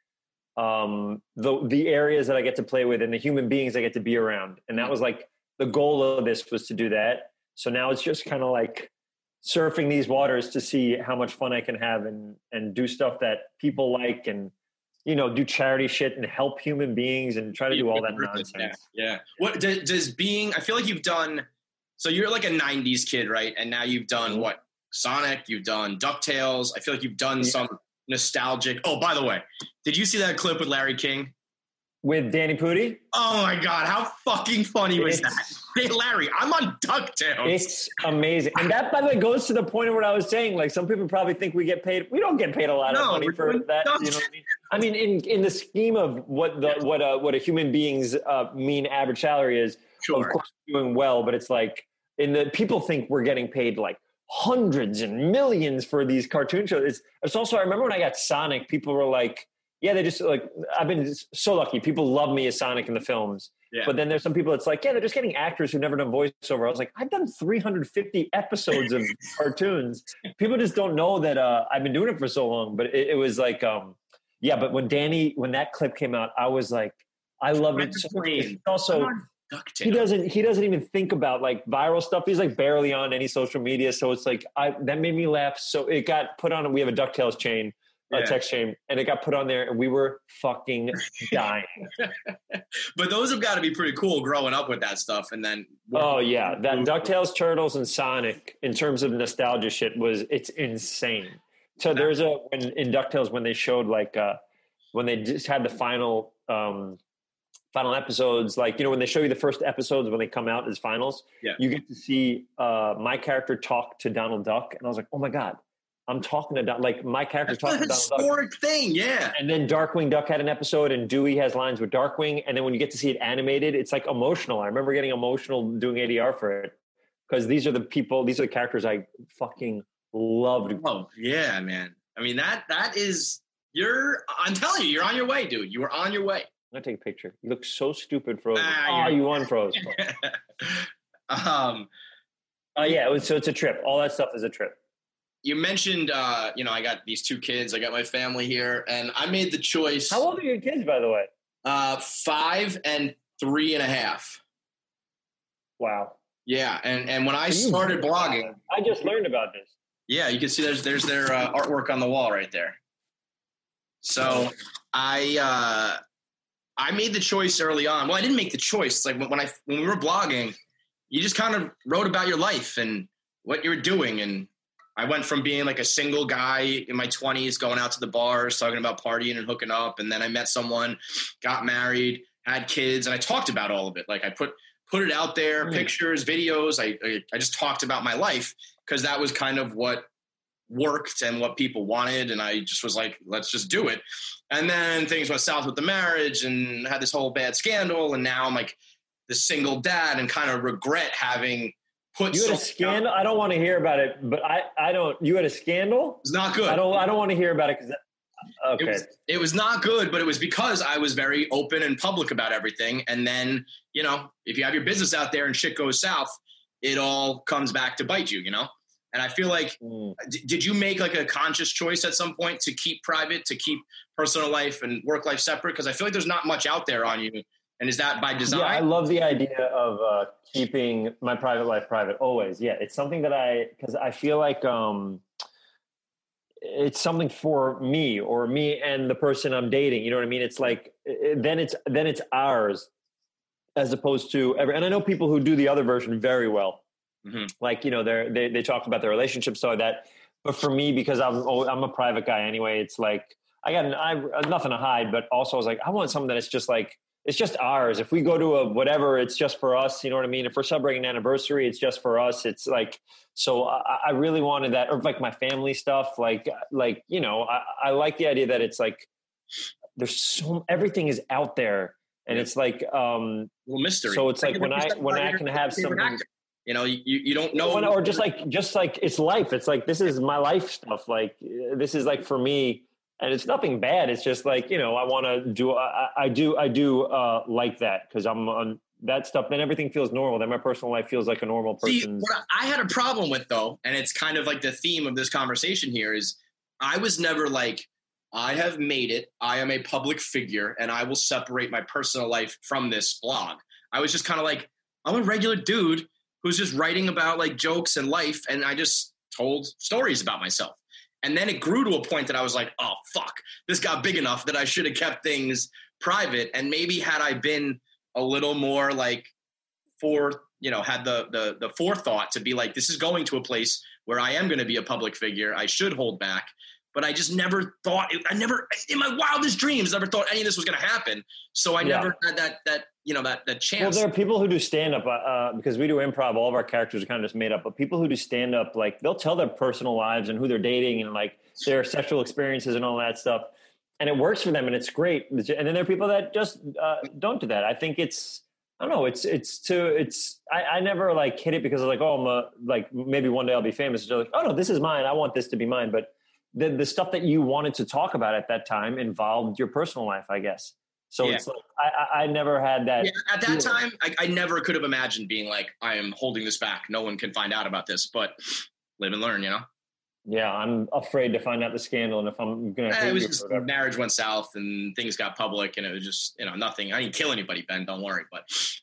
Um, the the areas that I get to play with and the human beings I get to be around. And that was like the goal of this was to do that. So now it's just kind of like surfing these waters to see how much fun I can have and, and do stuff that people like and, you know, do charity shit and help human beings and try to do all that nonsense. Yeah. yeah. What does, does being, I feel like you've done, so you're like a nineties kid, right? And now you've done mm-hmm. what? Sonic, you've done DuckTales. I feel like you've done yeah. some nostalgic. Oh, by the way, did you see that clip with Larry King? With Danny Pudi? Oh my God, how fucking funny was it's, that? Hey, Larry, I'm on DuckTales. It's amazing. And that, by the way, goes to the point of what I was saying. Like, some people probably think we get paid. We don't get paid a lot no, of money for that. Duck- you know what I mean? I mean, in, in the scheme of what the what a, what a human being's uh, mean average salary is, sure. of course, we're doing well. But it's like, in the people think we're getting paid like hundreds and millions for these cartoon shows. It's, it's also, I remember when I got Sonic, people were like, yeah, they just like, I've been so lucky. People love me as Sonic in the films. Yeah. But then there's some people that's like, yeah, they're just getting actors who've never done voiceover. I was like, I've done three hundred fifty episodes of cartoons. People just don't know that uh, I've been doing it for so long. But it, it was like, um, yeah, but when Danny, when that clip came out, I was like, I loved it. So much. Also, he doesn't, he doesn't even think about like viral stuff. He's like barely on any social media. So it's like, I, that made me laugh. So it got put on, we have a DuckTales chain. a Yeah. text chain, and it got put on there, and we were fucking dying. But those have got to be pretty cool growing up with that stuff, and then Oh yeah, that DuckTales, Turtles, and Sonic in terms of nostalgia shit was it's insane. So there's a when in DuckTales when they showed like uh, when they just had the final um, final episodes, like you know when they show you the first episodes when they come out as finals, Yeah. you get to see uh, my character talk to Donald Duck, and I was like, oh my god, I'm talking to Don- like my character That's talking a to Donald Duck. historic thing, yeah. And then Darkwing Duck had an episode, and Dewey has lines with Darkwing. And then when you get to see it animated, it's like emotional. I remember getting emotional doing A D R for it because these are the people, these are the characters I fucking loved. Oh yeah, man. I mean that that is you're. I'm telling you, you're on your way, dude. You were on your way. I'm gonna take a picture. You look so stupid, frozen. Ah, oh, you're- you unfroze. um, Oh yeah, it was, so it's a trip. All that stuff is a trip. you mentioned, uh, you know, I got these two kids. I got my family here, and I made the choice. How old are your kids, by the way? Uh, five and three and a half. Wow. Yeah, and and when I started blogging, I just learned about this. yeah, you can see there's there's their uh, artwork on the wall right there. So I uh, I made the choice early on. Well, I didn't make the choice. It's like when, when I when we were blogging, you just kind of wrote about your life and what you were doing. And I went from being like a single guy in my twenties, going out to the bars, talking about partying and hooking up, and then I met someone, got married, had kids, and I talked about all of it. Like I put put it out there, Mm. pictures, videos. I, I I just talked about my life because that was kind of what worked and what people wanted. And I just was like, let's just do it. And then things went south with the marriage and had this whole bad scandal. And now I'm like the single dad and kind of regret having put You had a something scandal. out. I don't want to hear about it, but I, I don't. You had a scandal. It's not good. I don't. I don't want to hear about it because. Okay. It was, it was not good, but it was because I was very open and public about everything. And then, you know, if you have your business out there and shit goes south, it all comes back to bite you, you know? And I feel like, Mm. d- did you make like a conscious choice at some point to keep private, to keep personal life and work life separate? Because I feel like there's not much out there on you. And is that by design? Yeah, I love the idea of uh, keeping my private life private always. Yeah, it's something that I because I feel like um, it's something for me or me and the person I'm dating. You know what I mean? It's like it, then it's then it's ours as opposed to every. And I know people who do the other version very well. Mm-hmm. Like you know, they they they talk about their relationships so that. But for me, because I'm I'm a private guy anyway, it's like I got I have nothing to hide. But also, I was like, I want something that's just like. It's just ours. If we go to a whatever, it's just for us. You know what I mean? If we're celebrating an anniversary, it's just for us. It's like, so I, I really wanted that, or like my family stuff. Like, like, you know, I, I like the idea that it's like, there's so, everything is out there and it's like, um, Well, mystery. so it's like when I, when I can have something, you know, you, you don't know. or just like, just like it's life. It's like, this is my life stuff. Like, this is like for me. And it's nothing bad. It's just like, you know, I want to do, I, I do, I do uh, like that because I'm on that stuff. Then everything feels normal. Then my personal life feels like a normal See, person's. what I had a problem with though, and it's kind of like the theme of this conversation here is I was never like, I have made it. I am a public figure and I will separate my personal life from this blog. I was just kind of like, I'm a regular dude who's just writing about like jokes and life. And I just told stories about myself. And then it grew to a point that I was like, oh, fuck, this got big enough that I should have kept things private. And maybe had I been a little more like for, you know, had the, the, the forethought to be like, this is going to a place where I am going to be a public figure. I should hold back. But I just never thought, I never, in my wildest dreams, never thought any of this was going to happen. So I Yeah. never had that, that, you know, that, that Well, chance. there are people who do stand up uh, because we do improv. All of our characters are kind of just made up, but people who do stand up, like they'll tell their personal lives and who they're dating and like their sexual experiences and all that stuff. And it works for them and it's great. And then there are people that just uh, don't do that. I think it's, I don't know. It's, it's to, it's, I, I never like hit it because I was like, oh, I'm a, like maybe one day I'll be famous. They're like, oh no, this is mine. I want this to be mine. But the, the stuff that you wanted to talk about at that time involved your personal life, I guess. So Yeah. it's like, I, I, I never had that. Yeah, at that feeling. time, I, I never could have imagined being like, I am holding this back. No one can find out about this, but live and learn, you know? Yeah, I'm afraid to find out the scandal, and if I'm going to Eh, hate it was you just or whatever. marriage went south and things got public and it was just, you know, nothing. I didn't kill anybody, Ben, don't worry. But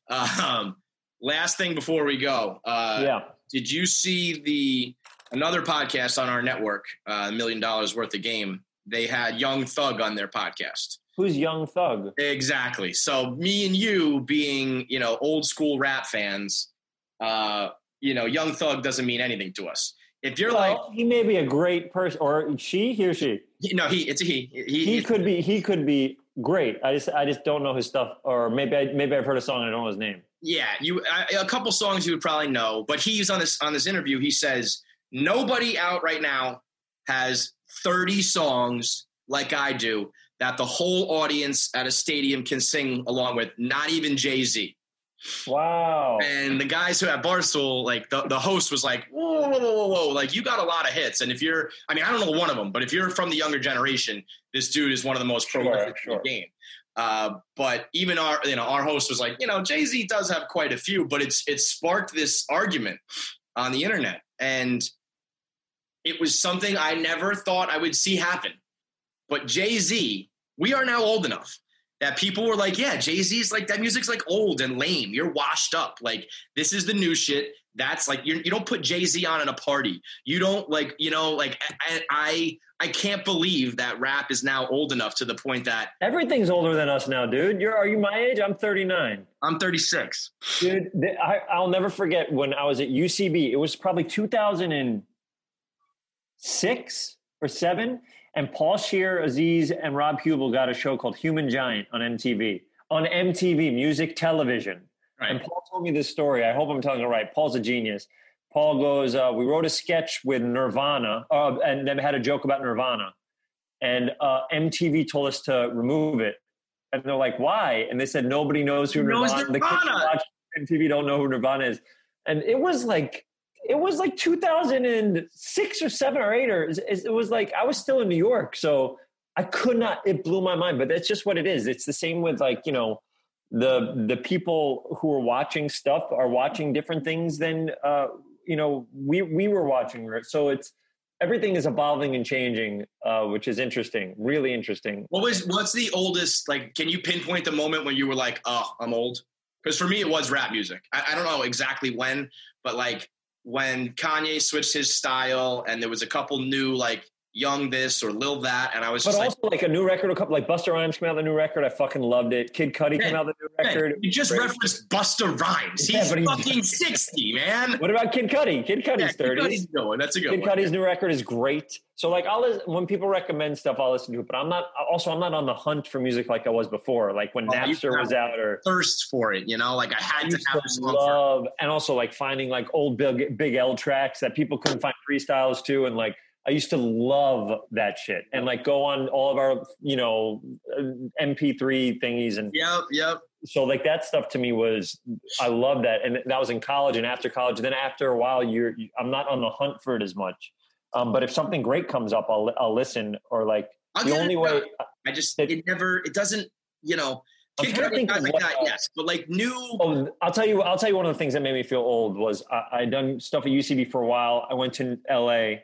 um, last thing before we go, uh, Yeah, did you see the another podcast on our network, uh, Million Dollars Worth of Game? they had Young Thug on their podcast. Who's Young Thug? Exactly. So me and you being, you know, old school rap fans, uh, you know, Young Thug doesn't mean anything to us. If you're well, like, he may be a great person, or she, he or she. He, no, he. It's a he. He, he could be. He could be great. I just, I just don't know his stuff, or maybe, I, maybe I've heard a song and I don't know his name. Yeah, you. I, a couple songs you would probably know, but he's on this on this interview. He says nobody out right now has thirty songs like I do that the whole audience at a stadium can sing along with. Not even Jay-Z. Wow. And the guys who at Barstool, like the, the host was like, whoa, whoa, whoa, whoa, whoa, like you got a lot of hits. And if you're, I mean, I don't know one of them, but if you're from the younger generation, this dude is one of the most prolific sure, sure. in the game. Uh, but even our, you know, our host was like, you know, Jay-Z does have quite a few, but it's, it sparked this argument on the internet. And it was something I never thought I would see happen. But Jay-Z, we are now old enough that people were like, yeah, Jay-Z's like, that music's like old and lame. You're washed up. Like, this is the new shit. That's like, you're, you don't put Jay-Z on in a party. You don't like, you know, like I, I, I can't believe that rap is now old enough to the point that everything's older than us now, dude. You're, are you my age? I'm thirty-nine. I'm thirty-six. Dude, I, I'll never forget when I was at U C B. It was probably two thousand six or seven. And Paul Scheer, Aziz, and Rob Hubel got a show called Human Giant on M T V. On M T V, music television. Right. And Paul told me this story. I hope I'm telling it right. Paul's a genius. Paul goes, uh, we wrote a sketch with Nirvana, uh, and then had a joke about Nirvana. And uh, M T V told us to remove it. And they're like, why? And they said, nobody knows who knows Nirvana is. Nirvana. The kids who watch M T V don't know who Nirvana is. And it was like, It was like two thousand six or seven or eight, or it was like I was still in New York, so I could not. It blew my mind, but that's just what it is. It's the same with like you know, the the people who are watching stuff are watching different things than uh, you know we we were watching. So it's everything is evolving and changing, uh, which is interesting, really interesting. What was what's the oldest? Like, can you pinpoint the moment when you were like, oh, I'm old? Because for me, it was rap music. I, I don't know exactly when, but like. When Kanye switched his style and there was a couple new like Young this or Lil that, and I was just but like, also like a new record, a couple like Busta Rhymes came out with a new record. I fucking loved it. Kid Cudi man, came out with a new record. Man, you just Great. referenced Busta Rhymes. He's Yeah, he's- fucking sixty, man. What about Kid Cudi? Kid Cudi's Yeah, Kid thirty. Cudi's going. That's a good Kid one. Cudi's new record is great. So like I'll listen, when people recommend stuff, I'll listen to it. But I'm not also I'm not on the hunt for music like I was before. Like when Oh, Napster was out, or thirst for it, you know, like I had I to used have to this song love, and also like finding like old Big Big L tracks that people couldn't find freestyles to, and like I used to love that shit, and like go on all of our you know M P three thingies, and Yep, yep. so like that stuff to me was I love that, and that was in college and after college. Then after a while, you're I'm not on the hunt for it as much. Um, but if something great comes up, I'll I'll listen. Or like I'll the get only it way done. I just it- it never it doesn't you know I'm Kid trying to Cudi think guys of like what, that, uh, yes, but like new. Oh, I'll tell you. I'll tell you one of the things that made me feel old was I, I done stuff at U C B for a while. I went to L A,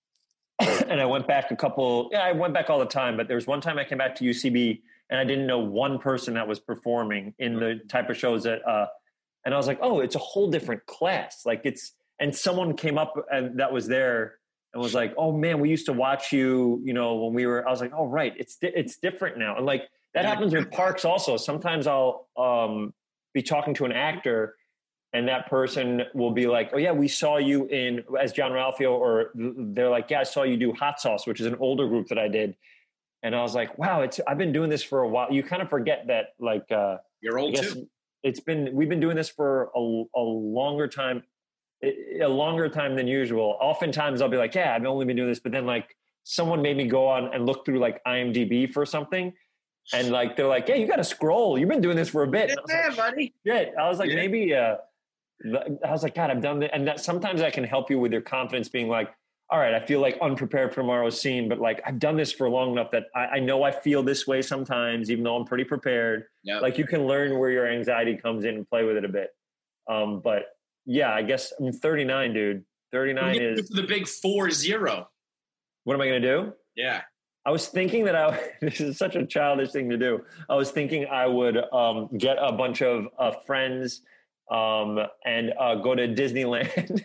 and I went back a couple. Yeah, I went back all the time. But there was one time I came back to U C B, and I didn't know one person that was performing in the type of shows that. Uh, and I was like, oh, it's a whole different class. Like it's and someone came up and that was there. And was like, oh man, we used to watch you, you know, when we were, I was like, oh, right. It's, di- it's different now. And like, that happens with Parks also. Sometimes I'll um, be talking to an actor and that person will be like, oh yeah, we saw you in as John Ralphio, or they're like, yeah, I saw you do Hot Sauce, which is an older group that I did. And I was like, wow, it's, I've been doing this for a while. You kind of forget that like, uh, You're old too. It's been, we've been doing this for a, a longer time. a longer time than usual. Oftentimes I'll be like, yeah, I've only been doing this. But then like someone made me go on and look through like I M D B for something. And like, they're like, yeah, you got to scroll. You've been doing this for a bit. Yeah, like, buddy. Shit. I was like, Yeah. maybe, uh, I was like, God, I've done that. And that sometimes that can help you with your confidence being like, all right, I feel like unprepared for tomorrow's scene, but like I've done this for long enough that I, I know I feel this way sometimes, even though I'm pretty prepared. Yep. Like you can learn where your anxiety comes in and play with it a bit. Um, but yeah, I guess I'm thirty-nine, dude. thirty-nine We're is the big four zero. what am I going to do? Yeah. I was thinking that I, this is such a childish thing to do. I was thinking I would um, get a bunch of uh, friends um, and uh, go to Disneyland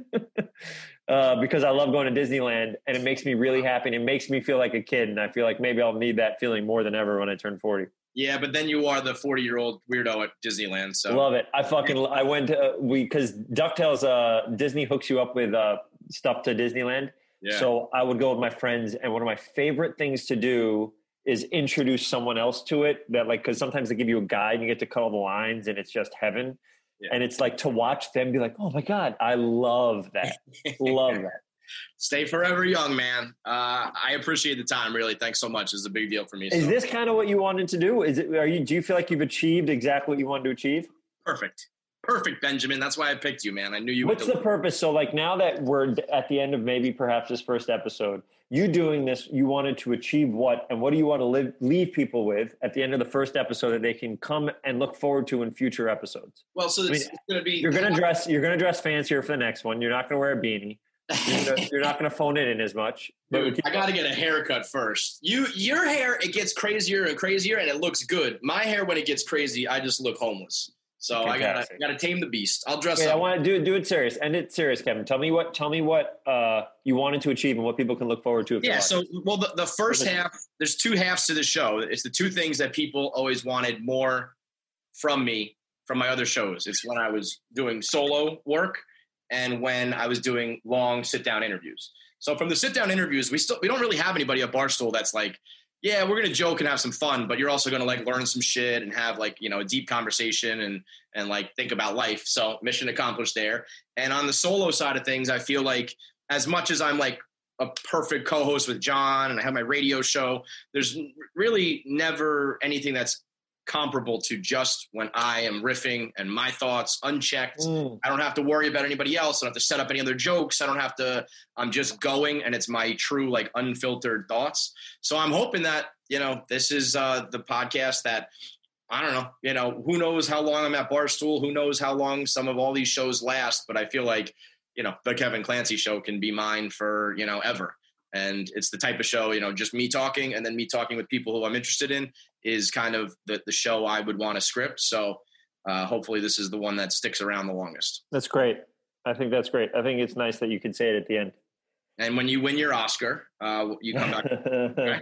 uh, because I love going to Disneyland, and it makes me really happy, and it makes me feel like a kid, and I feel like maybe I'll need that feeling more than ever when I turn forty. Yeah, but then you are the forty-year-old weirdo at Disneyland. So love it. I fucking I went to, uh, we because DuckTales, uh, Disney hooks you up with uh, stuff to Disneyland. Yeah. So I would go with my friends, and one of my favorite things to do is introduce someone else to it. That like because sometimes they give you a guide, and you get to cut all the lines, and it's just heaven. Yeah. And it's like to watch them be like, oh my God, I love that, love that. Stay forever young, man. Uh, I appreciate the time. Really, thanks so much. It's a big deal for me. Is so. this kind of what you wanted to do? Is it? Are you? Do you feel like you've achieved exactly what you wanted to achieve? Perfect, perfect, Benjamin. That's why I picked you, man. I knew you. What's would the purpose? So, like, now that we're at the end of maybe perhaps this first episode, you doing this, you wanted to achieve what, and what do you want to live, leave people with at the end of the first episode that they can come and look forward to in future episodes? Well, so this I mean, is going to be. You're going to dress. You're going to dress fancier for the next one. You're not going to wear a beanie. You're, you're not going to phone it in as much. Dude, I got to get a haircut first. You, your hair, it gets crazier and crazier, and it looks good. My hair, when it gets crazy, I just look homeless. So Fantastic. I got to got to tame the beast. I'll dress okay, up. I want to do do it serious. End it serious, Kevin. Tell me what. Tell me what uh, you wanted to achieve and what people can look forward to. If yeah. So, well, the, the first half, there's two halves to the show. It's the two things that people always wanted more from me from my other shows. It's when I was doing solo work, and when I was doing long sit-down interviews. So from the sit-down interviews, we still we don't really have anybody at Barstool that's like, yeah, we're going to joke and have some fun, but you're also going to like learn some shit and have like, you know, a deep conversation and and like think about life. So mission accomplished there. And on the solo side of things, I feel like as much as I'm like a perfect co-host with John and I have my radio show, there's really never anything that's comparable to just when I am riffing and my thoughts unchecked. Mm. I don't have to worry about anybody else. I don't have to set up any other jokes. I don't have to, I'm just going and it's my true, like unfiltered thoughts. So I'm hoping that, you know, this is uh, the podcast that, I don't know, you know, who knows how long I'm at Barstool, who knows how long some of all these shows last, but I feel like, you know, the Kevin Clancy show can be mine for, you know, ever. And it's the type of show, you know, just me talking and then me talking with people who I'm interested in is kind of the, the show I would want to script. So uh, hopefully this is the one that sticks around the longest. That's great. I think that's great. I think it's nice that you can say it at the end. And when you win your Oscar, uh, you come back. Right?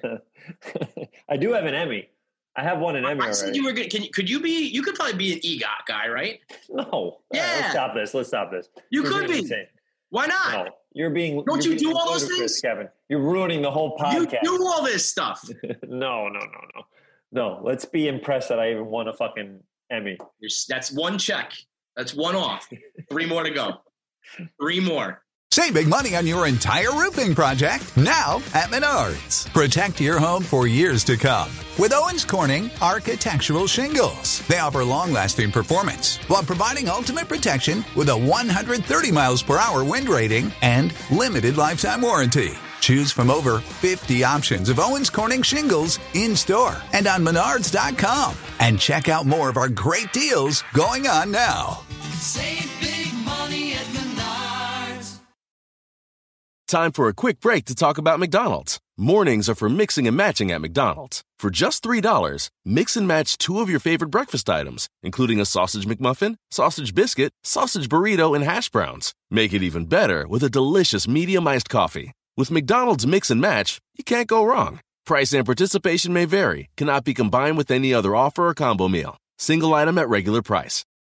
I do have an Emmy. I have won an Emmy I said already. You were good. Can you, could you be, you could probably be an EGOT guy, right? No. Yeah. Right, let's stop this. Let's stop this. You You're could be. Insane. Why not? No, you're being. Don't you're you being do all those things, Kevin? You're ruining the whole podcast. You do all this stuff. no, no, no, no, no. Let's be impressed that I even won a fucking Emmy. That's one check. That's one off. Three more to go. Three more. Save big money on your entire roofing project now at Menards. Protect your home for years to come with Owens Corning Architectural Shingles. They offer long-lasting performance while providing ultimate protection with a one hundred thirty miles per hour wind rating and limited lifetime warranty. Choose from over fifty options of Owens Corning shingles in-store and on Menards dot com. And check out more of our great deals going on now. Save big money at Menards. Time for a quick break to talk about McDonald's. Mornings are for mixing and matching at McDonald's. For just three dollars, mix and match two of your favorite breakfast items, including a sausage McMuffin, sausage biscuit, sausage burrito, and hash browns. Make it even better with a delicious medium iced coffee. With McDonald's Mix and Match, you can't go wrong. Price and participation may vary, cannot be combined with any other offer or combo meal. Single item at regular price.